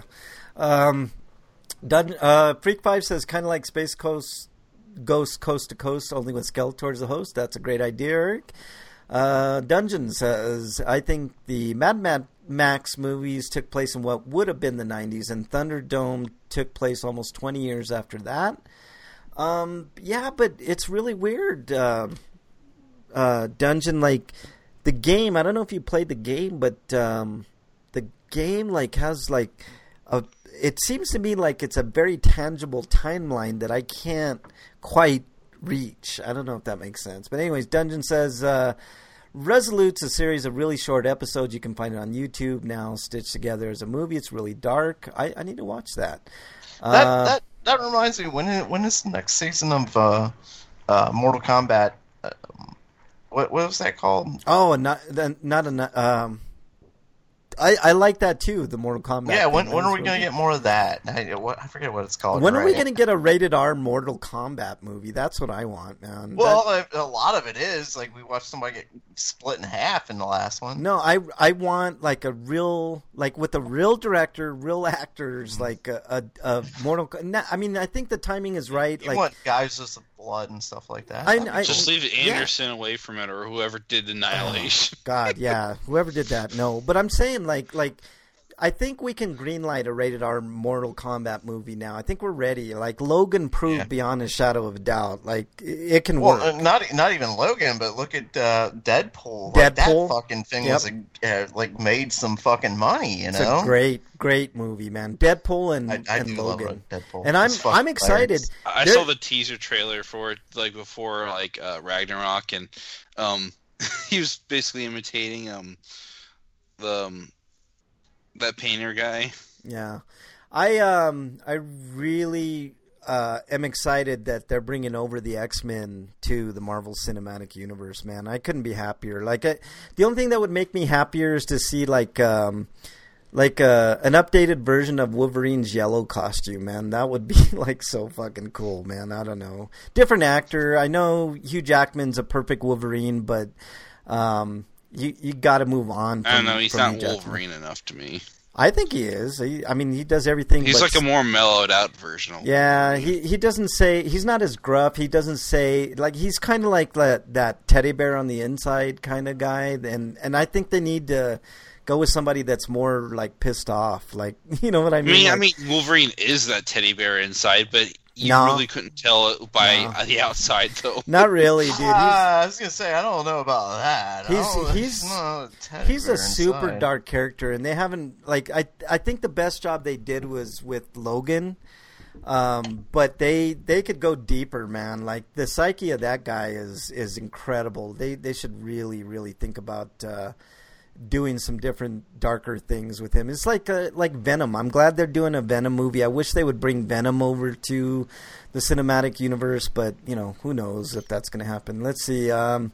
Speaker 1: Freak 5 says kind of like Space Ghost Coast to Coast, only with Skeletor as a host. That's a great idea, Eric. Dungeon says, I think the Mad Max movies took place in what would have been the 90s, and Thunderdome took place almost 20 years after that. Yeah, but it's really weird. Dungeon, like the game, I don't know if you played the game, but the game has it seems to me like it's a very tangible timeline that I can't quite reach. I don't know if that makes sense. But anyways, Dungeon says Resolute's a series of really short episodes. You can find it on YouTube now, stitched together as a movie. It's really dark. I need to watch that.
Speaker 3: That reminds me, when is the next season of Mortal Kombat? What was that called?
Speaker 1: Oh, I like that too. The Mortal Kombat.
Speaker 3: Yeah, when
Speaker 1: thing.
Speaker 3: are we gonna get more of that? I forget what it's called.
Speaker 1: When are we
Speaker 3: right?
Speaker 1: gonna get a rated R Mortal Kombat movie? That's what I want, man.
Speaker 3: Well, a lot of it is like we watched somebody get split in half in the last one.
Speaker 1: No, I want like a real, like with a real director, real actors, like a Mortal. I mean, I think the timing is right.
Speaker 3: You
Speaker 1: Like
Speaker 3: want guys with blood and stuff like that.
Speaker 2: Just leave Anderson away from it, or whoever did Annihilation.
Speaker 1: God, yeah, whoever did that, no. But I'm saying, like, I think we can greenlight a rated R Mortal Kombat movie now. I think we're ready. Like Logan proved beyond a shadow of a doubt, like it can work.
Speaker 3: Not even Logan, but look at Deadpool.
Speaker 1: Deadpool,
Speaker 3: like, that fucking thing was like made some fucking money. You know,
Speaker 1: it's a great movie, man. Deadpool and
Speaker 3: I do
Speaker 1: Logan.
Speaker 3: love Deadpool.
Speaker 1: And I'm excited.
Speaker 2: I saw the teaser trailer for it like before Ragnarok, and he was basically imitating that painter guy.
Speaker 1: Yeah, I really am excited that they're bringing over the X-Men to the Marvel Cinematic Universe. Man, I couldn't be happier. Like the only thing that would make me happier is to see like an updated version of Wolverine's yellow costume. Man, that would be like so fucking cool. Man, I don't know, different actor. I know Hugh Jackman's a perfect Wolverine, but you got to move on.
Speaker 2: I don't know. He's not Wolverine enough to me.
Speaker 1: I think he is. He does everything.
Speaker 2: He's like a more mellowed out version.
Speaker 1: Yeah, he doesn't say. He's not as gruff. He doesn't say like he's kind of like that teddy bear on the inside kind of guy. And I think they need to go with somebody that's more like pissed off. Like, you know what I mean?
Speaker 2: I mean, Wolverine is that teddy bear inside, but you really couldn't tell it by the outside, though.
Speaker 1: Not really, dude.
Speaker 3: I was gonna say I don't know about that.
Speaker 1: He's a super dark character, and they haven't like I think the best job they did was with Logan, but they could go deeper, man. Like the psyche of that guy is incredible. They should really think about doing some different darker things with him. It's like Venom. I'm glad they're doing a Venom movie. I wish they would bring Venom over to the cinematic universe, but who knows if that's going to happen. Let's see.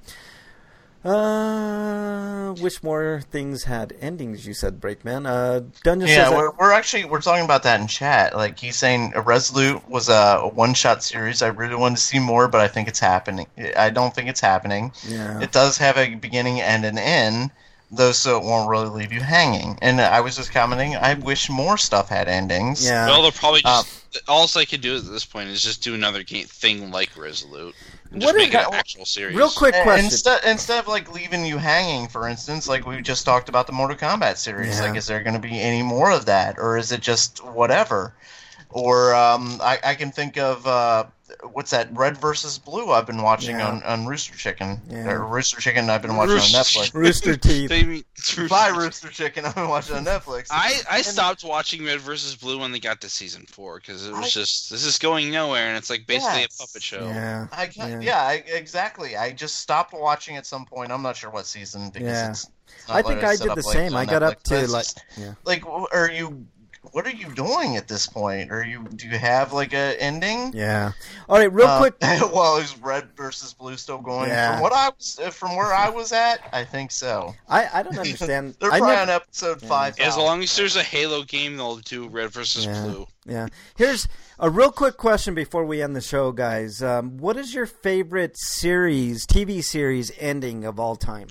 Speaker 1: Which more things had endings? You said, Breakman. Dungeon.
Speaker 3: Yeah, we're talking about that in chat. Like he's saying, Resolute was a one-shot series. I really wanted to see more, but I think it's happening. I don't think it's happening.
Speaker 1: Yeah.
Speaker 3: It does have a beginning and an end, though, so it won't really leave you hanging. And I was just commenting, I wish more stuff had endings.
Speaker 1: Yeah.
Speaker 2: Well, they'll probably just... all I could do at this point is just do another thing like Resolute. And just make it an actual series.
Speaker 1: Real quick question.
Speaker 3: Instead of, like, leaving you hanging, for instance, like we just talked about the Mortal Kombat series.
Speaker 1: Yeah.
Speaker 3: Like, is there going to be any more of that? Or is it just whatever? Or I can think of... what's that? Red versus Blue. I've been watching on Rooster Chicken.
Speaker 1: Yeah.
Speaker 3: Or Rooster Chicken. I've been watching on Netflix.
Speaker 1: Rooster Teeth.
Speaker 3: By Rooster Chicken. I've been watching on Netflix.
Speaker 2: I stopped watching Red versus Blue when they got to season 4 because it was this is going nowhere, and it's like basically a puppet show.
Speaker 1: Yeah.
Speaker 3: Exactly. I just stopped watching at some point. I'm not sure what season because it's not
Speaker 1: I think I did the same. I got up to
Speaker 3: what are you doing at this point? Do you have like a ending?
Speaker 1: Yeah. All right, real quick.
Speaker 3: Well, is Red versus Blue still going?
Speaker 1: Yeah.
Speaker 3: From where I was at, I think so.
Speaker 1: I don't understand.
Speaker 3: They're probably on episode 5.
Speaker 2: As long as there's a Halo game, they'll do Red versus Blue.
Speaker 1: Yeah. Here's a real quick question before we end the show, guys. What is your favorite TV series ending of all time?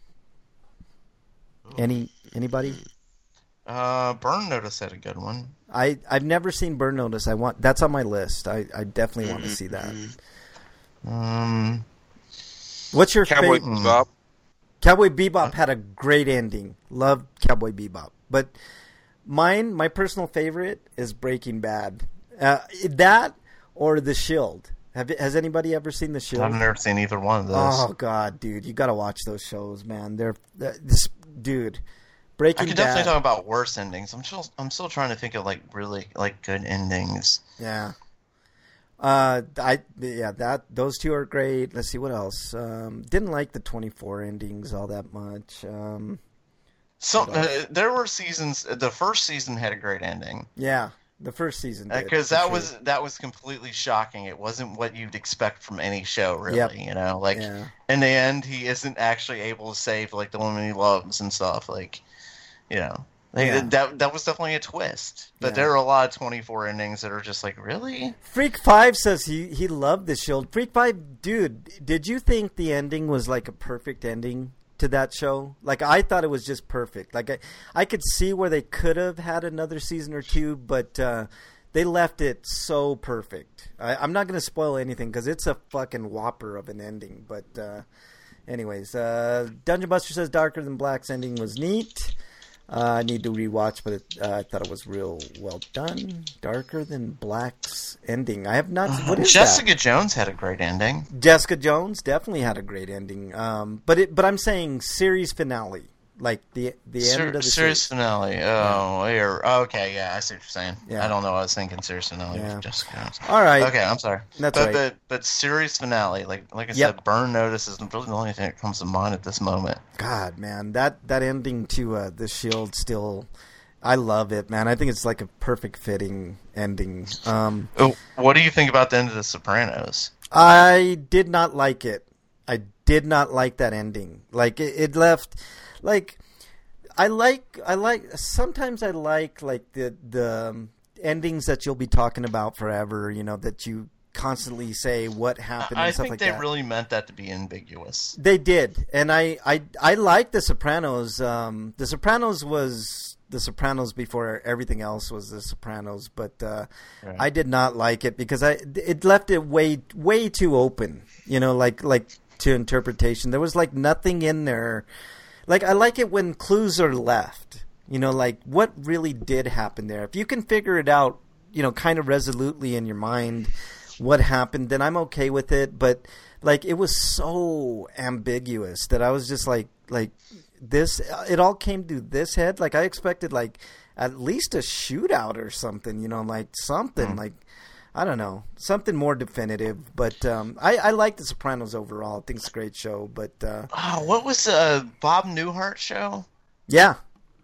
Speaker 1: Anybody?
Speaker 3: Burn Notice had a good one.
Speaker 1: I've never seen Burn Notice. That's on my list. I definitely want to see that. What's your
Speaker 2: Cowboy
Speaker 1: favorite?
Speaker 2: Bebop?
Speaker 1: Cowboy Bebop had a great ending. Loved Cowboy Bebop. But my personal favorite is Breaking Bad. That or The Shield. Has anybody ever seen The Shield?
Speaker 3: I've never seen either one of those.
Speaker 1: Oh God, dude, you got to watch those shows, man. Dude. Breaking
Speaker 3: I could definitely talk about worse endings. I'm still trying to think of like really like good endings.
Speaker 1: Yeah. Those two are great. Let's see what else. Didn't like the 24 endings all that much.
Speaker 3: There were seasons. The first season had a great ending.
Speaker 1: Yeah, the first season did.
Speaker 3: Because that was completely shocking. It wasn't what you'd expect from any show, really.
Speaker 1: Yep.
Speaker 3: In the end, he isn't actually able to save like the woman he loves and stuff. Like, you know.
Speaker 1: Yeah.
Speaker 3: That was definitely a twist. But
Speaker 1: Yeah.
Speaker 3: there are a lot of 24 endings that are just like, really?
Speaker 1: Freak5 says he loved the Shield. Freak5, dude, did you think the ending was like a perfect ending to that show? Like, I thought it was just perfect. Like, I could see where they could have had another season or two, but they left it so perfect. I'm not going to spoil anything because it's a fucking whopper of an ending. But anyways, Dungeon Buster says Darker Than Black's ending was neat. I need to rewatch, but I thought it was real well done. Darker Than Black's ending. I have not. What is
Speaker 3: Jessica
Speaker 1: that?
Speaker 3: Jones had a great ending.
Speaker 1: Jessica Jones definitely had a great ending. But I'm saying series finale, like the end of the
Speaker 3: series finale. Oh, okay, yeah, I see what you're saying.
Speaker 1: Yeah.
Speaker 3: I don't know. I was thinking series finale.
Speaker 1: Yeah.
Speaker 3: With Jessica Jones.
Speaker 1: All right.
Speaker 3: Okay, I'm sorry.
Speaker 1: That's
Speaker 3: but,
Speaker 1: right.
Speaker 3: But series finale, like I
Speaker 1: Yep.
Speaker 3: said, Burn Notice is really the only thing that comes to mind at this moment.
Speaker 1: God, man, that ending to the Shield still, I love it, man. I think it's like a perfect fitting ending.
Speaker 3: What do you think about the end of The Sopranos?
Speaker 1: I did not like it. I did not like that ending. Like it left, like I like sometimes I like the endings that you'll be talking about forever. You know, that you constantly say what happened and
Speaker 3: I
Speaker 1: stuff
Speaker 3: think
Speaker 1: like
Speaker 3: they
Speaker 1: that.
Speaker 3: really meant that to be ambiguous.
Speaker 1: They did, and I like The Sopranos. The Sopranos was The Sopranos before everything else was The Sopranos, but
Speaker 3: Right.
Speaker 1: I did not like it because it left it way too open. You know, like to interpretation. There was like nothing in there. Like I like it when clues are left. You know, like what really did happen there. If you can figure it out, you know, kind of resolutely in your mind what happened, then I'm okay with it. But like it was so ambiguous that I was just like this. It all came to this head. Like I expected like at least a shootout or something. You know, like something like I don't know, something more definitive. But I like The Sopranos overall. I think it's a great show. But
Speaker 3: What was Bob Newhart show?
Speaker 1: yeah.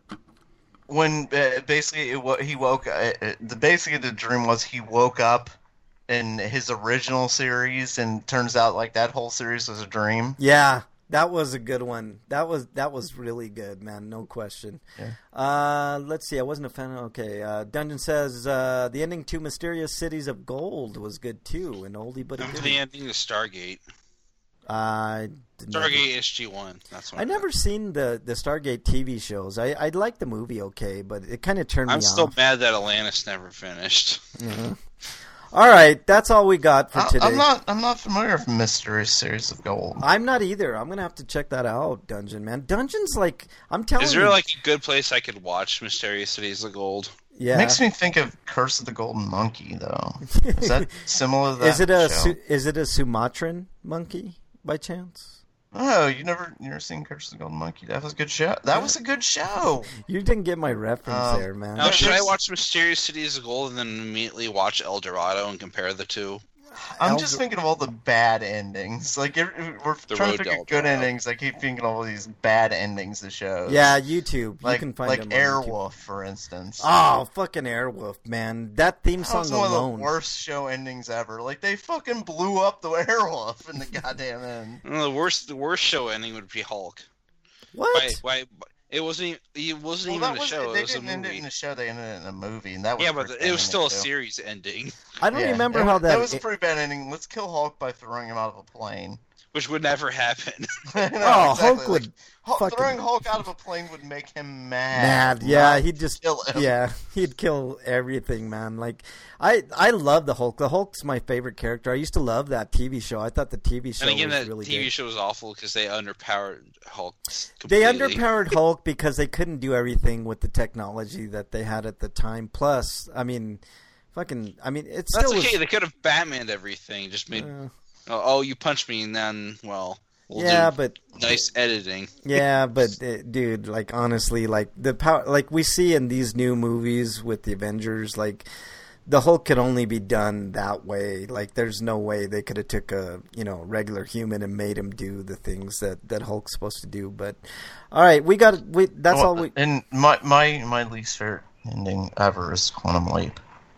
Speaker 3: When basically he woke, basically the dream was he woke up in his original series, and turns out like that whole series was a dream.
Speaker 1: Yeah, that was a good one. That was really good, man. No question.
Speaker 3: Yeah.
Speaker 1: Let's see. I wasn't a fan. Okay. Dungeon says the ending to Mysterious Cities of Gold was good too. An oldie but a
Speaker 2: Remember
Speaker 1: goodie.
Speaker 2: the ending to Stargate?
Speaker 1: Never,
Speaker 2: Stargate SG-1. That's what
Speaker 1: I never seen the Stargate TV shows. I liked the movie okay, but it kind of turned me
Speaker 2: I'm
Speaker 1: off.
Speaker 2: still mad that Atlantis never finished.
Speaker 1: All right, that's all we got for today.
Speaker 3: I'm not familiar with Mysterious Series of Gold.
Speaker 1: I'm not either. I'm gonna have to check that out, Dungeon, man. Dungeon's like I'm telling you.
Speaker 2: Is there like a good place I could watch Mysterious Cities of Gold?
Speaker 1: Yeah.
Speaker 3: Makes me think of Curse of the Golden Monkey, though. Is that similar to that
Speaker 1: Is it a Sumatran monkey by chance?
Speaker 3: Oh, you never seen Curse of the Golden Monkey? That was a good show. That was a good show.
Speaker 1: You didn't get my reference there, man.
Speaker 2: Now, should I
Speaker 3: there's-
Speaker 2: watch Mysterious Cities of Gold and then immediately watch El Dorado and compare the two?
Speaker 3: I'm just thinking of all the bad endings. Like we're trying to
Speaker 2: Road
Speaker 3: pick
Speaker 2: Del
Speaker 3: good
Speaker 2: Dorado.
Speaker 3: endings. I keep thinking of all these bad endings to shows.
Speaker 1: Yeah, YouTube.
Speaker 3: like
Speaker 1: you can find
Speaker 3: like
Speaker 1: them on YouTube.
Speaker 3: Airwolf, for instance.
Speaker 1: Oh, fucking Airwolf, man. That theme
Speaker 3: That
Speaker 1: song
Speaker 3: was one
Speaker 1: alone.
Speaker 3: of the worst show endings ever. Like they fucking blew up the Airwolf in the goddamn end.
Speaker 2: The worst show ending would be Hulk.
Speaker 1: What?
Speaker 2: Why? It wasn't even
Speaker 3: Well,
Speaker 2: a
Speaker 3: that was
Speaker 2: show.
Speaker 3: they
Speaker 2: It was a
Speaker 3: didn't end it
Speaker 2: movie.
Speaker 3: in the show. They ended it in a movie, and that was
Speaker 2: Yeah,
Speaker 3: a
Speaker 2: but
Speaker 3: pretty
Speaker 2: it
Speaker 3: bad
Speaker 2: was still a
Speaker 3: ending, too.
Speaker 2: series ending,
Speaker 1: I don't
Speaker 3: Yeah,
Speaker 1: remember
Speaker 3: it
Speaker 1: how
Speaker 3: was-
Speaker 1: that.
Speaker 3: was a pretty bad ending. Let's kill Hulk by throwing him out of a plane.
Speaker 2: which would never happen.
Speaker 3: No,
Speaker 1: Oh,
Speaker 3: exactly.
Speaker 1: Hulk would fucking-
Speaker 3: throwing Hulk out of a plane would make him mad.
Speaker 1: Mad, yeah,
Speaker 3: not
Speaker 1: he'd just
Speaker 3: kill him.
Speaker 1: yeah, he'd kill everything, man. Like I love the Hulk. The Hulk's my favorite character. I used to love that TV show. I thought the TV show
Speaker 2: And again,
Speaker 1: was
Speaker 2: that
Speaker 1: really
Speaker 2: TV
Speaker 1: good.
Speaker 2: show was awful because they underpowered Hulk.
Speaker 1: They
Speaker 2: Completely.
Speaker 1: underpowered Hulk because they couldn't do everything with the technology that they had at the time. Plus, I mean, it still
Speaker 2: That's okay.
Speaker 1: was.
Speaker 2: They could have Batmaned everything. Just made. Oh, you punched me, and then we'll
Speaker 1: Yeah,
Speaker 2: do
Speaker 1: but
Speaker 2: nice editing.
Speaker 1: yeah, but dude, like honestly, like the power, like we see in these new movies with the Avengers, like the Hulk could only be done that way. Like, there's no way they could have took a regular human and made him do the things that Hulk's supposed to do. But all right, that's all we.
Speaker 3: And my least favorite ending ever is Quantum Leap.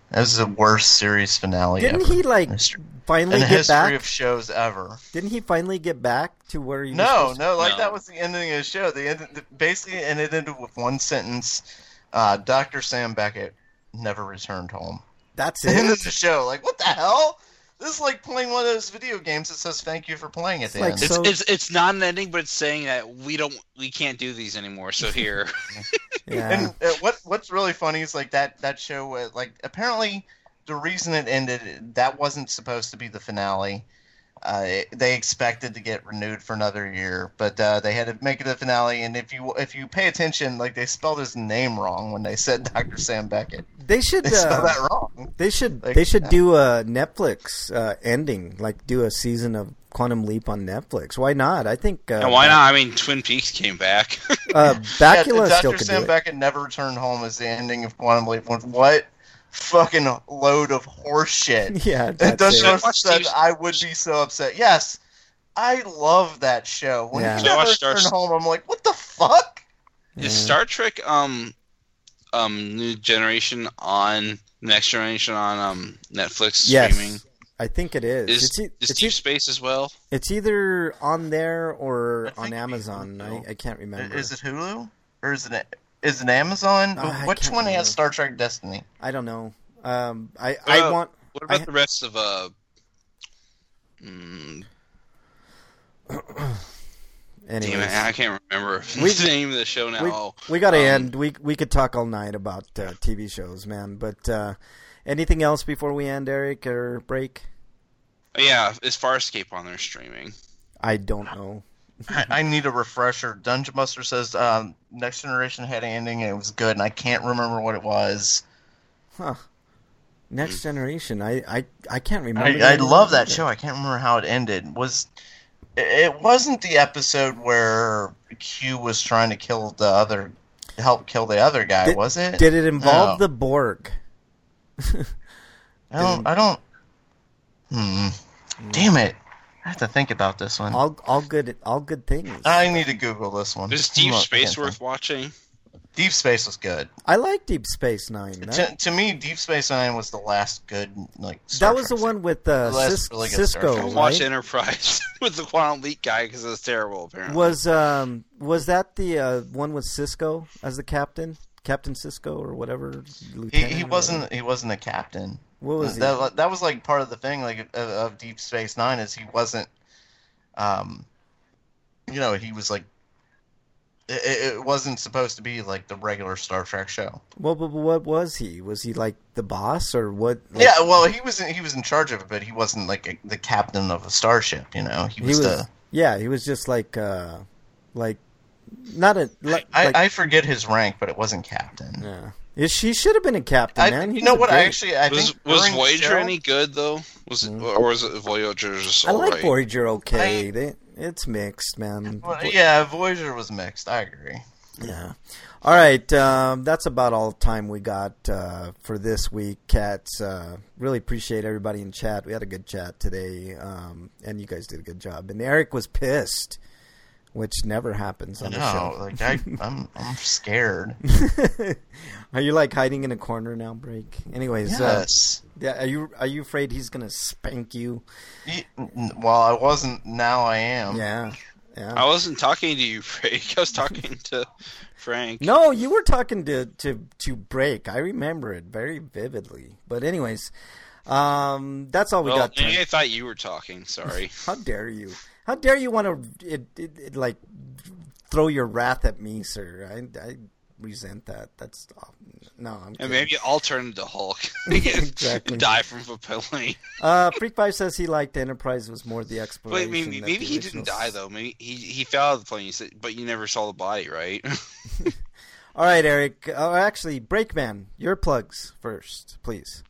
Speaker 3: That was the worst series finale
Speaker 1: Didn't
Speaker 3: ever.
Speaker 1: he like finally
Speaker 3: in the
Speaker 1: get
Speaker 3: history
Speaker 1: back?
Speaker 3: of shows ever.
Speaker 1: Didn't he finally get back to where he?
Speaker 3: No,
Speaker 1: was
Speaker 3: like
Speaker 2: No.
Speaker 3: that was the ending of the show. Basically, and it ended with one sentence: Dr. Sam Beckett never returned home.
Speaker 1: That's
Speaker 3: The end
Speaker 1: it.
Speaker 3: of the show. Like, what the hell? This is like playing one of those video games that says "Thank you for playing" at the
Speaker 1: like
Speaker 3: end.
Speaker 1: so-
Speaker 2: It's not an ending, but it's saying that we can't do these anymore. So here,
Speaker 1: Yeah.
Speaker 3: And what's really funny is like that show. Like, apparently, the reason it ended, that wasn't supposed to be the finale. They expected to get renewed for another year, but they had to make it a finale. And if you pay attention, like, they spelled his name wrong when they said Dr. Sam Beckett.
Speaker 1: They should.
Speaker 3: They spelled that wrong.
Speaker 1: They should.
Speaker 3: Like,
Speaker 1: They should do a Netflix ending, like do a season of Quantum Leap on Netflix. Why not? I think.
Speaker 2: and why not? I mean, Twin Peaks came back.
Speaker 1: Bakula still
Speaker 3: Dr.
Speaker 1: could
Speaker 3: Sam
Speaker 1: do it.
Speaker 3: Beckett never returned home is the ending of Quantum Leap. What fucking load of horse shit.
Speaker 1: Yeah,
Speaker 3: And
Speaker 1: that's
Speaker 3: Dustin
Speaker 1: it.
Speaker 3: Hoffman
Speaker 2: Watch
Speaker 3: said,
Speaker 2: Steve's-
Speaker 3: I would be so upset. Yes, I love that show. When
Speaker 1: Yeah.
Speaker 3: he
Speaker 2: So I
Speaker 3: never
Speaker 2: watched
Speaker 3: returned
Speaker 2: Star-
Speaker 3: home, I'm like, what the fuck?
Speaker 2: Is Star Trek New Generation on Next Generation on Netflix
Speaker 1: Yes,
Speaker 2: streaming?
Speaker 1: I think it is.
Speaker 2: Is Deep Space as well?
Speaker 1: It's either on there or
Speaker 3: I think
Speaker 1: on
Speaker 3: it
Speaker 1: Amazon.
Speaker 3: is.
Speaker 1: I can't remember.
Speaker 3: Is it Hulu? Or is it Amazon?
Speaker 1: I
Speaker 3: Which
Speaker 1: can't
Speaker 3: one
Speaker 1: remember.
Speaker 3: has Star Trek Destiny?
Speaker 1: I don't know. I
Speaker 2: Well,
Speaker 1: want.
Speaker 2: What about
Speaker 1: I-
Speaker 2: the rest of
Speaker 1: Anyways,
Speaker 2: Damn it, I can't remember
Speaker 1: We-
Speaker 2: the name of the show now.
Speaker 1: we got to end. We could talk all night about TV shows, man. But anything else before we end, Eric, or break?
Speaker 2: Yeah, is Farscape on there streaming?
Speaker 1: I don't know.
Speaker 3: I need a refresher. Dungeon Buster says Next Generation had an ending and it was good, and I can't remember what it was.
Speaker 1: Huh. Next Generation. I can't remember.
Speaker 3: I
Speaker 1: the
Speaker 3: love
Speaker 1: name
Speaker 3: that
Speaker 1: of it.
Speaker 3: show. I can't remember how it ended. It wasn't the episode where Q was trying to help kill the other guy, was it?
Speaker 1: Did it involve
Speaker 3: No.
Speaker 1: the Borg?
Speaker 3: I don't. Damn it! I have to think about this one.
Speaker 1: All good things.
Speaker 3: I need to Google this one.
Speaker 2: Is Deep
Speaker 3: Look,
Speaker 2: Space
Speaker 3: again.
Speaker 2: worth watching?
Speaker 3: Deep Space was good.
Speaker 1: I like Deep Space Nine.
Speaker 3: To me, Deep Space Nine was the last good
Speaker 1: That
Speaker 3: Star
Speaker 1: was the
Speaker 3: Trek
Speaker 1: one with
Speaker 3: last really good Star
Speaker 1: Cisco,
Speaker 3: Trek.
Speaker 2: Don't
Speaker 1: right?
Speaker 2: watch Enterprise with the Quantum Leap guy because it was terrible. Apparently,
Speaker 1: Was that the one with Cisco as the captain, Captain Cisco or whatever? Lieutenant
Speaker 3: He
Speaker 1: or
Speaker 3: wasn't a captain.
Speaker 1: What was he?
Speaker 3: That was like part of the thing of Deep Space Nine is he wasn't, he was like, it wasn't supposed to be like the regular Star Trek show.
Speaker 1: Well, but what was he? Was he like the boss or what? Like,
Speaker 3: Yeah, well, he was in charge of it, but he wasn't like the captain of a starship. He was the.
Speaker 1: Yeah, he was just like not a. Like,
Speaker 3: I forget his rank, but it wasn't captain.
Speaker 1: yeah. He should have been a captain, man. He
Speaker 3: You know
Speaker 1: was
Speaker 3: what?
Speaker 1: great.
Speaker 3: I
Speaker 2: was
Speaker 3: think
Speaker 2: was
Speaker 3: during the
Speaker 2: Voyager
Speaker 3: show-
Speaker 2: any good though? Or was it Voyager just
Speaker 1: I
Speaker 2: all
Speaker 1: like
Speaker 2: right?
Speaker 1: Voyager. Okay, it's mixed, man.
Speaker 3: Well, yeah, Voyager was mixed. I agree.
Speaker 1: Yeah. All right. That's about all the time we got for this week, cats. Really appreciate everybody in chat. We had a good chat today, and you guys did a good job. And Eric was pissed, which never happens on the
Speaker 3: No,
Speaker 1: show.
Speaker 3: like I'm scared.
Speaker 1: Are you like hiding in a corner now, Break? Anyways,
Speaker 3: Yes.
Speaker 1: yeah. Are you afraid he's gonna spank you?
Speaker 3: Well, I wasn't. Now I am.
Speaker 1: Yeah. Yeah.
Speaker 2: I wasn't talking to you, Frank. I was talking to Frank.
Speaker 1: No, you were talking to Break. I remember it very vividly. But anyways, that's all we
Speaker 2: Well,
Speaker 1: got.
Speaker 2: maybe
Speaker 1: time.
Speaker 2: I thought you were talking. Sorry.
Speaker 1: How dare you? How dare you want to like throw your wrath at me, sir? I resent that. That's no. I'm
Speaker 2: And
Speaker 1: kidding.
Speaker 2: maybe I'll turn into Hulk.
Speaker 1: Exactly.
Speaker 2: Die from a plane.
Speaker 1: Freak Five says he liked Enterprise was more the
Speaker 2: But
Speaker 1: exploration.
Speaker 2: maybe
Speaker 1: that the
Speaker 2: he
Speaker 1: original
Speaker 2: didn't die though. Maybe he fell out of the plane. You said, but you never saw the body, right?
Speaker 1: All right, Eric. Actually, Breakman, your plugs first, please.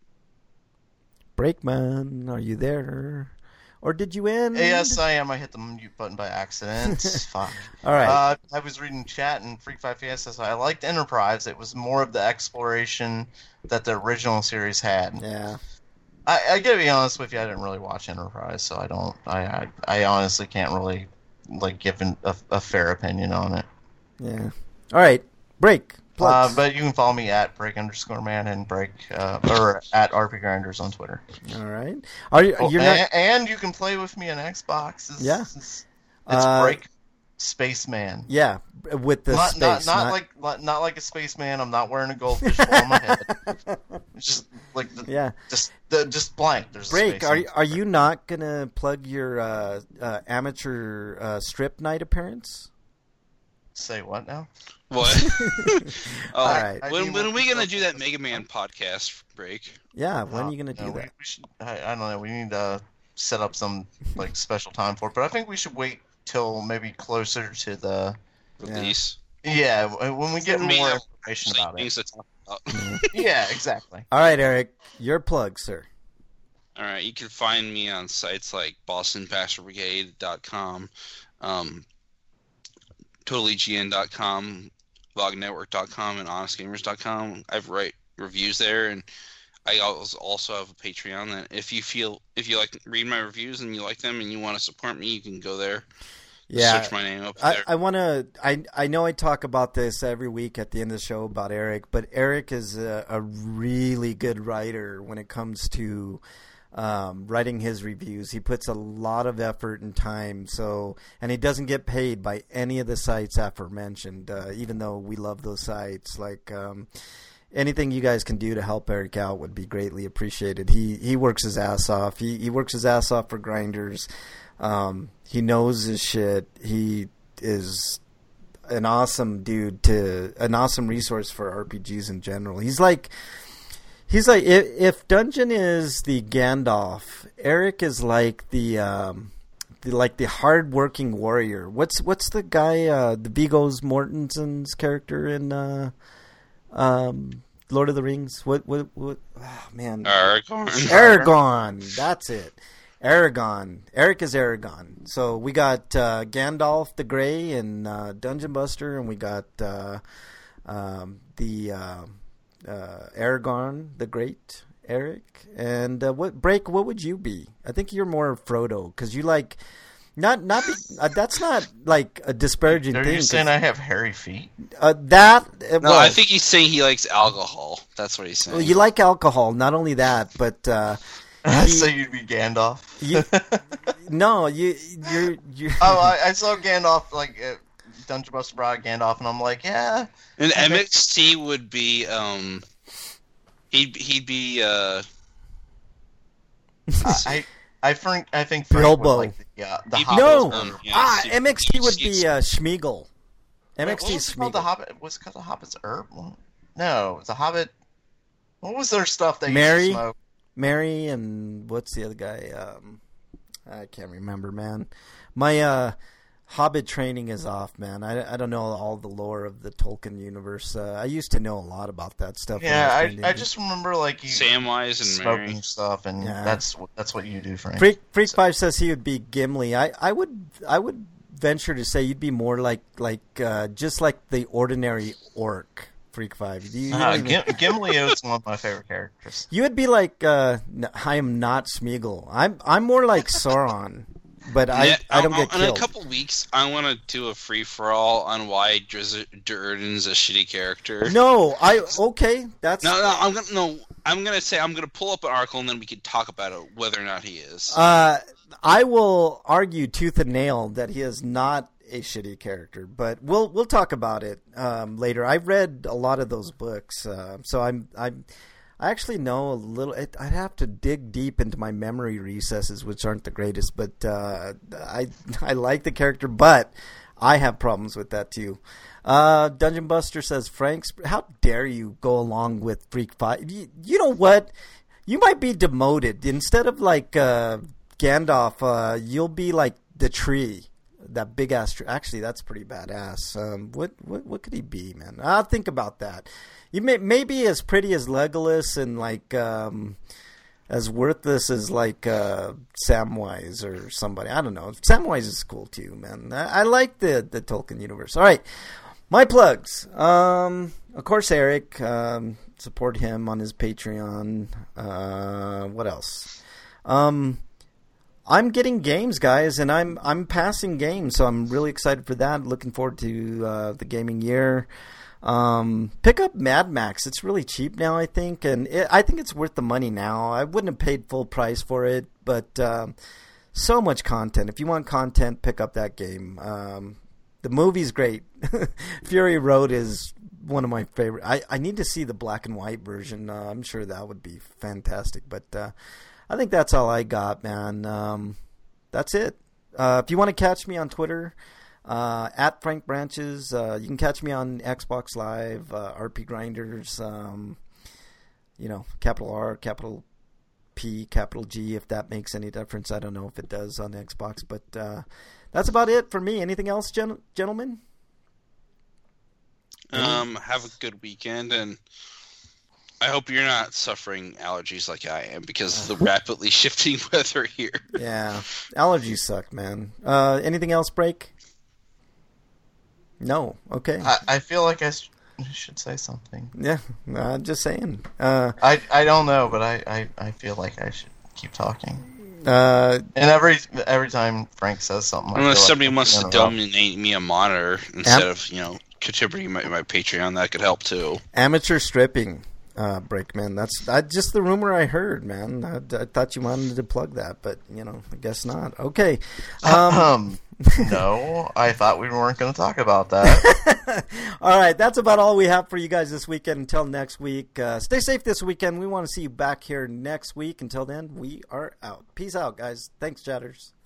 Speaker 1: Breakman, are you there? Or did you end?
Speaker 3: Yes, I am. I hit the mute button by accident. Fuck.
Speaker 1: All right.
Speaker 3: I was reading chat and Freak 5 Fiesta says I liked Enterprise. It was more of the exploration that the original series had.
Speaker 1: Yeah.
Speaker 3: I gotta be honest with you. I didn't really watch Enterprise, so I don't. I honestly can't really like give a fair opinion on it.
Speaker 1: Yeah. All right. Break, Plugs.
Speaker 3: But you can follow me at break_man and break or at RP Grinders on Twitter.
Speaker 1: All right. Are you? You're not.
Speaker 3: And you can play with me on Xbox. It's Break Spaceman.
Speaker 1: Yeah, with the space.
Speaker 3: Not like a spaceman. I'm not wearing a goldfish on my head. It's just like just blank. There's
Speaker 1: Break.
Speaker 3: A space
Speaker 1: Are you not gonna plug your amateur strip night appearance?
Speaker 3: Say what now?
Speaker 2: What?
Speaker 1: All right.
Speaker 2: When are we gonna do that Mega Man podcast Break?
Speaker 1: Yeah. When are you gonna do that?
Speaker 3: We should, I don't know. We need to set up some like special time for it. But I think we should wait till maybe closer to the
Speaker 2: release.
Speaker 3: Yeah, when we get more information about it.
Speaker 2: To talk about.
Speaker 3: Yeah, exactly.
Speaker 1: All right, Eric, your plug, sir.
Speaker 2: All right, you can find me on sites like BostonPastorBrigade.com, TotallyGN.com, VogNetwork.com, and HonestGamers.com. I write reviews there, and I also have a Patreon. That if you like read my reviews and you like them and you want to support me, you can go there.
Speaker 1: Yeah,
Speaker 2: search my name up there.
Speaker 1: I know I talk about this every week at the end of the show about Eric, but Eric is a really good writer when it comes to writing his reviews. He puts a lot of effort and time, and he doesn't get paid by any of the sites aforementioned, even though we love those sites. Like anything you guys can do to help Eric out would be greatly appreciated. He works his ass off. He works his ass off for Grinders. He knows his shit. He is an awesome dude, an awesome resource for RPGs in general. He's like if Dungeon is the Gandalf, Eric is like the hard-working warrior. What's the guy, the Viggo Mortensen's character in Lord of the Rings? What? Oh, man, Aragorn. That's it. Aragorn. Eric is Aragorn. So we got Gandalf the Grey and Dungeon Buster, and we got the Aragorn the Great, Eric. And what would you be? I think you're more Frodo because you like not that's not like a disparaging thing.
Speaker 3: Are you saying I have hairy feet?
Speaker 2: No, I think he's saying he likes alcohol. That's what he's saying.
Speaker 1: Well, you like alcohol. Not only that, but.
Speaker 3: So you'd be Gandalf?
Speaker 1: No, you're.
Speaker 3: Oh, I saw Gandalf like Dungeon Buster brought Gandalf, and I'm like, yeah.
Speaker 2: And MXT would be he'd be
Speaker 3: I think
Speaker 1: Bilbo.
Speaker 3: Like the Hobbit.
Speaker 1: No, MXT would be Schmeagol.
Speaker 3: MXT Schmeagol. The Hobbit was called the Hobbit's herb. No, it's a Hobbit. What was their stuff they used to smoke?
Speaker 1: Mary and what's the other guy? I can't remember, man. My Hobbit training is off, man. I don't know all the lore of the Tolkien universe. I used to know a lot about that stuff.
Speaker 3: Yeah, I just remember like you
Speaker 2: Samwise and
Speaker 3: smoking
Speaker 2: Mary
Speaker 3: stuff, and that's what you do, Frank.
Speaker 1: Freak 5 says he would be Gimli. I would venture to say you'd be more like just like the ordinary orc. Freak 5.
Speaker 3: Gimli is one of my favorite characters.
Speaker 1: You would be like, I am not Smeagol. I'm more like Sauron, but I don't get killed.
Speaker 2: In a couple weeks, I want to do a free for all on why Durden's a shitty character.
Speaker 1: No, okay. That's
Speaker 2: I'm gonna pull up an article and then we can talk about it whether or not he is.
Speaker 1: I will argue tooth and nail that he is not a shitty character, but we'll talk about it later. I've read a lot of those books, so I actually know a little. I'd have to dig deep into my memory recesses, which aren't the greatest. But I like the character, but I have problems with that too. Dungeon Buster says, "Franks, how dare you go along with Freak 5? You know what? You might be demoted. Instead of like Gandalf, you'll be like the tree." That big ass tree. Actually, that's pretty badass. What could he be, man? I'll think about that. You may be as pretty as Legolas and like as worthless as like Samwise or somebody. I don't know. Samwise is cool too, man. I like the Tolkien universe. All right, my plugs. Of course, Eric. Support him on his Patreon. What else? I'm getting games, guys, and I'm passing games, so I'm really excited for that. Looking forward to the gaming year. Pick up Mad Max. It's really cheap now, I think, and I think it's worth the money now. I wouldn't have paid full price for it, but so much content. If you want content, pick up that game. The movie's great. Fury Road is one of my favorite. I need to see the black and white version. I'm sure that would be fantastic, but I think that's all I got, man. That's it. If you want to catch me on Twitter, at Frank Branches, you can catch me on Xbox Live, RP Grinders, capital R, capital P, capital G, if that makes any difference. I don't know if it does on Xbox, but that's about it for me. Anything else, gentlemen?
Speaker 2: Have a good weekend, and I hope you're not suffering allergies like I am because of the rapidly shifting weather here.
Speaker 1: Yeah, allergies suck, man. Anything else, Break? No. Okay.
Speaker 3: I feel like I should say something.
Speaker 1: Yeah, just saying.
Speaker 3: I don't know, but I feel like I should keep talking.
Speaker 1: And
Speaker 3: every time Frank says something,
Speaker 2: unless somebody wants to donate me a monitor instead of contributing my Patreon, that could help too.
Speaker 1: Amateur stripping, Breakman. That's just the rumor I heard, man. I thought you wanted to plug that, but I guess not. Okay.
Speaker 3: No, I thought we weren't going to talk about that.
Speaker 1: All right, that's about all we have for you guys this weekend. Until next week, stay safe this weekend. We want to see you back here next week. Until then, we are out. Peace out, guys. Thanks, chatters.